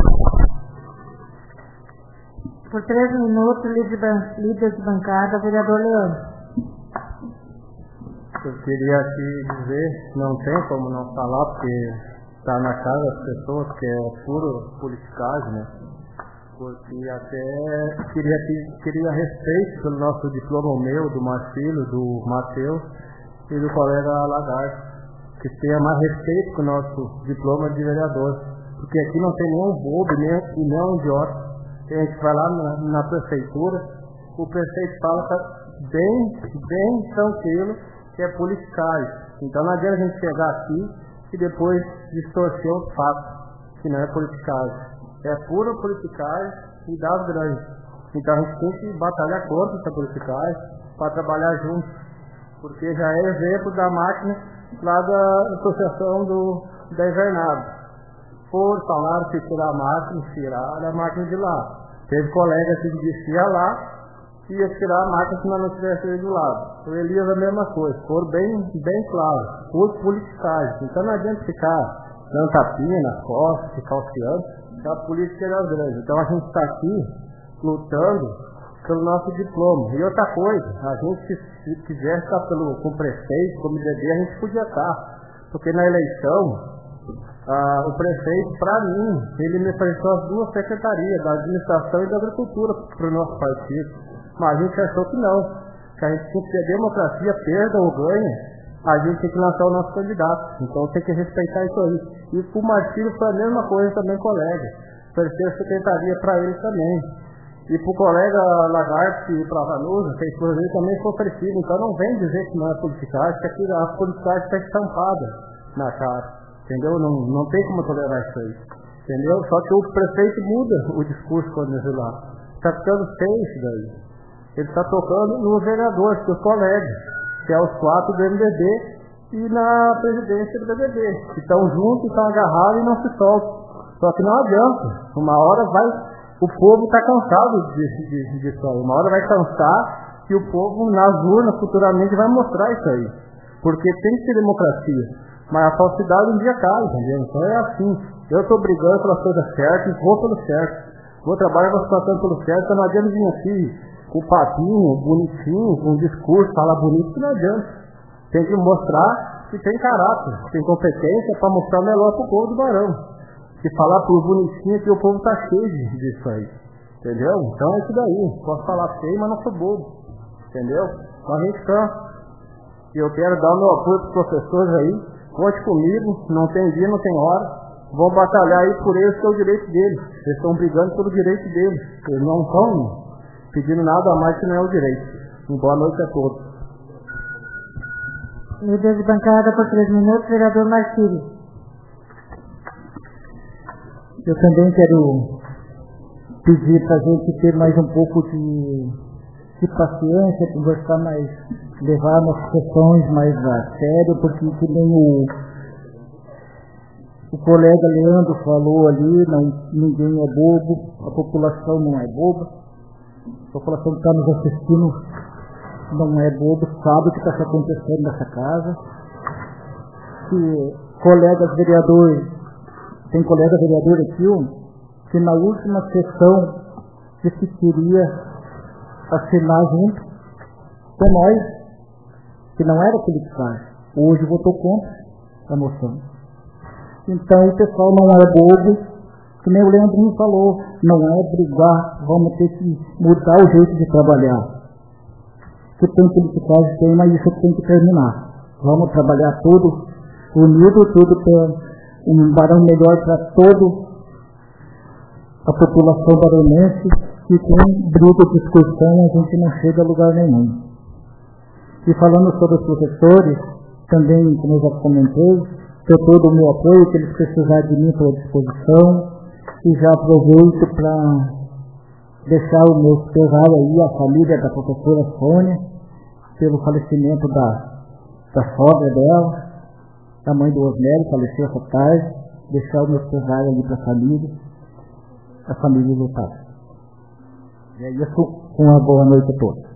Por três minutos, líder de bancada, vereador Leandro. Eu queria aqui dizer, não tem como não falar, porque está na casa das pessoas, que é puro politicagem, né? Porque até queria, queria respeito pelo nosso diploma, meu, do Marcílio, do Matheus e do colega Lagarto, que tenha mais respeito com o nosso diploma de vereador. Porque aqui não tem nenhum bobo nem, e nem um idiota. A gente vai lá na, na prefeitura, o prefeito fala bem, bem tranquilo, que é politicagem. Então não adianta a gente chegar aqui e depois distorcer os fatos, que não é politicagem. É pura politicagem e das grandes. Então a gente tem que batalhar contra essa politicagem para trabalhar juntos. Porque já é exemplo da máquina lá da associação do, da Invernada. Por falar que tirar a máquina, tirar a máquina de lá. Teve colega que disse que ia lá, ia tirar a máquina se não, não tivesse ele do lado. O Elias a mesma coisa, foram bem, bem claro, por politicagem. Então não adianta ficar dando tapinha nas costas, ficar auxiliando, que a política é das grandes. Então a gente está aqui lutando pelo nosso diploma. E outra coisa, a gente, se, se quisesse estar pelo, com o prefeito, como D D, a gente podia estar. Porque na eleição, ah, o prefeito, para mim, ele me ofereceu as duas secretarias, da administração e da agricultura, para o nosso partido. Mas a gente achou que não. Que a gente tinha que ter democracia, perda ou ganha, a gente tem que lançar o nosso candidato. Então tem que respeitar isso aí. E para o Martírio foi a mesma coisa também, colega. Ofereceu secretaria para ele também. E para o colega Lagarde e para a Vanusa, que a esposa dele também foi oferecido. Então não vem dizer que não é politicagem, que aqui a politicagem está estampada na cara. Entendeu? Não, não tem como tolerar isso aí. Entendeu? Só que o prefeito muda o discurso quando ele lá. Está ficando feio isso daí. Ele está tocando nos vereadores, seus colegas, que é os quatro do M D B e na presidência do B B B, que estão juntos, estão agarrados e não se soltam. Só que não adianta. Uma hora vai, o povo está cansado disso de, de, de uma hora vai cansar e o povo nas urnas futuramente vai mostrar isso aí. Porque tem que ter democracia. Mas a falsidade um dia cai, entendeu? Então é assim. Eu estou brigando pelas coisas certas e vou pelo certo. Vou trabalhar com as pelo certo, então não adianta vir aqui com o papinho, bonitinho, com o discurso, falar bonito, que não adianta. Tem que mostrar que tem caráter, que tem competência para mostrar o melhor para o povo do Barão. Que falar por bonitinho que o povo está cheio disso aí. Entendeu? Então é isso daí. Posso falar feio, mas não sou bobo. Entendeu? Então a gente cansa. E eu quero dar o meu apoio para os professores aí. Conte comigo, não tem dia, não tem hora. Vão batalhar aí por eles, que é o direito deles. Eles estão brigando pelo direito deles. Eles não estão pedindo nada a mais que não é o direito. Uma boa noite a todos. Líder de bancada por três minutos, vereador Martírio. Eu também quero pedir para a gente ter mais um pouco de, de paciência, conversar mais, levar nossas questões mais a sério, porque que nem o, o colega Leandro falou ali, não, ninguém é bobo, a população não é boba. A população que está nos assistindo não é bobo, sabe o que está acontecendo nessa casa. Que colegas vereadores, tem colega vereador aqui, ó, que na última sessão disse que queria assinar junto com nós, que não era politicagem. Hoje votou contra a moção. Então o pessoal não é bobo. Que nem o Leandrinho falou, não é brigar, vamos ter que mudar o jeito de trabalhar. Que tem politicagem, tem, mas isso tem que terminar. Vamos trabalhar tudo unido, tudo para um Barão melhor para toda a população baronense, que com briga e discussão a gente não chega a lugar nenhum. E falando sobre os professores, também, como eu já comentei, tenho todo o meu apoio, que eles precisarem de mim, estou à disposição. E já aproveito para deixar o meu pesar aí, a família da professora Sônia, pelo falecimento da, da sogra dela, da mãe do Osmério, faleceu essa tarde, deixar o meu pesar ali para a família, a família lutada. E é isso, uma boa noite a todos.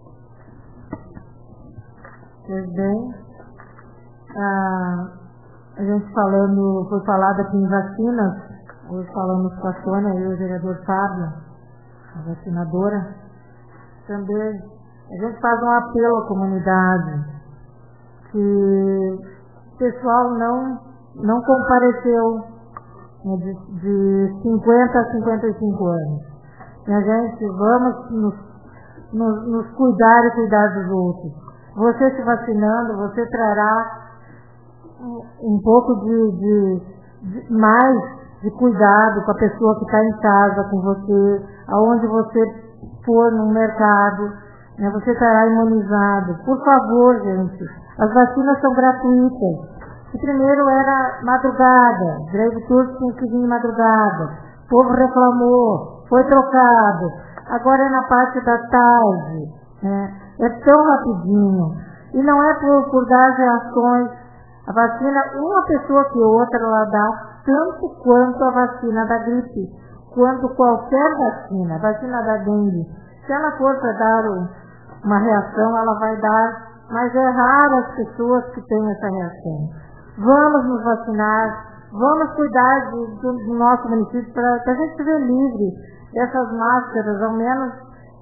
Pois bem, ah, a gente falando, foi falado aqui em vacinas. Hoje falamos com a Sônia e o vereador Fábio, a vacinadora. Também a gente faz um apelo à comunidade que o pessoal não, não compareceu, né, de, de cinquenta a cinquenta e cinco anos. E a gente vamos nos, nos, nos cuidar e cuidar dos outros. Você se vacinando, você trará um, um pouco de, de, de mais de cuidado com a pessoa que está em casa com você, aonde você for no mercado, né, você estará imunizado. Por favor, gente, as vacinas são gratuitas. O primeiro era madrugada, drive-thru tinha que vir madrugada, o povo reclamou, foi trocado, agora é na parte da tarde, né, é tão rapidinho, e não é por, por dar reações. A vacina, uma pessoa que outra, ela dá tanto quanto a vacina da gripe, quanto qualquer vacina, a vacina da dengue. Se ela for para dar uma reação, ela vai dar, mas é raro as pessoas que têm essa reação. Vamos nos vacinar, vamos cuidar do, do nosso município para a gente ser livre dessas máscaras, ao menos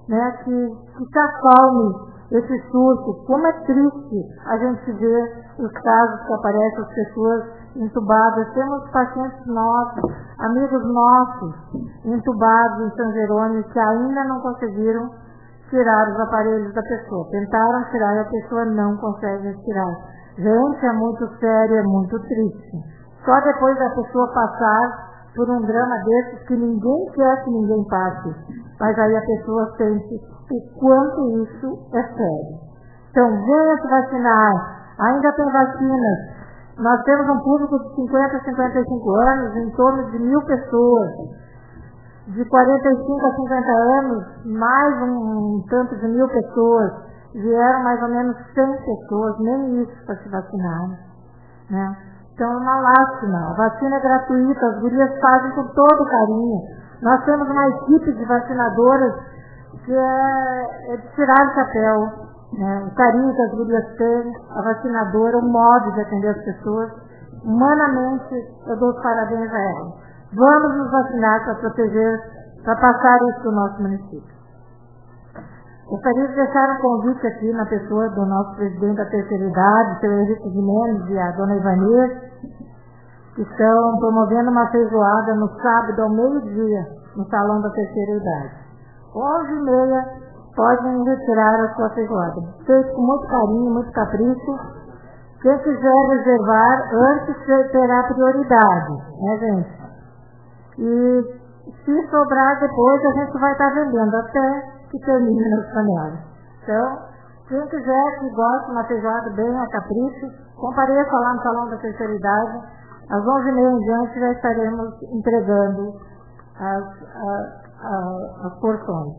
né, que, que se acalme esse surto. Como é triste a gente ver os casos que aparecem, as pessoas entubadas. Temos pacientes nossos, amigos nossos, entubados em São Jerônimo, que ainda não conseguiram tirar os aparelhos da pessoa. Tentaram tirar e a pessoa não consegue respirar. Gente, é muito sério, é muito triste. Só depois da pessoa passar por um drama desses, que ninguém quer que ninguém passe, mas aí a pessoa sente o quanto isso é sério. Então, venha se vacinar. Ainda tem vacinas. Nós temos um público de cinquenta a cinquenta e cinco anos, em torno de mil pessoas. De quarenta e cinco a cinquenta anos, mais um, um tanto de mil pessoas. Vieram mais ou menos cem pessoas, nem isso para se vacinar, né? Então é uma lástima. A vacina é gratuita, as gurias fazem com todo carinho. Nós temos uma equipe de vacinadoras que é, é de tirar o chapéu, né? O carinho que as gurias têm, a vacinadora, o modo de atender as pessoas. Humanamente, eu dou os parabéns a elas. Vamos nos vacinar para proteger, para passar isso para o nosso município. Gostaria de deixar um convite aqui na pessoa do nosso presidente da terceira idade, o seu Henrique de Mendes e a dona Ivanês, que estão promovendo uma feijoada no sábado ao meio-dia, no salão da terceira idade. onze e meia, podem retirar a sua feijoada. Feito com muito carinho, muito capricho. Quem quiser reservar, antes terá prioridade, né, gente? E se sobrar depois, a gente vai estar vendendo até que termine nas panelas. Então, quem quiser, que gosta de uma feijoada bem a capricho, compareça lá no salão da terceira idade. Às onze e meia em diante já estaremos entregando as, as, as, as porções.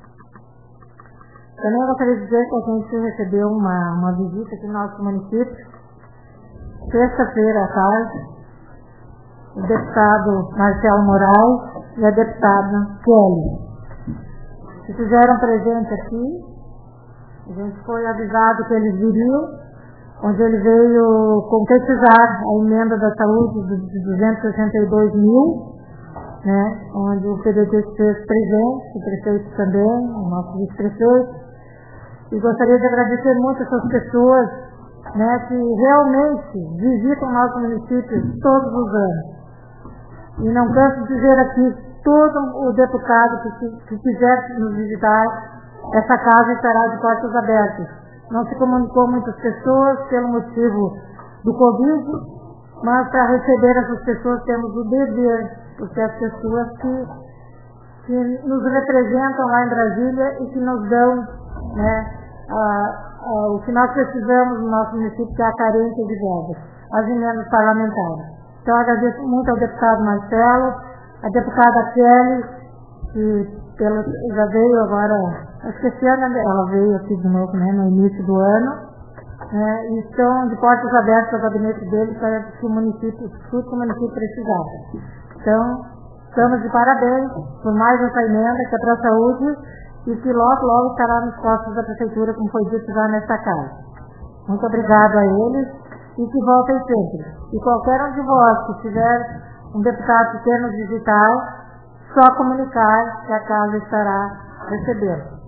Também gostaria de dizer que a gente recebeu uma, uma visita aqui no nosso município, sexta-feira à tarde, o deputado Marcelo Moraes e a deputada Kelly. Se fizeram presente aqui, a gente foi avisado que eles viriam, onde ele veio concretizar a emenda da saúde de duzentos e sessenta e dois mil, né, onde o P D T fez presente, o prefeito também, o nosso vice-prefeito. E gostaria de agradecer muito essas pessoas, né, que realmente visitam o nosso município todos os anos. E não canso de dizer aqui, todo o deputado que, que quiser nos visitar, essa casa estará de portas abertas. Não se comunicou muitas pessoas pelo motivo do Covid, mas para receber essas pessoas temos o dever, porque as pessoas que, que nos representam lá em Brasília e que nos dão, né, a, a, o que nós precisamos no nosso município, que é a carência de verbas, as emendas parlamentares. Então, agradeço muito ao deputado Marcelo, a deputada Kelly, que pelo, já veio agora, acho que esse ano ela veio aqui de novo, né, no início do ano, né, e estão de portas abertas ao gabinete dele para que o município, tudo que o município precisava. Então, estamos de parabéns por mais essa emenda que é para a saúde e que logo, logo estará nos costos da prefeitura, como foi dito já nesta casa. Muito obrigado a eles e que voltem sempre. E qualquer um de vós que tiver um deputado que quer nos visitar, só comunicar que a casa estará recebendo.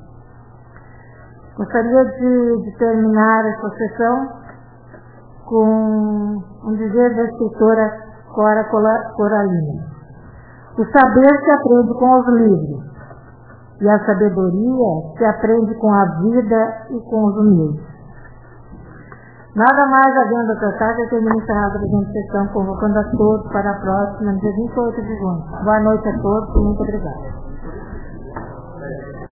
Gostaria de, de terminar essa sessão com um dizer da escritora Cora Coralina. O saber se aprende com os livros, e a sabedoria se aprende com a vida e com os humildes. Nada mais havendo a tratar que termine encerrada a presente sessão, convocando a todos para a próxima, no dia vinte e oito de junho. Boa noite a todos e muito obrigada.